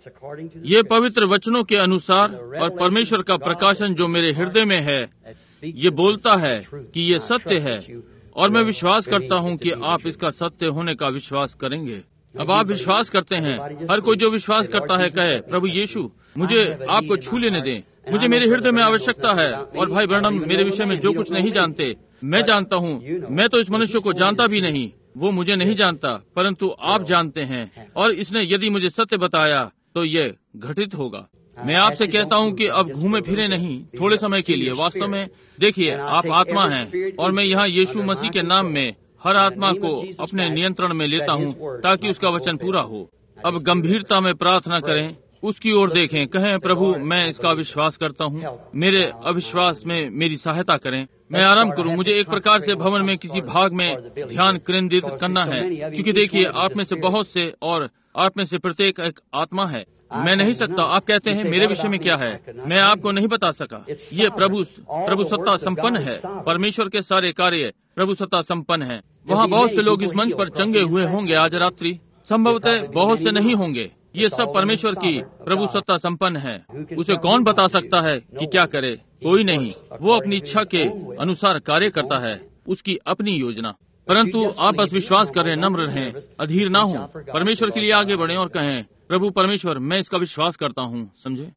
ये पवित्र वचनों के अनुसार और परमेश्वर का प्रकाशन जो मेरे हृदय में है, ये बोलता है कि ये सत्य है और मैं विश्वास करता हूँ कि आप इसका सत्य होने का विश्वास करेंगे। अब आप विश्वास करते हैं। हर कोई जो विश्वास करता है कहे, प्रभु यीशु मुझे आपको छू लेने दें, मुझे मेरे हृदय में आवश्यकता है। और भाई ब्रैनम मेरे विषय में जो कुछ नहीं जानते, मैं जानता हूँ। मैं तो इस मनुष्य को जानता भी नहीं, वो मुझे नहीं जानता, परंतु आप जानते हैं। और इसने यदि मुझे सत्य बताया तो ये घटित होगा। मैं आपसे कहता हूँ कि अब घूमे फिरे नहीं, थोड़े समय के लिए। वास्तव में देखिए, आप आत्मा हैं और मैं यहाँ यीशु मसीह के नाम में हर आत्मा को अपने नियंत्रण में लेता हूँ ताकि उसका वचन पूरा हो। अब गंभीरता में प्रार्थना करें, उसकी ओर देखें, कहें, प्रभु मैं इसका विश्वास करता हूँ, मेरे अविश्वास में मेरी सहायता करें। मैं आरंभ करूं। मुझे एक प्रकार से भवन में किसी भाग में ध्यान केंद्रित करना है, क्योंकि देखिए, आप में से बहुत से और आप में से प्रत्येक एक आत्मा है। मैं नहीं सकता। आप कहते हैं मेरे विषय में क्या है, मैं आपको नहीं बता सका। ये प्रभु सत्ता संपन्न है। परमेश्वर के सारे कार्य प्रभु सत्ता संपन्न है। वहाँ बहुत से लोग इस मंच पर चंगे हुए होंगे आज रात्रि, संभवतः बहुत से नहीं होंगे। ये सब परमेश्वर की प्रभु सत्ता संपन्न है। उसे कौन बता सकता है कि क्या करे? कोई नहीं। वो अपनी इच्छा के अनुसार कार्य करता है, उसकी अपनी योजना। परंतु आप बस विश्वास करें, नम्र रहें, अधीर ना हो, परमेश्वर के लिए आगे बढ़ें और कहें, प्रभु परमेश्वर मैं इसका विश्वास करता हूँ। समझे,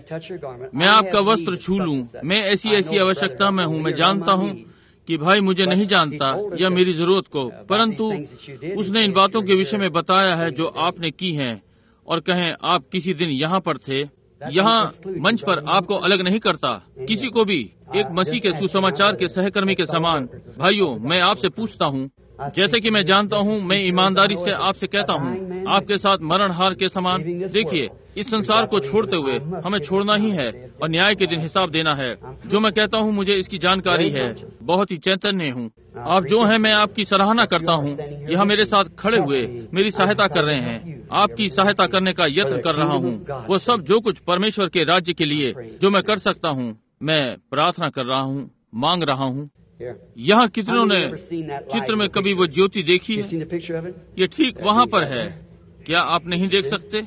मैं आपका वस्त्र छू लूं। मैं ऐसी आवश्यकता में हूँ। मैं जानता हूँ कि भाई मुझे नहीं जानता या मेरी जरूरत को, परंतु उसने इन बातों के विषय में बताया है जो आपने की हैं। और कहें, आप किसी दिन यहाँ पर थे। यहाँ मंच पर आपको अलग नहीं करता, किसी को भी एक मसीह के सुसमाचार के सहकर्मी के समान। भाइयों, मैं आपसे पूछता हूँ, जैसे कि मैं जानता हूँ, मैं ईमानदारी से आपसे कहता हूँ, आपके साथ मरणहार के समान। देखिए, इस संसार को छोड़ते हुए हमें छोड़ना ही है और न्याय के दिन हिसाब देना है। जो मैं कहता हूँ मुझे इसकी जानकारी है, बहुत ही चैतन्य हूँ। आप जो हैं, मैं आपकी सराहना करता हूँ। यहाँ मेरे साथ खड़े हुए मेरी सहायता कर रहे हैं, आपकी सहायता करने का यत्न कर रहा हूँ। वो सब जो कुछ परमेश्वर के राज्य के लिए जो मैं कर सकता हूँ, मैं प्रार्थना कर रहा हूँ, मांग रहा हूँ। यहाँ कितनों ने चित्र में कभी वो ज्योति देखी है? ये ठीक वहाँ पर है। क्या आप नहीं देख सकते?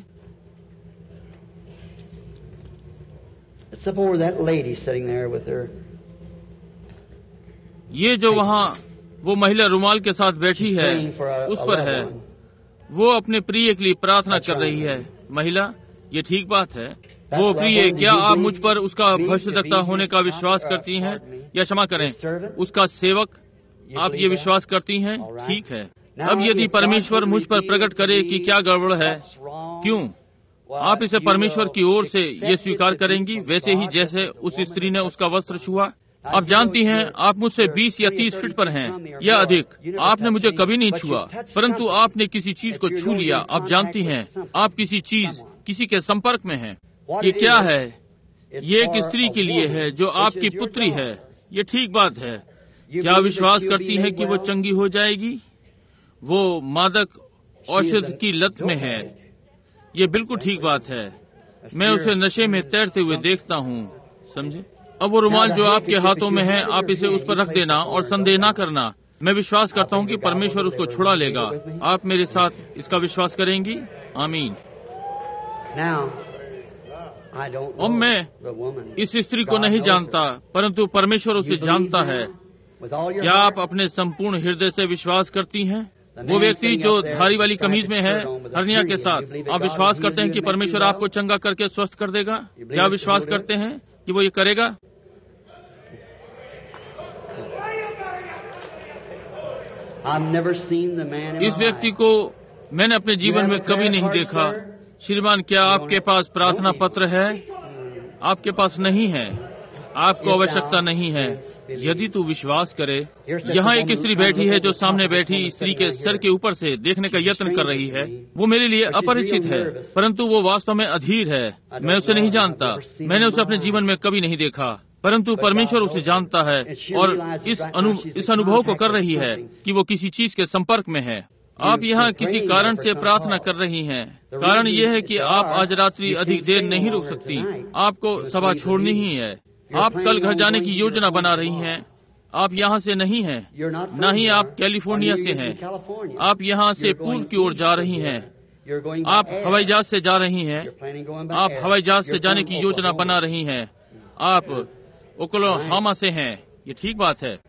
ये जो वहाँ वो महिला रुमाल के साथ बैठी है, उस पर है। वो अपने प्रिय के लिए प्रार्थना कर रही है। महिला, ये ठीक बात है। वो प्रिय, क्या आप मुझ पर उसका भविष्यद्वक्ता होने का विश्वास करती हैं, या क्षमा करें, उसका सेवक? आप ये विश्वास करती हैं? ठीक है। अब यदि परमेश्वर मुझ पर प्रकट करे कि क्या गड़बड़ है, क्यों आप इसे परमेश्वर की ओर से ये स्वीकार करेंगी, वैसे ही जैसे उस स्त्री ने उसका वस्त्र छुआ? आप जानती हैं, आप मुझसे 20 या 30 फीट पर हैं या अधिक। आपने मुझे कभी नहीं छुआ, परंतु आपने किसी चीज को छू लिया। आप जानती हैं, आप किसी चीज, किसी के संपर्क में हैं। ये क्या है? ये एक स्त्री के लिए है जो आपकी पुत्री है। ये ठीक बात है। क्या विश्वास करती है कि वो चंगी हो जाएगी? वो मादक औषध की लत में है। ये बिल्कुल ठीक बात है। मैं उसे नशे में तैरते हुए देखता हूँ, समझे? अब वो रुमाल जो आपके हाथों में है, आप इसे उस पर रख देना और संदेह न करना। मैं विश्वास करता हूँ कि परमेश्वर उसको छुड़ा लेगा। आप मेरे साथ इसका विश्वास करेंगी? आमीन। अब मैं इस स्त्री को नहीं जानता, परंतु परमेश्वर उसे जानता है। क्या आप अपने संपूर्ण हृदय से विश्वास करती हैं? वो व्यक्ति जो धारी वाली कमीज में है, हरनिया के साथ, आप विश्वास करते हैं कि परमेश्वर आपको चंगा करके स्वस्थ कर देगा? क्या विश्वास करते हैं कि वो ये करेगा? इस व्यक्ति को मैंने अपने जीवन में कभी नहीं देखा। श्रीमान, क्या आपके पास प्रार्थना पत्र है? आपके पास नहीं है। आपको आवश्यकता नहीं है। यदि तू विश्वास करे। यहाँ एक स्त्री बैठी है जो सामने बैठी स्त्री के सर के ऊपर से देखने का यत्न कर रही है। वो मेरे लिए अपरिचित है, परंतु वो वास्तव में अधीर है। मैं उसे नहीं जानता। मैंने उसे अपने जीवन में कभी नहीं देखा, परंतु परमेश्वर उसे जानता है और इस अनुभव को कर रही है कि वो किसी चीज के संपर्क में है। आप यहाँ किसी कारण से प्रार्थना कर रही हैं। कारण यह है कि आप आज रात्रि अधिक देर नहीं रुक सकती। आपको सभा छोड़नी ही है। आप कल घर जाने की योजना बना रही हैं। आप यहाँ से नहीं हैं, न ही आप कैलिफोर्निया से हैं। आप यहाँ से पूर्व की ओर जा रही हैं। आप हवाई जहाज से जा रही हैं। आप हवाई जहाज से जाने की योजना बना रही हैं। आप ओक्लाहोमा से हैं। ये ठीक बात है।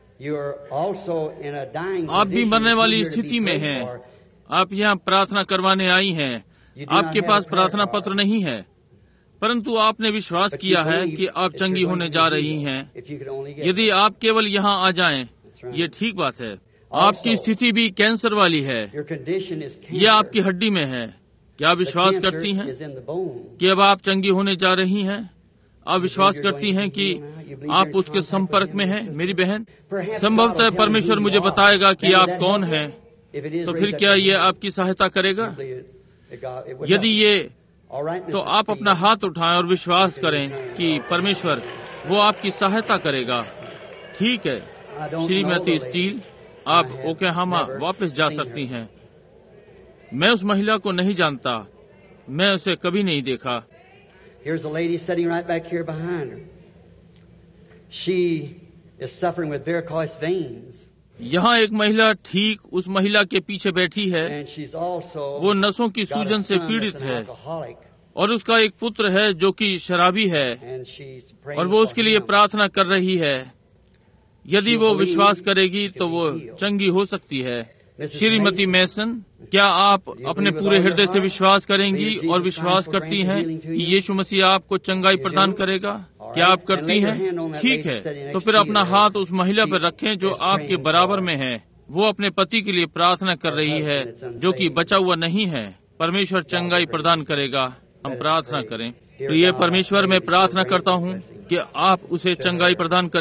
आप भी मरने वाली स्थिति में हैं। आप यहाँ प्रार्थना करवाने आई हैं। आपके पास प्रार्थना पत्र नहीं है, परंतु आपने विश्वास किया है कि आप चंगी होने जा रही हैं। यदि आप केवल यहाँ आ जाएं, ये ठीक बात है। आपकी स्थिति भी कैंसर वाली है। ये आपकी हड्डी में है। क्या विश्वास करती हैं कि अब आप चंगी होने जा रही हैं? आप विश्वास करती हैं कि आप उसके संपर्क में हैं? मेरी बहन, संभवतः परमेश्वर मुझे बताएगा कि आप कौन हैं, तो फिर क्या ये आपकी सहायता करेगा? यदि ये, तो आप अपना हाथ उठाएं और विश्वास करें कि परमेश्वर वो आपकी सहायता करेगा। ठीक है श्रीमती स्टील, आप ओक्लाहोमा वापस जा सकती हैं। मैं उस महिला को नहीं जानता। मैं उसे कभी नहीं देखा।
Here's a lady sitting right back here behind her. She is suffering with varicose veins.
यहाँ एक महिला ठीक उस महिला के पीछे बैठी है।
And she's also
वो नसों की सूजन से पीड़ित है और उसका एक पुत्र है जो कि शराबी है, और वो उसके लिए प्रार्थना कर रही है। यदि वो विश्वास करेगी तो वो चंगी हो सकती है। श्रीमती मैसन, क्या आप अपने पूरे हृदय से विश्वास करेंगी और विश्वास करती हैं कि यीशु मसीह आपको चंगाई प्रदान करेगा? क्या आप करती हैं? ठीक है, तो फिर अपना हाथ उस महिला पर रखें जो आपके बराबर में है। वो अपने पति के लिए प्रार्थना कर रही है जो कि बचा हुआ नहीं है। परमेश्वर चंगाई प्रदान करेगा। हम प्रार्थना करें। प्रिय परमेश्वर, मैं प्रार्थना करता हूँ कि आप उसे चंगाई प्रदान करेंगे।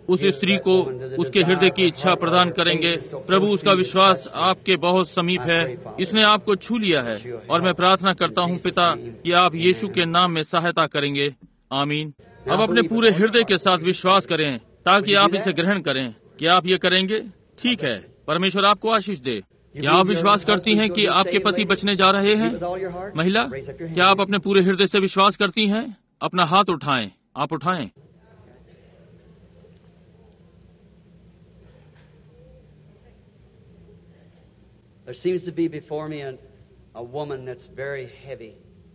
उस स्त्री को उसके हृदय की इच्छा प्रदान करेंगे। प्रभु, उसका विश्वास आपके बहुत समीप है, इसने आपको छू लिया है। और मैं प्रार्थना करता हूँ पिता कि आप यीशु के नाम में सहायता करेंगे। आमीन। अब अपने पूरे हृदय के साथ विश्वास करें ताकि आप इसे ग्रहण करें। क्या आप ये करेंगे? ठीक है, परमेश्वर आपको आशीष दे। क्या आप विश्वास करती हैं कि आपके पति बचने जा रहे हैं? महिला, क्या आप अपने पूरे हृदय से विश्वास करती हैं? अपना हाथ उठाएं। आप उठाएं।
There seems to be before me a woman that's very heavy.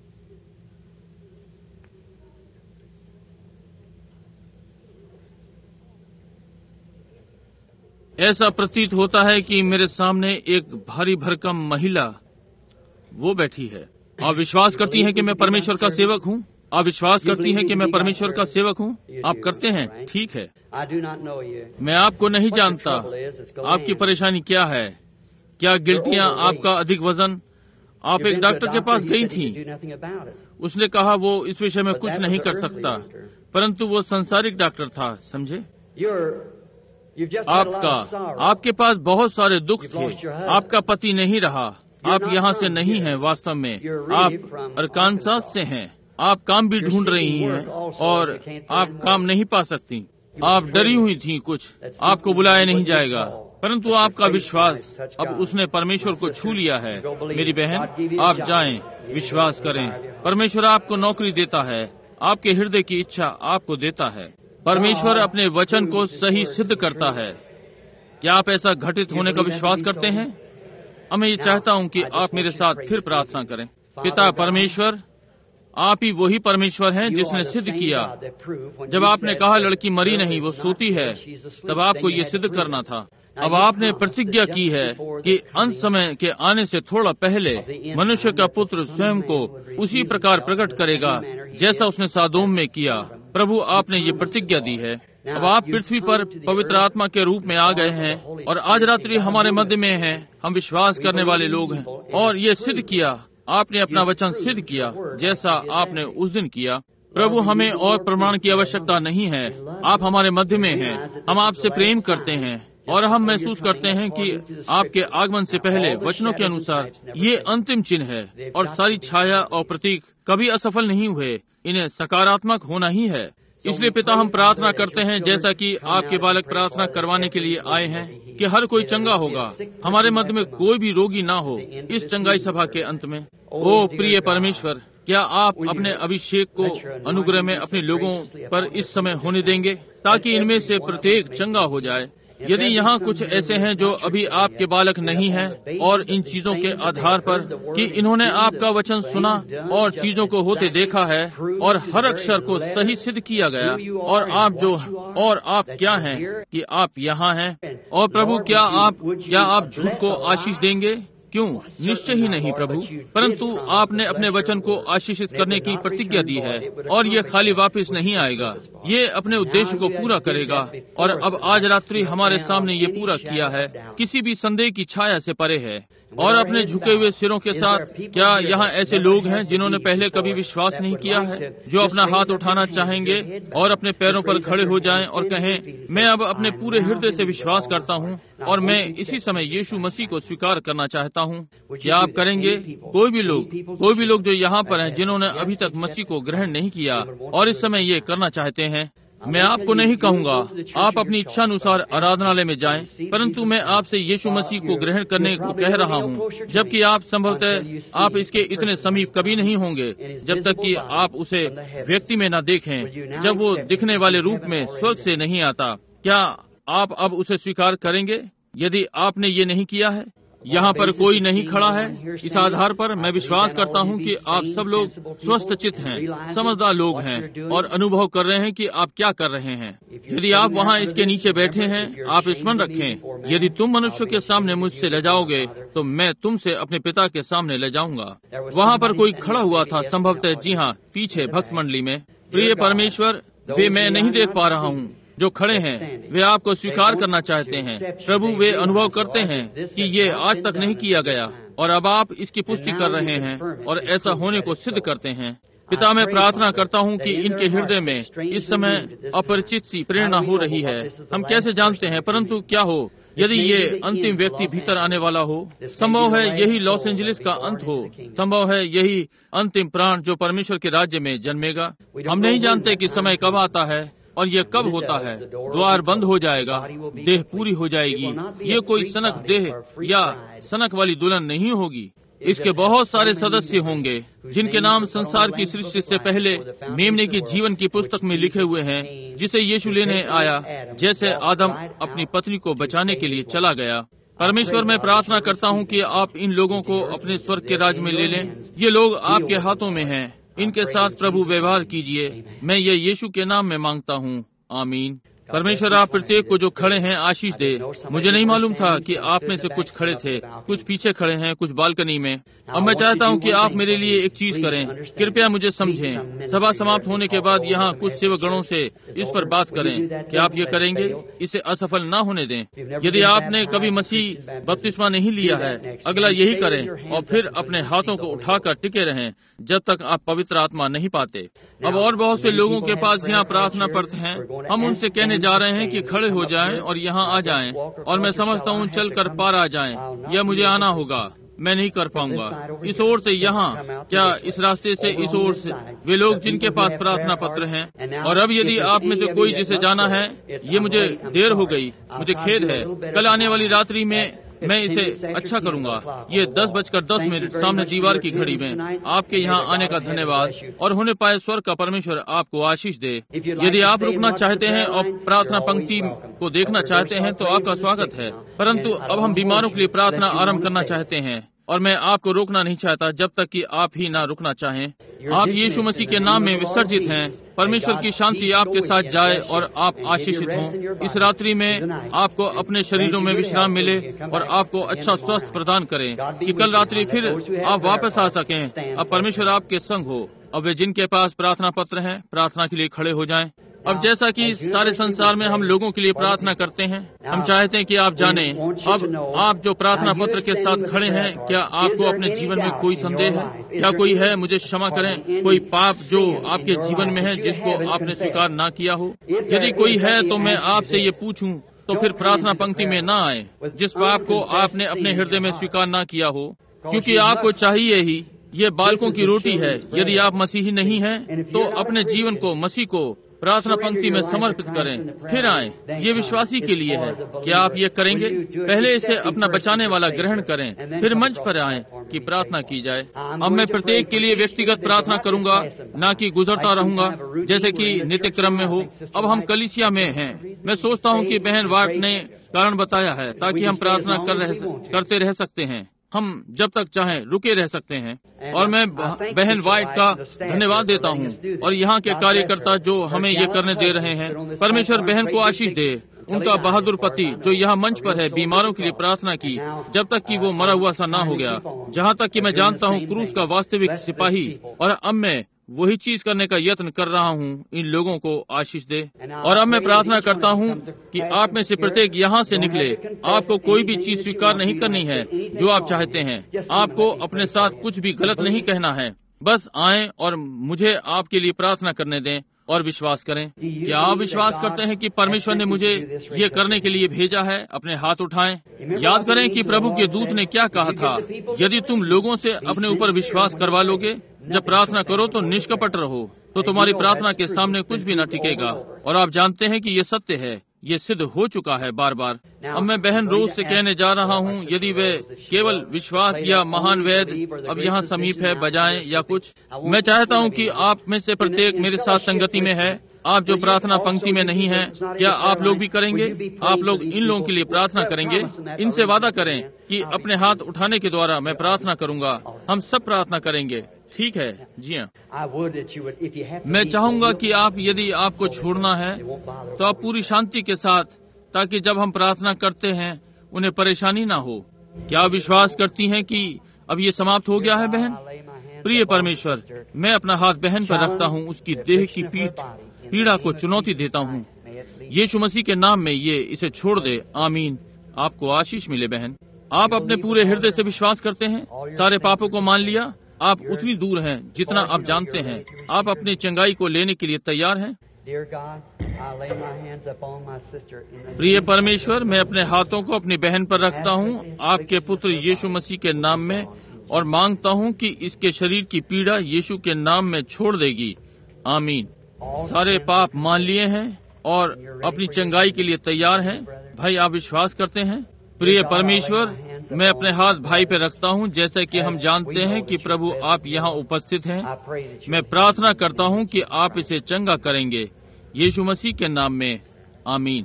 ऐसा प्रतीत होता है कि मेरे सामने एक भारी भरकम महिला वो बैठी है। आप विश्वास करती हैं कि मैं परमेश्वर का सेवक हूँ? आप विश्वास करती हैं कि मैं परमेश्वर का सेवक हूँ? आप करते हैं, ठीक है। मैं आपको नहीं जानता। आपकी परेशानी क्या है? क्या गिल्टियाँ, आपका अधिक वजन? आप एक डॉक्टर के पास गई थी, उसने कहा वो इस विषय में कुछ नहीं कर सकता, परंतु वो संसारिक डॉक्टर था, समझे? आपके पास बहुत सारे दुख थे। आपका पति नहीं रहा। आप यहाँ से नहीं हैं, वास्तव में आप अरकानसास से हैं। आप काम भी ढूंढ रही हैं और आप काम नहीं पा सकती। आप डरी हुई थी कुछ, आपको बुलाया नहीं जाएगा, परंतु आपका विश्वास, अब उसने परमेश्वर को छू लिया है। मेरी बहन, आप जाएं, विश्वास करें। परमेश्वर आपको नौकरी देता है, आपके हृदय की इच्छा आपको देता है। परमेश्वर अपने वचन को सही सिद्ध करता है। क्या आप ऐसा घटित होने का विश्वास करते हैं? अब मैं ये चाहता हूँ कि आप मेरे साथ फिर प्रार्थना करें। पिता परमेश्वर, आप ही वही परमेश्वर हैं जिसने सिद्ध किया। जब आपने कहा लड़की मरी नहीं, वो सोती है, तब आपको ये सिद्ध करना था। अब आपने प्रतिज्ञा की है कि अंत समय के आने से थोड़ा पहले मनुष्य का पुत्र स्वयं को उसी प्रकार प्रकट करेगा जैसा उसने सादोम में किया। प्रभु, आपने ये प्रतिज्ञा दी है। अब आप पृथ्वी पर पवित्र आत्मा के रूप में आ गए हैं और आज रात्रि हमारे मध्य में हैं। हम विश्वास करने वाले लोग हैं और ये सिद्ध किया, आपने अपना वचन सिद्ध किया जैसा आपने उस दिन किया। प्रभु, हमें और प्रमाण की आवश्यकता नहीं है। आप हमारे मध्य में हैं। हम आपसे प्रेम करते हैं और हम महसूस करते हैं कि आपके आगमन से पहले वचनों के अनुसार ये अंतिम चिन्ह है और सारी छाया और प्रतीक कभी असफल नहीं हुए। इन्हें सकारात्मक होना ही है। इसलिए पिता, हम प्रार्थना करते हैं जैसा कि आपके बालक प्रार्थना करवाने के लिए आए हैं कि हर कोई चंगा होगा, हमारे मध्य में कोई भी रोगी ना हो इस चंगाई सभा के अंत में। ओ प्रिय परमेश्वर, क्या आप अपने अभिषेक को अनुग्रह में अपने लोगों पर इस समय होने देंगे ताकि इनमें से प्रत्येक चंगा हो जाए। यदि यहाँ कुछ ऐसे हैं जो अभी आपके बालक नहीं हैं और इन चीजों के आधार पर कि इन्होंने आपका वचन सुना और चीजों को होते देखा है और हर अक्षर को सही सिद्ध किया गया, और आप क्या हैं कि आप यहाँ हैं। और प्रभु, क्या आप झूठ को आशीष देंगे? क्यों? निश्चय ही नहीं प्रभु, परंतु आपने अपने वचन को आशीषित करने की प्रतिज्ञा दी है और ये खाली वापस नहीं आएगा, ये अपने उद्देश्य को पूरा करेगा। और अब आज रात्रि हमारे सामने ये पूरा किया है, किसी भी संदेह की छाया से परे है। और अपने झुके हुए सिरों के साथ, क्या यहाँ ऐसे लोग हैं जिन्होंने पहले कभी विश्वास नहीं किया है, जो अपना हाथ उठाना चाहेंगे और अपने पैरों पर खड़े हो जाएं और कहें, मैं अब अपने पूरे हृदय से विश्वास करता हूँ और मैं इसी समय यीशु मसीह को स्वीकार करना चाहता हूँ? क्या आप करेंगे? कोई भी लोग जो यहाँ पर हैं जिन्होंने अभी तक मसीह को ग्रहण नहीं किया और इस समय ये करना चाहते हैं, मैं आपको नहीं कहूँगा आप अपनी इच्छा अनुसार आराधनालय में जाएं, परंतु मैं आपसे यीशु मसीह को ग्रहण करने को कह रहा हूँ, जबकि आप संभवतः आप इसके इतने समीप कभी नहीं होंगे जब तक कि आप उसे व्यक्ति में न देखें, जब वो दिखने वाले रूप में स्वर्ग से नहीं आता। क्या आप अब उसे स्वीकार करेंगे यदि आपने ये नहीं किया है? यहाँ पर कोई नहीं खड़ा है। इस आधार पर मैं विश्वास करता हूँ कि आप सब लोग स्वस्थ चित्त हैं, समझदार लोग हैं और अनुभव कर रहे हैं कि आप क्या कर रहे हैं। यदि आप वहाँ इसके नीचे बैठे हैं, आप स्मरण रखें, यदि तुम मनुष्य के सामने मुझसे ले जाओगे तो मैं तुमसे अपने पिता के सामने ले जाऊंगा। वहाँ पर कोई खड़ा हुआ था, संभवतः, जी हाँ, पीछे भक्त मंडली में। प्रिय परमेश्वर, वे मैं नहीं देख पा रहा हूँ जो खड़े हैं, वे आपको स्वीकार करना चाहते हैं। प्रभु, वे अनुभव करते हैं कि ये आज तक नहीं किया गया और अब आप इसकी पुष्टि कर रहे हैं और ऐसा होने को सिद्ध करते हैं। पिता, मैं प्रार्थना करता हूँ कि इनके हृदय में इस समय अपरिचित सी प्रेरणा हो रही है। हम कैसे जानते हैं, परंतु क्या हो यदि ये अंतिम व्यक्ति भीतर आने वाला हो। संभव है यही लॉस एंजलिस का अंत हो। संभव है यही अंतिम प्राण जो परमेश्वर के राज्य में जन्मेगा। हम नहीं जानते कि समय कब आता है और ये कब होता है। द्वार बंद हो जाएगा, देह पूरी हो जाएगी। ये कोई सनक देह या सनक वाली दुल्हन नहीं होगी। इसके बहुत सारे सदस्य होंगे जिनके नाम संसार की सृष्टि से पहले मेमने की जीवन की पुस्तक में लिखे हुए हैं, जिसे यीशु लेने आया, जैसे आदम अपनी पत्नी को बचाने के लिए चला गया। परमेश्वर, मैं प्रार्थना करता हूँ कि आप इन लोगों को अपने स्वर्ग के राज्य में ले लें। ये लोग आपके हाथों में हैं। इनके साथ प्रभु व्यवहार कीजिए। मैं ये यीशु के नाम में मांगता हूँ, आमीन। परमेश्वर, आप प्रत्येक को जो खड़े हैं आशीष दे। मुझे नहीं मालूम था कि आप में से कुछ खड़े थे, कुछ पीछे खड़े हैं, कुछ बालकनी में। अब मैं चाहता हूं कि आप मेरे लिए एक चीज करें। कृपया मुझे समझें। सभा समाप्त होने के बाद यहाँ कुछ सेवकगणों से इस पर बात करें कि आप ये करेंगे। इसे असफल न होने दें। यदि आपने कभी मसीह बपतिस्मा नहीं लिया है, अगला यही करें और फिर अपने हाथों को उठाकर टिके रहें जब तक आप पवित्र आत्मा नहीं पाते। अब और बहुत से लोगों के पास यहाँ प्रार्थना पत्र हैं। हम उनसे कहने जा रहे हैं कि खड़े हो जाएं और यहाँ आ जाएं, और मैं समझता हूँ चलकर पार आ जाएं। या मुझे आना होगा, मैं नहीं कर पाऊंगा। इस ओर से यहाँ, क्या इस रास्ते से, इस ओर से वे लोग जिनके पास प्रार्थना पत्र हैं। और अब यदि आप में से कोई जिसे जाना है, ये मुझे देर हो गई, मुझे खेद है। कल आने वाली रात्रि में मैं इसे अच्छा करूंगा। ये 10:10 सामने दीवार की घड़ी में आपके यहाँ आने का धन्यवाद, और होने पाए स्वर्ग का परमेश्वर आपको आशीष दे। यदि आप रुकना चाहते हैं और प्रार्थना पंक्ति को देखना चाहते हैं तो आपका स्वागत है, परंतु अब हम बीमारों के लिए प्रार्थना आरंभ करना चाहते हैं, और मैं आपको रोकना नहीं चाहता जब तक कि आप ही ना रुकना चाहें। आप यीशु मसीह के नाम में विसर्जित हैं। परमेश्वर की शांति आपके साथ जाए और आप आशीषित हों। इस रात्रि में आपको अपने शरीरों में विश्राम मिले और आपको अच्छा स्वस्थ प्रदान करें कि कल रात्रि फिर आप वापस आ सकें। अब परमेश्वर आपके संग हो। अब वे जिनके पास प्रार्थना पत्र हैं, प्रार्थना के लिए खड़े हो जाएं। अब जैसा कि सारे संसार में हम लोगों के लिए प्रार्थना करते हैं, हम चाहते हैं कि आप जानें। अब आप जो प्रार्थना पत्र के साथ खड़े हैं, क्या आपको अपने जीवन में कोई संदेह है? क्या कोई है, मुझे क्षमा करें, कोई पाप जो आपके जीवन में है जिसको आपने स्वीकार ना किया हो? यदि कोई है तो मैं आपसे ये पूछूं तो फिर प्रार्थना पंक्ति में ना आए जिस पाप को आपने अपने हृदय में स्वीकार ना किया हो, क्योंकि आपको चाहिए ही। ये बालकों की रोटी है। यदि आप मसीही नहीं हैं तो अपने जीवन को मसीह को प्रार्थना पंक्ति में समर्पित करें, फिर आएं। ये विश्वासी के लिए है। क्या आप ये करेंगे? पहले इसे अपना बचाने वाला ग्रहण करें, फिर मंच पर आएं कि प्रार्थना की जाए। अब मैं प्रत्येक के लिए व्यक्तिगत प्रार्थना करूंगा, ना कि गुजरता रहूंगा जैसे कि नित्य क्रम में हो। अब हम कलीसिया में हैं। मैं सोचता हूँ कि बहन वाट ने कारण बताया है ताकि हम प्रार्थना करते रह सकते हैं। हम जब तक चाहें रुके रह सकते हैं। और मैं बहन वाइट का धन्यवाद देता हूँ और यहाँ के कार्यकर्ता जो हमें ये करने दे रहे हैं। परमेश्वर बहन को आशीष दे। उनका बहादुर पति जो यहाँ मंच पर है, बीमारों के लिए प्रार्थना की जब तक कि वो मरा हुआ सा ना हो गया। जहाँ तक कि मैं जानता हूँ क्रूस का वास्तविक सिपाही, और अब मैं वही चीज करने का यत्न कर रहा हूँ। इन लोगों को आशीष दे। और अब मैं प्रार्थना करता हूँ कि आप में से प्रत्येक यहाँ से निकले। आपको कोई भी चीज स्वीकार नहीं करनी है जो आप चाहते हैं। आपको अपने साथ कुछ भी गलत नहीं कहना है। बस आएं और मुझे आपके लिए प्रार्थना करने दें और विश्वास करें। क्या आप विश्वास करते हैं कि परमेश्वर ने मुझे ये करने के लिए भेजा है? अपने हाथ उठाएं। याद करें कि प्रभु के दूत ने क्या कहा था, यदि तुम लोगों से अपने ऊपर विश्वास करवा लोगे, जब प्रार्थना करो तो निष्कपट रहो, तो तुम्हारी प्रार्थना के सामने कुछ भी न टिकेगा। और आप जानते हैं कि ये सत्य है, ये सिद्ध हो चुका है बार बार। अब मैं बहन रोज से कहने जा रहा हूँ, यदि वे केवल विश्वास या महान वेद अब यहाँ समीप है बजाएं या कुछ। मैं चाहता हूँ कि आप में से प्रत्येक मेरे साथ संगति में है। आप जो प्रार्थना पंक्ति में नहीं हैं, क्या आप लोग भी करेंगे? आप लोग इन लोगों के लिए प्रार्थना करेंगे। इनसे वादा करें कि अपने हाथ उठाने के द्वारा मैं प्रार्थना करूंगा। हम सब प्रार्थना करेंगे, ठीक है? जी हाँ। मैं चाहूंगा कि आप, यदि आपको छोड़ना है तो आप पूरी शांति के साथ, ताकि जब हम प्रार्थना करते हैं उन्हें परेशानी ना हो। क्या विश्वास करती हैं कि अब ये समाप्त हो गया है बहन? प्रिय परमेश्वर, मैं अपना हाथ बहन पर रखता हूँ, उसकी देह की पीड़ा को चुनौती देता हूँ। यीशु मसीह के नाम में ये इसे छोड़ दे। आमीन। आपको आशीष मिले बहन। आप अपने पूरे हृदय से विश्वास करते हैं, सारे पापों को मान लिया, आप उतनी दूर हैं जितना आप जानते हैं। आप अपनी चंगाई को लेने के लिए तैयार हैं। प्रिय परमेश्वर, मैं अपने हाथों को अपनी बहन पर रखता हूँ आपके पुत्र यीशु मसीह के नाम में, और मांगता हूँ कि इसके शरीर की पीड़ा यीशु के नाम में छोड़ देगी। आमीन। सारे पाप मान लिए हैं और अपनी चंगाई के लिए तैयार हैं। भाई, आप विश्वास करते हैं? प्रिय परमेश्वर, मैं अपने हाथ भाई पे रखता हूँ। जैसे कि हम जानते हैं कि प्रभु आप यहाँ उपस्थित हैं, मैं प्रार्थना करता हूँ कि आप इसे चंगा करेंगे यीशु मसीह के नाम में। आमीन।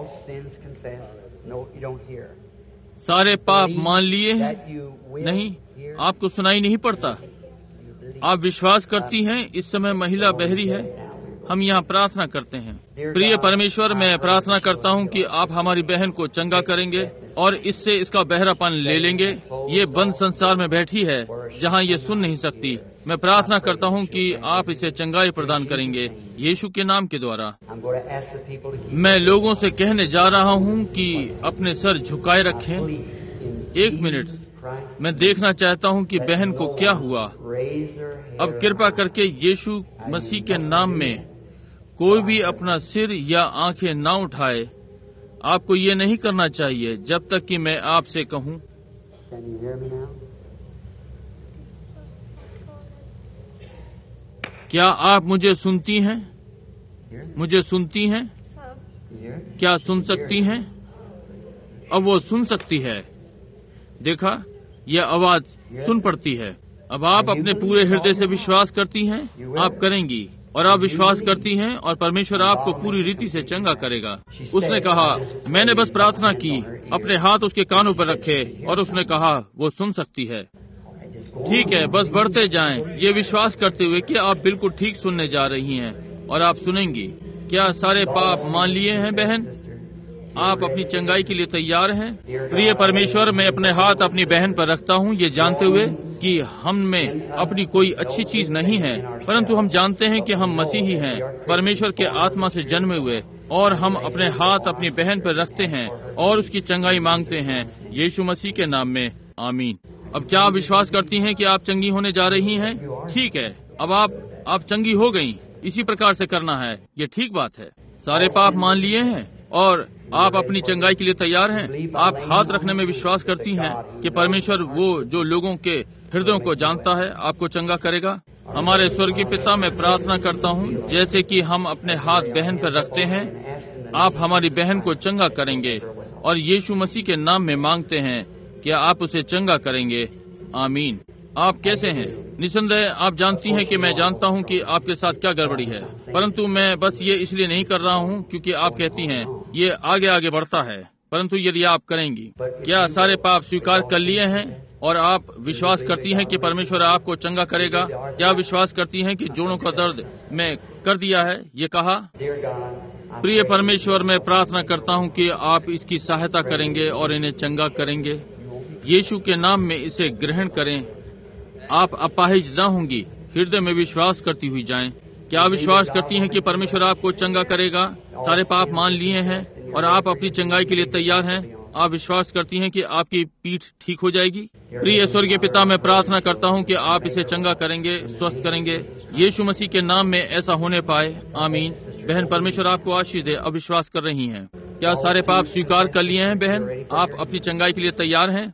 सारे पाप मान लिए हैं? नहीं, आपको सुनाई नहीं पड़ता। आप विश्वास करती हैं? इस समय महिला बहरी है। हम यहाँ प्रार्थना करते हैं। प्रिय परमेश्वर, मैं प्रार्थना करता हूँ कि आप हमारी बहन को चंगा करेंगे और इससे इसका बहरापन ले लेंगे। ये बंद संसार में बैठी है जहाँ ये सुन नहीं सकती। मैं प्रार्थना करता हूँ कि आप इसे चंगाई प्रदान करेंगे यीशु के नाम के द्वारा। मैं लोगों से कहने जा रहा हूँ कि अपने सर झुकाए रखें। 1 मिनट, मैं देखना चाहता हूँ कि बहन को क्या हुआ। अब कृपा करके यीशु मसीह के नाम में कोई भी अपना सिर या आंखें ना उठाए। आपको ये नहीं करना चाहिए जब तक कि मैं आपसे कहूँ। क्या आप मुझे सुनती हैं? मुझे सुनती हैं? क्या सुन सकती हैं? अब वो सुन सकती है। देखा, यह आवाज सुन पड़ती है। अब आप अपने पूरे हृदय से विश्वास करती हैं, आप करेंगी, और आप विश्वास करती हैं और परमेश्वर आपको पूरी रीति से चंगा करेगा। उसने कहा, मैंने बस प्रार्थना की, अपने हाथ उसके कानों पर रखे और उसने कहा वो सुन सकती है। ठीक है, बस बढ़ते जाएं, ये विश्वास करते हुए कि आप बिल्कुल ठीक सुनने जा रही हैं और आप सुनेंगी। क्या सारे पाप मान लिए हैं बहन? आप अपनी चंगाई के लिए तैयार हैं? प्रिय परमेश्वर, मैं अपने हाथ अपनी बहन पर रखता हूँ, ये जानते हुए कि हम में अपनी कोई अच्छी चीज नहीं है, परंतु हम जानते हैं कि हम मसीही हैं, परमेश्वर के आत्मा से जन्मे हुए, और हम अपने हाथ अपनी बहन पर रखते हैं और उसकी चंगाई मांगते हैं यीशु मसीह के नाम में। आमीन। अब क्या आप विश्वास करती हैं कि आप चंगी होने जा रही हैं? ठीक है, अब आप चंगी हो गयी। इसी प्रकार से करना है, ये ठीक बात है। सारे पाप मान लिए हैं और आप अपनी चंगाई के लिए तैयार हैं। आप हाथ रखने में विश्वास करती हैं कि परमेश्वर वो जो लोगों के हृदयों को जानता है आपको चंगा करेगा। हमारे स्वर्गीय पिता, मैं प्रार्थना करता हूँ जैसे कि हम अपने हाथ बहन पर रखते हैं, आप हमारी बहन को चंगा करेंगे और यीशु मसीह के नाम में मांगते हैं कि आप उसे चंगा करेंगे। आमीन। आप कैसे हैं? निसंदेह आप जानती हैं कि मैं जानता हूं कि आपके साथ क्या गड़बड़ी है, परंतु मैं बस ये इसलिए नहीं कर रहा हूं क्योंकि आप कहती हैं ये आगे आगे बढ़ता है, परंतु यदि आप करेंगी। क्या सारे पाप स्वीकार कर लिए हैं और आप विश्वास करती हैं कि परमेश्वर आपको चंगा करेगा? क्या विश्वास करती हैं कि जोड़ों का दर्द मैं कर दिया है ये कहा? प्रिय परमेश्वर, मैं प्रार्थना करता हूं कि आप इसकी सहायता करेंगे और इन्हें चंगा करेंगे। यीशु के नाम में इसे ग्रहण करें। आप अपाहिज न होंगी, हृदय में विश्वास करती हुई जाएं। क्या विश्वास करती हैं कि परमेश्वर आपको चंगा करेगा? सारे पाप मान लिए हैं और आप अपनी चंगाई के लिए तैयार हैं। आप विश्वास करती हैं कि आपकी पीठ ठीक हो जाएगी? प्रिय स्वर्गीय पिता, मैं प्रार्थना करता हूं कि आप इसे चंगा करेंगे, स्वस्थ करेंगे। यीशु मसीह के नाम में ऐसा होने पाए। आमीन। बहन, परमेश्वर आपको आशीष दे। अब विश्वास कर रही हैं। क्या सारे पाप स्वीकार कर लिए हैं बहन? आप अपनी चंगाई के लिए तैयार हैं?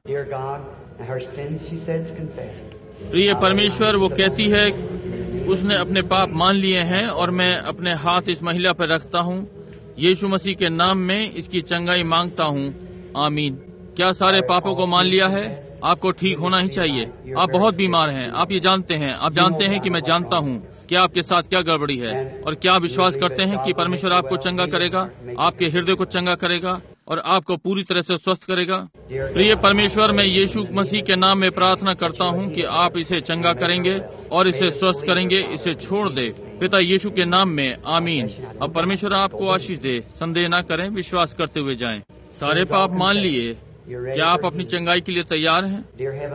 प्रिय परमेश्वर, वो कहती है उसने अपने पाप मान लिए हैं और मैं अपने हाथ इस महिला पर रखता हूँ। यीशु मसीह के नाम में इसकी चंगाई मांगता हूँ। आमीन। क्या सारे पापों को मान लिया है? आपको ठीक होना ही चाहिए। आप बहुत बीमार हैं, आप ये जानते हैं। आप जानते हैं कि मैं जानता हूँ कि आपके साथ क्या गड़बड़ी है, और क्या आप विश्वास करते हैं कि परमेश्वर आपको चंगा करेगा, आपके हृदय को चंगा करेगा और आपको पूरी तरह से स्वस्थ करेगा? प्रिय परमेश्वर, मैं यीशु मसीह के नाम में प्रार्थना करता हूँ कि आप इसे चंगा करेंगे और इसे स्वस्थ करेंगे, इसे छोड़ दे पिता यीशु के नाम में। आमीन। अब परमेश्वर आपको आशीष दे। संदेह न करें, विश्वास करते हुए जाएं। सारे पाप मान लिए। क्या आप अपनी चंगाई के लिए तैयार हैं?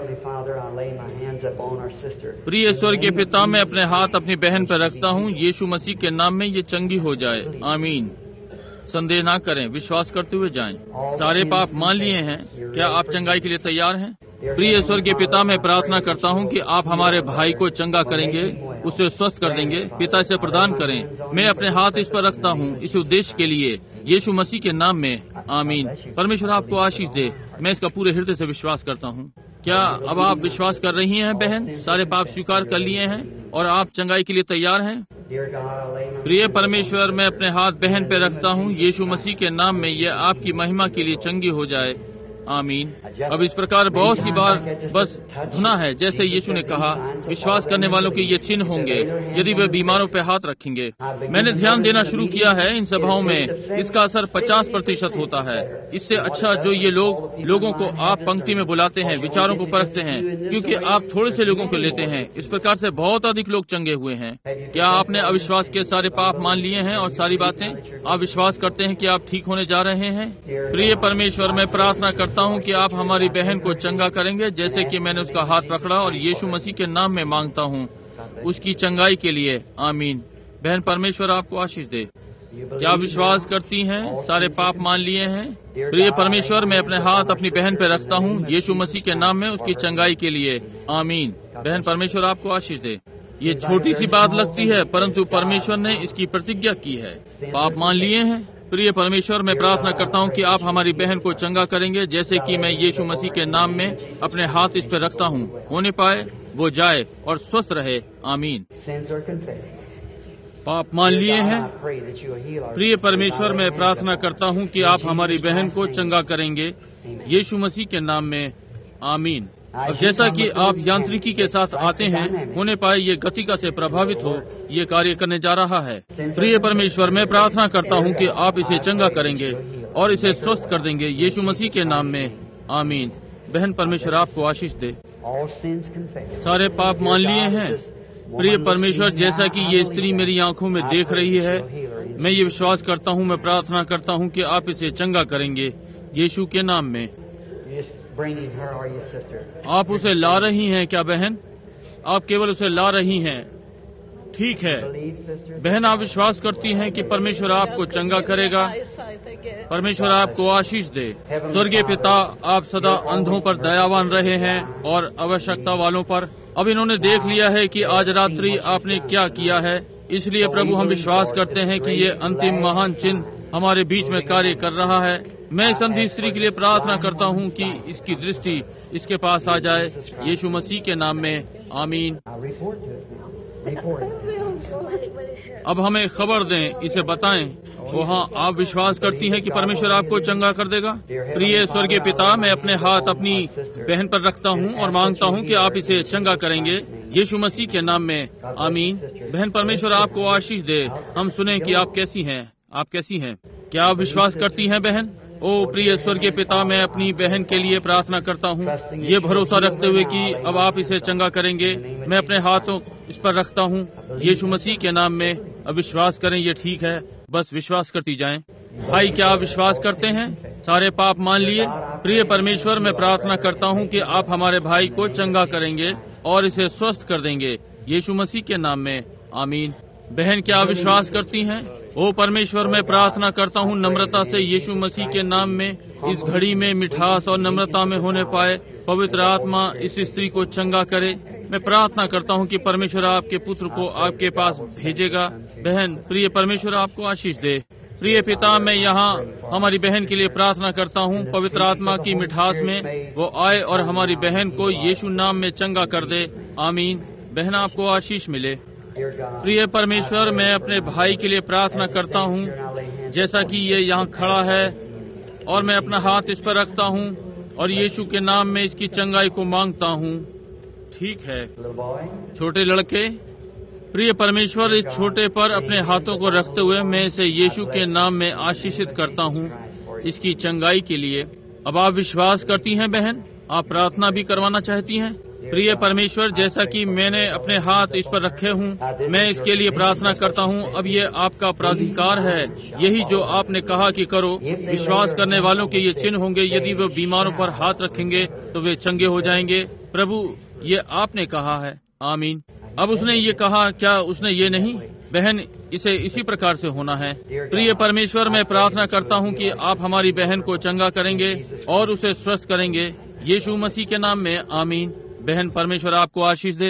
प्रिय स्वर्गीय पिता, मैं अपने हाथ अपनी बहन पर रखता हूँ। यीशु मसीह के नाम में ये चंगी हो जाए। आमीन। संदेह ना करें, विश्वास करते हुए जाएं। सारे पाप मान लिए हैं। क्या आप चंगाई के लिए तैयार हैं? प्रिय स्वर्गीय पिता, मैं प्रार्थना करता हूँ कि आप हमारे भाई को चंगा करेंगे, उसे स्वस्थ कर देंगे। पिता, इसे प्रदान करें। मैं अपने हाथ इस पर रखता हूँ इस उद्देश्य के लिए, यीशु मसीह के नाम में, आमीन। परमेश्वर आपको आशीष दे। मैं इसका पूरे हृदय से विश्वास करता हूँ। क्या अब आप विश्वास कर रही हैं बहन? सारे पाप स्वीकार कर लिए हैं और आप चंगाई के लिए तैयार हैं? प्रिय परमेश्वर, मैं अपने हाथ बहन पे रखता हूँ यीशु मसीह के नाम में, यह आपकी महिमा के लिए चंगी हो जाए, आमीन। अब इस प्रकार बहुत सी बार बस धुना है, जैसे यीशु ने कहा, विश्वास करने वालों के ये चिन्ह होंगे यदि वे बीमारों पे हाथ रखेंगे। मैंने ध्यान देना शुरू किया है इन सभाओं में, इसका असर 50% होता है। इससे अच्छा जो ये लोगों को आप पंक्ति में बुलाते हैं, विचारों को परखते हैं, क्योंकि आप थोड़े से लोगों को लेते हैं। इस प्रकार से बहुत अधिक लोग चंगे हुए हैं। क्या आपने अविश्वास के सारे पाप मान लिए हैं और सारी बातें? आप विश्वास करते हैं कि आप ठीक होने जा रहे हैं? प्रिय परमेश्वर, मैं प्रार्थना करता हूँ कि आप हमारी बहन को चंगा करेंगे, जैसे कि मैंने उसका हाथ पकड़ा और यीशु मसीह के नाम में मांगता हूँ उसकी चंगाई के लिए, आमीन। बहन, परमेश्वर आपको आशीष दे। क्या विश्वास करती हैं? सारे पाप मान लिए हैं? प्रिय परमेश्वर, मैं अपने हाथ अपनी बहन पे रखता हूँ यीशु मसीह के नाम में उसकी चंगाई के लिए, आमीन। बहन, परमेश्वर आपको आशीष दे। ये छोटी सी बात लगती है, परंतु परमेश्वर ने इसकी प्रतिज्ञा की है। पाप मान लिए हैं? प्रिय परमेश्वर, मैं प्रार्थना करता हूँ कि आप हमारी बहन को चंगा करेंगे, जैसे कि मैं यीशु मसीह के नाम में अपने हाथ इस पर रखता हूँ। होने पाए वो जाए और स्वस्थ रहे, आमीन। पाप मान लिए हैं? प्रिय परमेश्वर, मैं प्रार्थना करता हूँ कि आप हमारी बहन को चंगा करेंगे यीशु मसीह के नाम में, आमीन। अब जैसा कि आप यांत्रिकी के साथ आते हैं, होने पाए ये गतिका से प्रभावित हो, ये कार्य करने जा रहा है। प्रिय परमेश्वर, मैं प्रार्थना करता हूँ कि आप इसे चंगा करेंगे और इसे स्वस्थ कर देंगे यीशु मसीह के नाम में, आमीन। बहन, परमेश्वर आपको आशीष दे। सारे पाप मान लिए हैं? प्रिय परमेश्वर, जैसा कि ये स्त्री मेरी आंखों में देख रही है, मैं ये विश्वास करता हूँ, मैं प्रार्थना करता हूँ कि आप इसे चंगा करेंगे यीशु के नाम में। आप उसे ला रही हैं क्या बहन? आप केवल उसे ला रही हैं, ठीक है। बहन, आप विश्वास करती हैं कि परमेश्वर आपको चंगा करेगा? परमेश्वर आपको आशीष दे। स्वर्गीय पिता, आप सदा अंधों पर दयावान रहे हैं और आवश्यकता वालों पर। अब इन्होंने देख लिया है कि आज रात्रि आपने क्या किया है, इसलिए प्रभु हम विश्वास करते हैं कि ये अंतिम महान चिन्ह हमारे बीच में कार्य कर रहा है। मैं इस अंधी स्त्री के लिए प्रार्थना करता हूँ कि इसकी दृष्टि इसके पास आ जाए यीशु मसीह के नाम में, आमीन। अब हमें खबर दें, इसे बताएं। वो हाँ, आप विश्वास करती हैं कि परमेश्वर आपको चंगा कर देगा? प्रिय स्वर्गीय पिता, मैं अपने हाथ अपनी बहन पर रखता हूँ और मांगता हूँ कि आप इसे चंगा करेंगे यीशु मसीह के नाम में, आमीन। बहन, परमेश्वर आपको आशीष दे। हम सुने कि आप कैसी हैं, आप कैसी हैं। क्या आप विश्वास करती हैं बहन? ओ प्रिय स्वर्गीय पिता, मैं अपनी बहन के लिए प्रार्थना करता हूँ, ये भरोसा रखते हुए कि अब आप इसे चंगा करेंगे। मैं अपने हाथों इस पर रखता हूँ यीशु मसीह के नाम में। अब विश्वास करें, ये ठीक है, बस विश्वास करती जाएं। भाई, क्या आप विश्वास करते हैं? सारे पाप मान लिए? प्रिय परमेश्वर, मैं प्रार्थना करता हूँ कि आप हमारे भाई को चंगा करेंगे और इसे स्वस्थ कर देंगे यीशु मसीह के नाम में, आमीन। बहन, क्या आप विश्वास करती हैं? ओ परमेश्वर, मैं प्रार्थना करता हूँ नम्रता से यीशु मसीह के नाम में, इस घड़ी में मिठास और नम्रता में होने पाए पवित्र आत्मा इस स्त्री को चंगा करे। मैं प्रार्थना करता हूँ कि परमेश्वर आपके पुत्र को आपके पास भेजेगा। बहन, प्रिय परमेश्वर आपको आशीष दे। प्रिय पिता, मैं यहाँ हमारी बहन के लिए प्रार्थना करता हूँ, पवित्र आत्मा की मिठास में वो आए और हमारी बहन को यीशु नाम में चंगा कर दे, आमीन। बहन, आपको आशीष मिले। प्रिय परमेश्वर, मैं अपने भाई के लिए प्रार्थना करता हूँ, जैसा कि ये यहाँ खड़ा है, और मैं अपना हाथ इस पर रखता हूँ और यीशु के नाम में इसकी चंगाई को मांगता हूँ, ठीक है। छोटे लड़के, प्रिय परमेश्वर, इस छोटे पर अपने हाथों को रखते हुए मैं इसे यीशु के नाम में आशीषित करता हूँ इसकी चंगाई के लिए। अब आप विश्वास करती हैं बहन? आप प्रार्थना भी करवाना चाहती हैं? प्रिय परमेश्वर, जैसा कि मैंने अपने हाथ इस पर रखे हूँ, मैं इसके लिए प्रार्थना करता हूँ। अब ये आपका प्राधिकार है, यही जो आपने कहा कि करो। विश्वास करने वालों के ये चिन्ह होंगे, यदि वे बीमारों पर हाथ रखेंगे तो वे चंगे हो जाएंगे। प्रभु, ये आपने कहा है, आमीन। अब उसने ये कहा, क्या उसने ये नहीं? बहन, इसे इसी प्रकार से होना है। प्रिय परमेश्वर, मैं प्रार्थना करता हूँ कि आप हमारी बहन को चंगा करेंगे और उसे स्वस्थ करेंगे यीशु मसीह के नाम में आमीन। बहन, परमेश्वर आपको आशीष दे।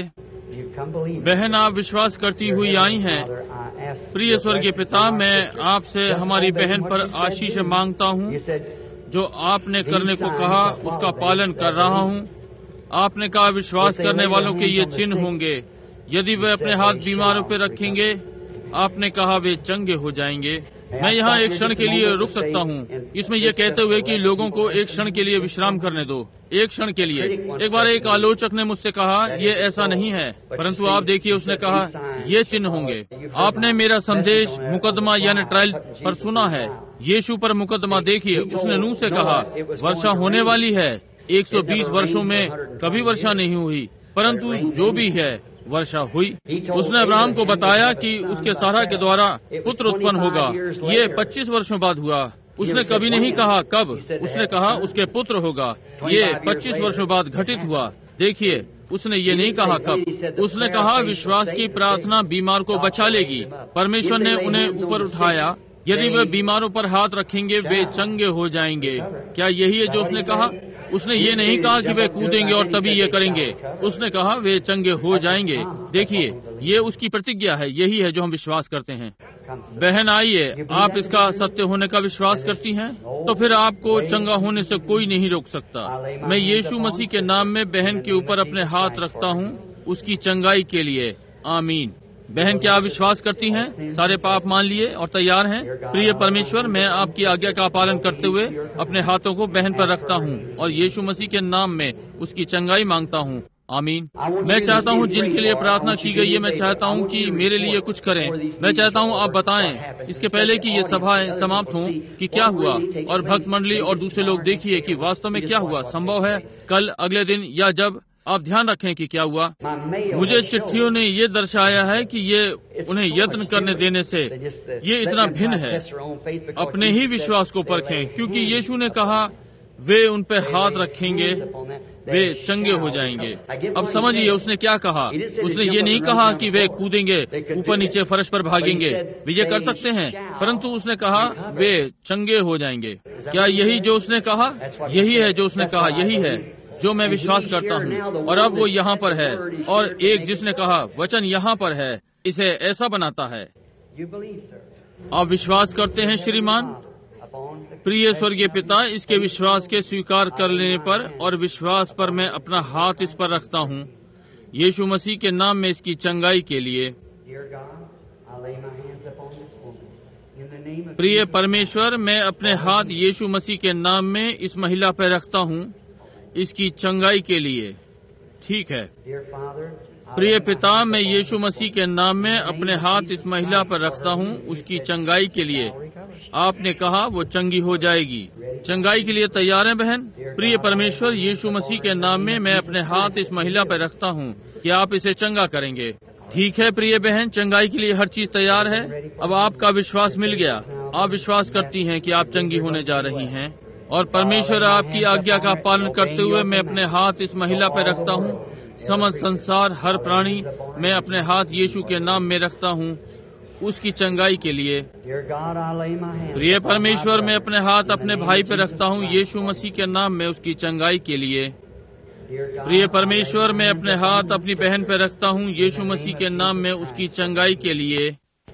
बहन, आप विश्वास करती हुई आई हैं। प्रिय स्वर्गीय पिता, मैं आपसे हमारी बहन पर आशीष मांगता हूँ। जो आपने करने को कहा उसका पालन कर रहा हूँ। आपने कहा विश्वास करने वालों के ये चिन्ह होंगे, यदि वे अपने हाथ बीमारों पर रखेंगे, आपने कहा वे चंगे हो जाएंगे। मैं यहाँ एक क्षण के लिए रुक सकता हूँ, इसमें यह कहते हुए कि लोगों को एक क्षण के लिए विश्राम करने दो। एक क्षण के लिए। एक बार एक आलोचक ने मुझसे कहा ये ऐसा नहीं है, परंतु आप देखिए, उसने कहा ये चिन्ह होंगे। आपने मेरा संदेश मुकदमा यानी ट्रायल पर सुना है। यीशु पर मुकदमा देखिए। उसने नूह से कहा वर्षा होने वाली है। 120 वर्षों में कभी वर्षा नहीं हुई, परंतु जो भी है वर्षा हुई। उसने अब्राहम को बताया कि उसके सारा के द्वारा पुत्र उत्पन्न होगा। ये 25 वर्षों बाद हुआ। उसने कभी नहीं कहा कब, उसने कहा उसके पुत्र होगा। ये 25 वर्षों बाद घटित हुआ। देखिए, उसने ये नहीं कहा कब। उसने कहा विश्वास की प्रार्थना बीमार को बचा लेगी। परमेश्वर ने उन्हें ऊपर उठाया। यदि वे बीमारों पर हाथ रखेंगे वे चंगे हो जाएंगे। क्या यही है जो उसने कहा? उसने ये नहीं कहा कि वे कूदेंगे और तभी ये करेंगे। उसने कहा वे चंगे हो जाएंगे। देखिए, ये उसकी प्रतिज्ञा है। यही है जो हम विश्वास करते हैं। बहन, आइए, आप इसका सत्य होने का विश्वास करती हैं, तो फिर आपको चंगा होने से कोई नहीं रोक सकता। मैं यीशु मसीह के नाम में बहन के ऊपर अपने हाथ रखता हूँ उसकी चंगाई के लिए। आमीन। बहन, क्या आप विश्वास करती हैं? सारे पाप मान लिए और तैयार हैं? प्रिय परमेश्वर, मैं आपकी आज्ञा का पालन करते हुए अपने हाथों को बहन पर रखता हूँ और यीशु मसीह के नाम में उसकी चंगाई मांगता हूँ। आमीन। मैं चाहता हूँ जिनके लिए प्रार्थना की गई है, मैं चाहता हूँ कि मेरे लिए कुछ करें। मैं चाहता हूँ आप बताएं इसके पहले कि ये सभाएं समाप्त हों कि क्या हुआ, और भक्त मंडली और दूसरे लोग देखिए कि वास्तव में क्या हुआ। संभव है कल, अगले दिन या जब, आप ध्यान रखें कि क्या हुआ। मुझे चिट्ठियों ने ये दर्शाया है कि ये उन्हें यत्न करने देने से ये इतना भिन्न है। अपने ही विश्वास को परखें, क्योंकि यीशु ने कहा वे उन पे हाथ रखेंगे वे चंगे हो जाएंगे। अब समझिए उसने क्या कहा। उसने ये नहीं कहा कि वे कूदेंगे, ऊपर नीचे फर्श पर भागेंगे। वे ये कर सकते हैं, परंतु उसने कहा वे चंगे हो जाएंगे। क्या यही जो उसने कहा? यही है जो उसने कहा। यही है जो मैं विश्वास करता हूँ। और अब वो यहाँ पर है, और एक जिसने कहा वचन यहाँ पर है, इसे ऐसा बनाता है। आप विश्वास करते हैं श्रीमान? प्रिय स्वर्गीय पिता, इसके विश्वास के स्वीकार कर लेने पर और विश्वास पर मैं अपना हाथ इस पर रखता हूँ यीशु मसीह के नाम में इसकी चंगाई के लिए। प्रिय परमेश्वर, मैं अपने हाथ यीशु मसीह के नाम में इस महिला पर रखता हूँ इसकी चंगाई के लिए। ठीक है। प्रिय पिता, मैं यीशु मसीह के नाम में अपने हाथ इस महिला पर रखता हूँ उसकी चंगाई के लिए। आपने कहा वो चंगी हो जाएगी। चंगाई के लिए तैयार है बहन? प्रिय परमेश्वर, यीशु मसीह के नाम में मैं अपने हाथ इस महिला पर रखता हूँ कि आप इसे चंगा करेंगे। ठीक है प्रिय बहन, चंगाई के लिए हर चीज तैयार है। अब आपका विश्वास मिल गया। आप विश्वास करती हैं कि आप चंगी होने जा रही हैं, और परमेश्वर आपकी आज्ञा का पालन करते हुए मैं अपने हाथ इस महिला पर रखता हूँ। समस्त संसार, हर प्राणी, मैं अपने हाथ यीशु के नाम में रखता हूँ उसकी चंगाई के लिए। प्रिय परमेश्वर, मैं अपने हाथ अपने भाई पर रखता हूँ यीशु मसीह के नाम में उसकी चंगाई के लिए। प्रिय परमेश्वर, मैं अपने हाथ अपनी बहन पर रखता हूँ यीशु मसीह के नाम में उसकी चंगाई के लिए।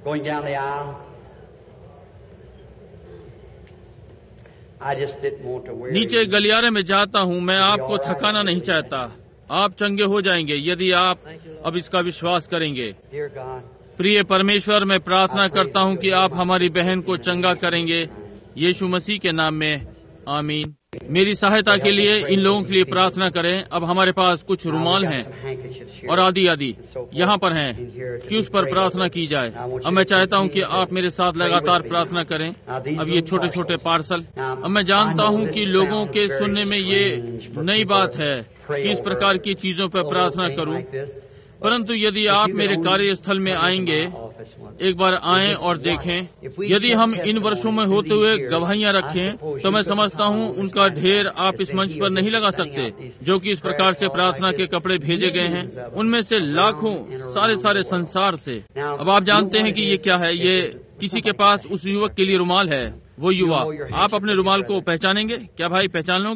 नीचे गलियारे में जाता हूँ। मैं आपको थकाना नहीं चाहता। आप चंगे हो जाएंगे यदि आप अब इसका विश्वास करेंगे। प्रिय परमेश्वर, मैं प्रार्थना करता हूँ कि आप हमारी बहन को चंगा करेंगे यीशु मसीह के नाम में। आमीन। मेरी सहायता के लिए इन लोगों के लिए प्रार्थना करें। अब हमारे पास कुछ रुमाल हैं और आदि आदि यहाँ पर हैं कि उस पर प्रार्थना की जाए। अब मैं चाहता हूँ कि आप मेरे साथ लगातार प्रार्थना करें। अब ये छोटे छोटे पार्सल, अब मैं जानता हूँ कि लोगों के सुनने में ये नई बात है कि इस प्रकार की चीजों पर प्रार्थना करूं, परंतु यदि आप मेरे कार्यस्थल में आएंगे, एक बार आएं और देखें। यदि हम इन वर्षों में होते हुए गवाहियां रखें तो मैं समझता हूं उनका ढेर आप इस मंच पर नहीं लगा सकते, जो कि इस प्रकार से प्रार्थना के कपड़े भेजे गए हैं। उनमें से लाखों, सारे संसार से। अब आप जानते हैं कि ये क्या है। ये किसी के पास उस युवक के लिए रुमाल है। वो युवा, आप अपने रुमाल को पहचानेंगे क्या भाई? पहचान लोगे?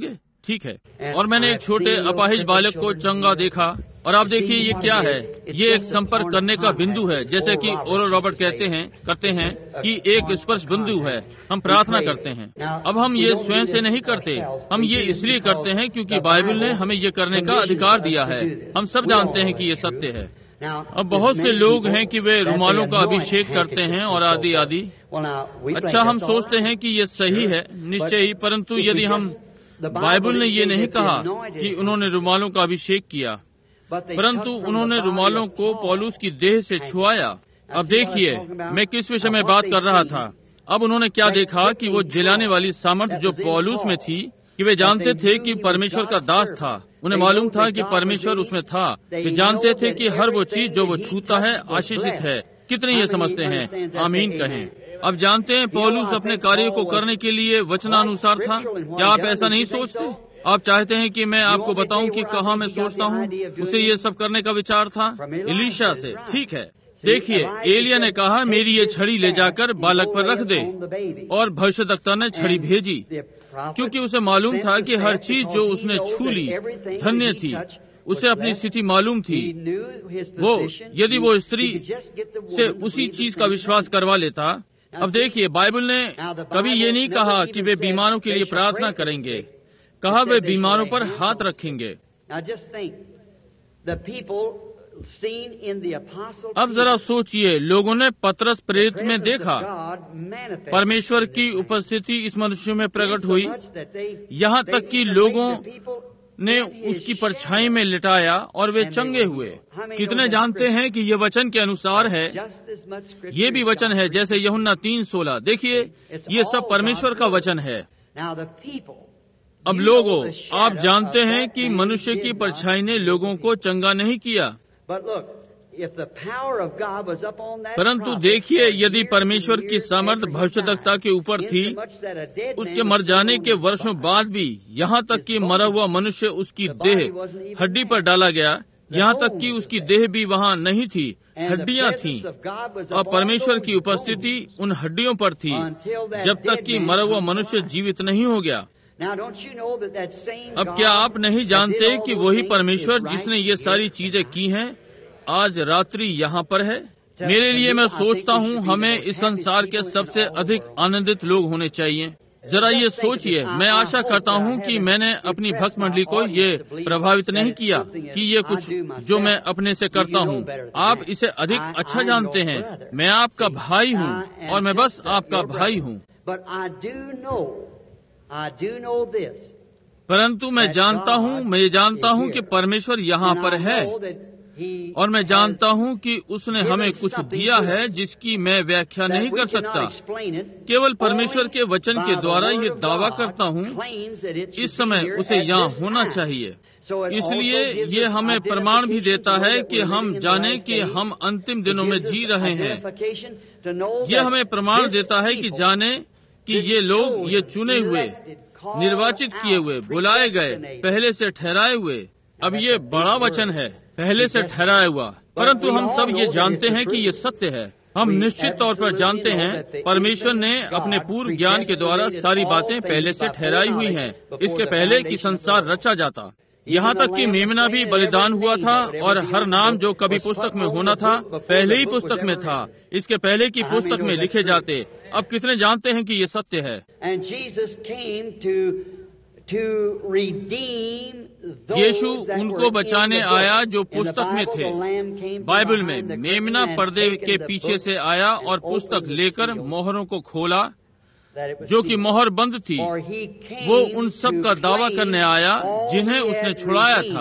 ठीक है। और मैंने एक छोटे अपाहिज बालक को चंगा देखा, और आप देखिए ये क्या है, ये एक संपर्क करने का बिंदु है, जैसे कि ओरल रॉबर्ट करते हैं कि एक स्पर्श बिंदु है। हम प्रार्थना करते हैं। अब हम ये स्वयं से नहीं करते, हम ये इसलिए करते हैं क्योंकि बाइबल ने हमें ये करने का अधिकार दिया है। हम सब जानते हैं कि ये सत्य है। अब बहुत से लोग हैं कि वे रुमालों का अभिषेक करते हैं और आदि आदि। अच्छा, हम सोचते हैं कि ये सही है, निश्चय ही, परंतु यदि हम, बाइबल ने ये नहीं कहा कि उन्होंने रुमालों का अभिषेक किया, परंतु उन्होंने रुमालों को पौलुस की देह से छुआया। अब देखिए मैं किस विषय में बात कर रहा था। अब उन्होंने क्या देखा कि वो जलाने वाली सामर्थ्य जो पौलुस में थी, कि वे जानते थे कि परमेश्वर का दास था, उन्हें मालूम था कि परमेश्वर उसमें था। वे जानते थे कि हर वो चीज जो वो छूता है आशीषित है। कितने ये समझते हैं? आमीन कहें। अब जानते हैं पौलुस अपने कार्य को करने के लिए वचनानुसार था। क्या आप ऐसा नहीं सोचते? आप चाहते हैं कि मैं आपको बताऊं कि कहाँ मैं सोचता हूँ उसे ये सब करने का विचार था? एलीशा से। ठीक है, देखिए एलिया ने कहा मेरी ये छड़ी ले जाकर बालक पर रख दे, और भविष्यद्वक्ता ने छड़ी भेजी, क्योंकि उसे मालूम था कि हर चीज जो उसने छू ली धन्य थी। उसे अपनी स्थिति मालूम थी। वो यदि वो स्त्री से उसी चीज का विश्वास करवा लेता। अब देखिए बाइबल ने कभी ये नहीं कहा कि वे बीमारों के लिए प्रार्थना करेंगे, कहा वे बीमारों पर हाथ रखेंगे। अब जरा सोचिए, लोगों ने पतरस प्रेरित में देखा, परमेश्वर की उपस्थिति इस मनुष्य में प्रकट हुई, यहाँ तक कि लोगों ने उसकी परछाई में लिटाया और वे चंगे हुए। कितने जानते हैं कि ये वचन के अनुसार है? ये भी वचन है जैसे यूहन्ना 3:16। देखिए ये सब परमेश्वर का वचन है। अब लोगों, आप जानते हैं कि मनुष्य की परछाई ने लोगों को चंगा नहीं किया, परंतु देखिए यदि परमेश्वर की सामर्थ्य भविष्यद्वक्ता के ऊपर थी, उसके मर जाने के वर्षों बाद भी, यहाँ तक कि मरा हुआ मनुष्य उसकी देह हड्डी पर डाला गया, यहाँ तक कि उसकी देह भी वहाँ नहीं थी, हड्डियाँ थीं, और परमेश्वर की उपस्थिति उन हड्डियों पर थी जब तक कि मरा हुआ मनुष्य जीवित नहीं हो गया। अब क्या आप नहीं जानते कि वही परमेश्वर जिसने ये सारी चीजें की हैं आज रात्रि यहाँ पर है? मेरे लिए मैं सोचता हूँ हमें इस संसार के सबसे अधिक आनंदित लोग होने चाहिए। जरा ये सोचिए, मैं आशा करता हूँ कि मैंने अपनी भक्त मंडली को ये प्रभावित नहीं किया कि ये कुछ जो मैं अपने से करता हूँ। आप इसे अधिक अच्छा जानते हैं। मैं आपका भाई हूँ और मैं बस आपका भाई हूँ। परंतु मैं जानता हूँ कि परमेश्वर यहाँ पर है, और मैं जानता हूँ कि उसने हमें कुछ दिया है जिसकी मैं व्याख्या नहीं कर सकता। केवल परमेश्वर के वचन के द्वारा ये दावा करता हूँ इस समय उसे यहाँ होना चाहिए। इसलिए ये हमें प्रमाण भी देता है कि हम जाने कि हम अंतिम दिनों में जी रहे हैं। ये हमें प्रमाण देता है कि जाने कि ये लोग, ये चुने हुए, निर्वाचित किए हुए, बुलाए गए, पहले से ठहराए हुए। अब ये बड़ा वचन है, पहले से ठहराया हुआ, परंतु हम सब ये जानते हैं कि ये सत्य है। हम निश्चित तौर पर जानते हैं परमेश्वर ने अपने पूर्व ज्ञान के द्वारा सारी बातें पहले से ठहराई हुई हैं, इसके पहले कि संसार रचा जाता। यहाँ तक कि मेमना भी बलिदान हुआ था, और हर नाम जो कभी पुस्तक में होना था पहले ही पुस्तक में था, इसके पहले की पुस्तक में लिखे जाते। अब कितने जानते हैं कि ये सत्य है? यीशु उनको बचाने आया जो पुस्तक में थे। बाइबल में मेमना पर्दे के पीछे से आया और पुस्तक लेकर मोहरों को खोला, जो कि मोहर बंद थी। वो उन सब का दावा करने आया जिन्हें उसने छुड़ाया था।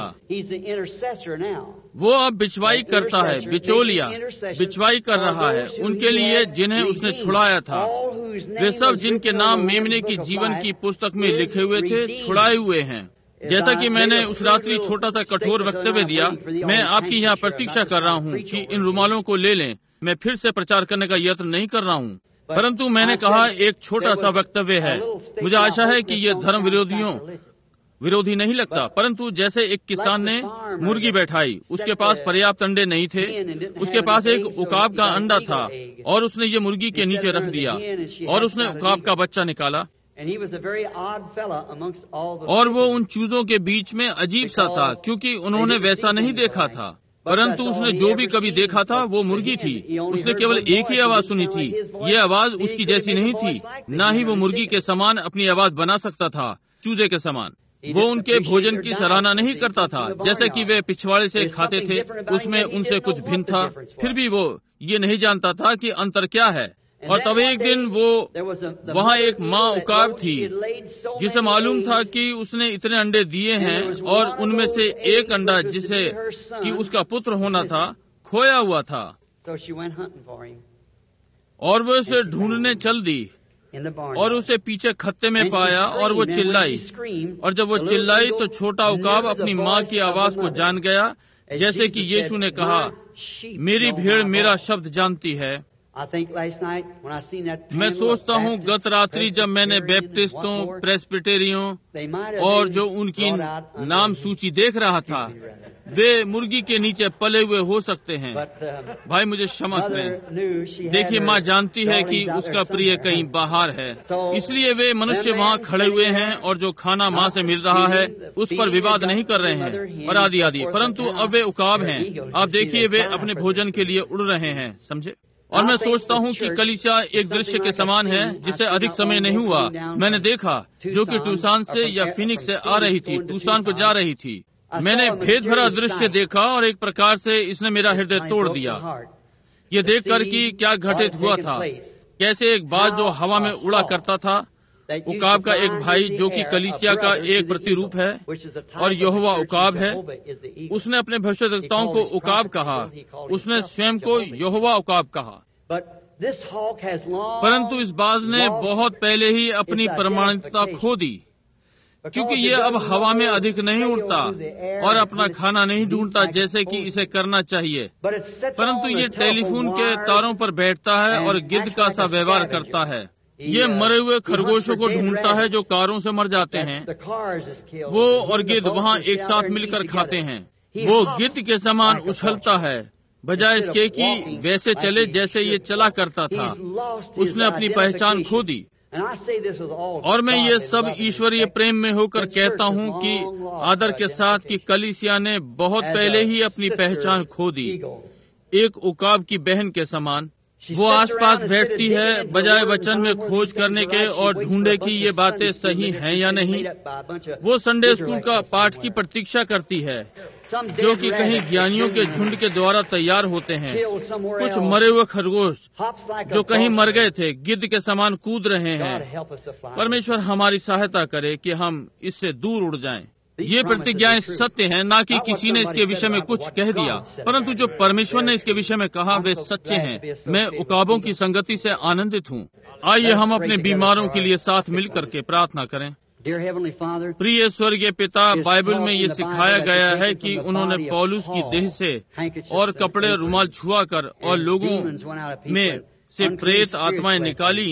वो अब बिचवाई करता है, बिचौलिया बिचवाई कर रहा है उनके लिए जिन्हें उसने छुड़ाया था। वे सब जिनके नाम मेमने की जीवन की पुस्तक में लिखे हुए थे, छुड़ाए हुए हैं। जैसा कि मैंने उस रात्रि छोटा सा कठोर वक्तव्य दिया, मैं आपकी यहाँ प्रतीक्षा कर रहा हूँ कि इन रुमालों को ले लें। मैं फिर से प्रचार करने का यत्न नहीं कर रहा हूँ, परंतु मैंने कहा एक छोटा सा वक्तव्य है। मुझे आशा है कि ये धर्म विरोधी नहीं लगता, परंतु जैसे एक किसान ने मुर्गी बैठाई, उसके पास पर्याप्त अंडे नहीं थे, उसके पास एक उकाब का अंडा था और उसने ये मुर्गी के नीचे रख दिया और उसने उकाब का बच्चा निकाला। और वो उन चूजों के बीच में अजीब सा था, क्योंकि उन्होंने वैसा नहीं देखा था। परंतु उसने जो भी कभी देखा था वो मुर्गी थी। उसने केवल एक ही आवाज सुनी थी। ये आवाज उसकी जैसी नहीं थी, न ही वो मुर्गी के समान अपनी आवाज बना सकता था, चूजे के समान। वो उनके भोजन की सराहना नहीं करता था, जैसे कि वे पिछवाड़े से खाते थे, उसमें उनसे कुछ भिन्न था। फिर भी वो ये नहीं जानता था कि अंतर क्या है। और तब एक दिन वो वहाँ एक माँ उकाब थी, जिसे मालूम था कि उसने इतने अंडे दिए हैं और उनमें से एक अंडा, जिसे कि उसका पुत्र होना था, खोया हुआ था। और वो उसे ढूंढने चल दी और उसे पीछे खत्ते में पाया और वो चिल्लाई। और जब वो चिल्लाई तो छोटा उकाब अपनी माँ की आवाज को जान गया, जैसे कि यीशु ने कहा, मेरी भेड़ मेरा शब्द जानती है। मैं सोचता हूँ गत रात्रि जब मैंने बैप्टिस्टों, प्रेस्बिटेरियों और जो उनकी नाम सूची देख रहा था, वे मुर्गी के नीचे पले हुए हो सकते हैं। भाई मुझे क्षमा करें। देखिए, माँ जानती है कि उसका प्रिय कहीं बाहर है, इसलिए वे मनुष्य वहाँ खड़े हुए हैं और जो खाना माँ से मिल रहा है उस पर विवाद नहीं कर रहे हैं और आदि आदि। परंतु अब वे उकाब हैं। आप देखिए, वे अपने भोजन के लिए उड़ रहे हैं, समझे। और मैं सोचता हूँ कि कलीसिया एक दृश्य के समान है जिसे अधिक समय नहीं हुआ मैंने देखा, जो कि टूसान से या फिनिक्स से आ रही थी, टूसान को जा रही थी। मैंने भेद भरा दृश्य देखा और एक प्रकार से इसने मेरा हृदय तोड़ दिया। ये देखकर कि क्या घटित हुआ था, कैसे एक बाज जो हवा में उड़ा करता था, उकाब का एक भाई जो कि कलीसिया का एक प्रतिरूप है और यहोवा उकाब है। उसने अपने भविष्यद्वक्ताओं को उकाब कहा, उसने स्वयं को यहोवा उकाब कहा। परंतु इस बाज ने बहुत पहले ही अपनी प्रमाणिकता खो दी, क्योंकि ये अब हवा में अधिक नहीं उड़ता और अपना खाना नहीं ढूंढता जैसे कि इसे करना चाहिए, परंतु ये टेलीफोन के तारों पर बैठता है और गिद्ध का सा व्यवहार करता है। ये मरे हुए खरगोशों को ढूंढता है जो कारों से मर जाते हैं। वो और गिद्ध वहाँ एक साथ मिलकर खाते हैं। वो गिद्ध के समान उछलता है, बजाय इसके कि वैसे चले जैसे ये चला करता था। उसने अपनी पहचान खो दी। और मैं ये सब ईश्वरीय प्रेम में होकर कहता हूँ कि आदर के साथ कि कलीसिया ने बहुत पहले ही अपनी पहचान खो दी, एक उकाब की बहन के समान। वो आसपास बैठती है बजाय वचन में खोज करने के और ढूंढे कि ये बातें सही हैं या नहीं। वो संडे स्कूल का पाठ की प्रतीक्षा करती है, जो कि कहीं ज्ञानियों के झुंड के द्वारा तैयार होते हैं। कुछ मरे हुए खरगोश जो कहीं मर गए थे गिद्ध के समान कूद रहे हैं। परमेश्वर हमारी सहायता करे कि हम इससे दूर उड़ जाएं। ये प्रतिज्ञाएं सत्य हैं, ना कि किसी ने इसके विषय में कुछ कह दिया, परंतु जो परमेश्वर ने इसके विषय में कहा वे सच्चे हैं। मैं उकाबों की संगति से आनंदित हूँ। आइए हम अपने बीमारों के लिए साथ मिल करके प्रार्थना करें। प्रिय स्वर्गीय पिता, बाइबल में ये सिखाया गया है कि उन्होंने पौलुस की देह से और कपड़े रुमाल छुआ कर और लोगों में से प्रेत आत्माएं निकाली।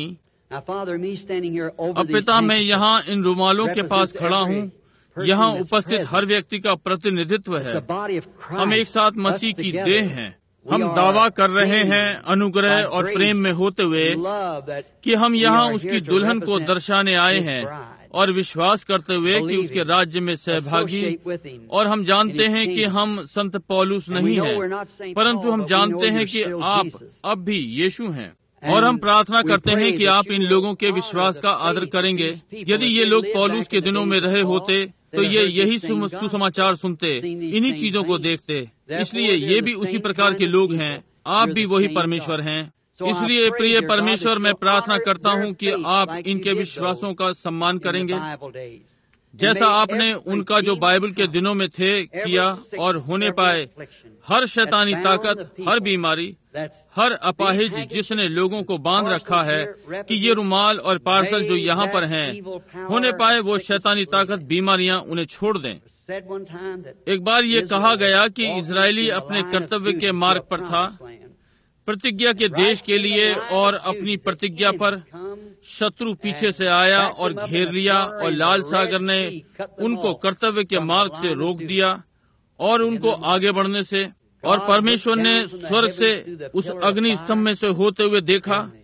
अब पिता, मैं यहाँ इन रुमालों के पास खड़ा हूँ। यहाँ उपस्थित हर व्यक्ति का प्रतिनिधित्व है। हम एक साथ मसीह की देह हैं। हम दावा कर रहे हैं अनुग्रह और प्रेम में होते हुए कि हम यहाँ उसकी दुल्हन को दर्शाने आए हैं और विश्वास करते हुए कि उसके राज्य में सहभागी। और हम जानते हैं कि हम संत पौलुस नहीं हैं, परंतु हम जानते हैं कि आप अब भी यीशु हैं। और हम प्रार्थना करते हैं कि आप इन लोगों के विश्वास का आदर करेंगे। यदि ये लोग पौलुस के दिनों में रहे होते तो ये यही सुसमाचार सुनते, इन्हीं चीजों को देखते। इसलिए ये भी उसी प्रकार के लोग हैं। आप भी वही परमेश्वर हैं। इसलिए प्रिय परमेश्वर, मैं प्रार्थना करता हूँ कि आप इनके विश्वासों का सम्मान करेंगे, जैसा आपने उनका जो बाइबल के दिनों में थे किया, और होने पाए हर शैतानी ताकत, हर बीमारी, हर अपाहिज जिसने लोगों को बांध रखा है, कि ये रुमाल और पार्सल जो यहाँ पर हैं, होने पाए वो शैतानी ताकत, बीमारियां उन्हें छोड़ दें। एक बार ये कहा गया कि इजरायली अपने कर्तव्य के मार्ग पर था, प्रतिज्ञा के देश के लिए, और अपनी प्रतिज्ञा पर शत्रु पीछे से आया और घेर लिया, और लाल सागर ने उनको कर्तव्य के मार्ग से रोक दिया और उनको आगे बढ़ने से। और परमेश्वर ने स्वर्ग से उस अग्नि स्तंभ में से होते हुए देखा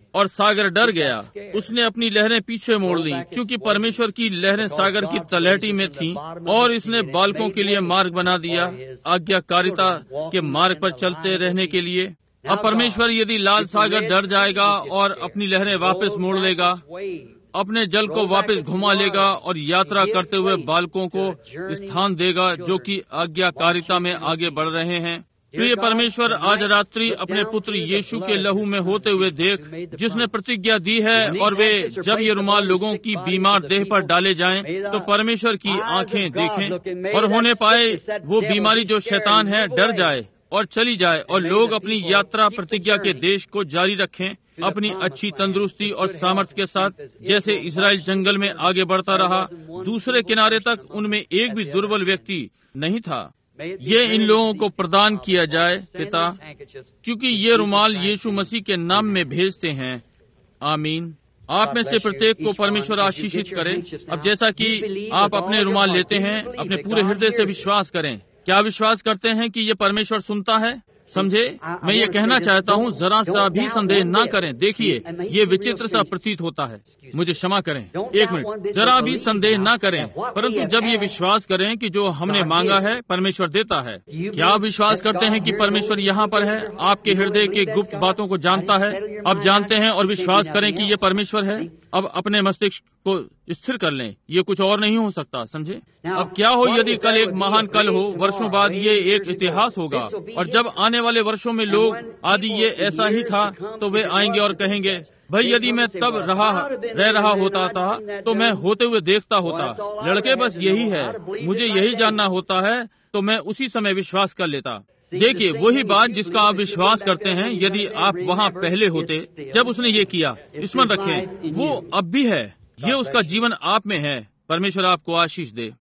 और सागर डर गया। उसने अपनी लहरें पीछे मोड़ ली, क्योंकि परमेश्वर की लहरें सागर की तलहटी में थीं, और इसने बालकों के लिए मार्ग बना दिया, आज्ञाकारिता के मार्ग पर चलते रहने के लिए। अब परमेश्वर यदि लाल सागर डर जाएगा और अपनी लहरें वापस मोड़ लेगा, अपने जल को वापस घुमा लेगा और यात्रा करते हुए बालकों को स्थान देगा जो कि आज्ञाकारिता में आगे बढ़ रहे हैं। प्रिय परमेश्वर, आज रात्रि अपने पुत्र यीशु के लहू में होते हुए देख, जिसने प्रतिज्ञा दी है, और वे जब ये रुमाल लोगों की बीमार देह पर डाले जाएं, तो परमेश्वर की आंखें देखें और होने पाए वो बीमारी जो शैतान है डर जाए और चली जाए, और लोग अपनी यात्रा प्रतिज्ञा के देश को जारी रखें अपनी अच्छी तंदुरुस्ती और सामर्थ्य के साथ, जैसे इजराइल जंगल में आगे बढ़ता रहा। दूसरे किनारे तक उनमें एक भी दुर्बल व्यक्ति नहीं था। ये इन लोगों को प्रदान किया जाए पिता, क्योंकि ये रुमाल यीशु मसीह के नाम में भेजते हैं। आमीन। आप में से प्रत्येक को परमेश्वर आशीषित करे। अब जैसा कि आप अपने रुमाल लेते हैं, अपने पूरे हृदय से विश्वास करें। क्या विश्वास करते हैं कि ये परमेश्वर सुनता है? समझे, मैं ये कहना चाहता हूँ, जरा सा भी संदेह न करें। देखिए, ये विचित्र सा प्रतीत होता है, मुझे क्षमा करें, एक मिनट, जरा भी संदेह न करें, परंतु जब ये विश्वास करें कि जो हमने मांगा है परमेश्वर देता है। क्या आप विश्वास करते हैं कि परमेश्वर यहाँ पर है, आपके हृदय के गुप्त बातों को जानता है? अब जानते हैं और विश्वास करें कि ये परमेश्वर है। अब अपने मस्तिष्क को स्थिर कर लें, ये कुछ और नहीं हो सकता, समझे। अब क्या हो यदि कल एक महान कल हो, वर्षों बाद ये एक इतिहास होगा, और जब आने वाले वर्षों में लोग आदि ये ऐसा ही था, तो वे आएंगे और कहेंगे, भाई यदि मैं तब रह रहा होता था तो मैं होते हुए देखता होता। लड़के, बस यही है, मुझे यही जानना होता है, तो मैं उसी समय विश्वास कर लेता। देखिए, वही बात जिसका आप विश्वास करते हैं, यदि आप वहाँ पहले होते जब उसने ये किया, स्मरण रखें, वो अब भी है, ये उसका जीवन आप में है। परमेश्वर आपको आशीष दे।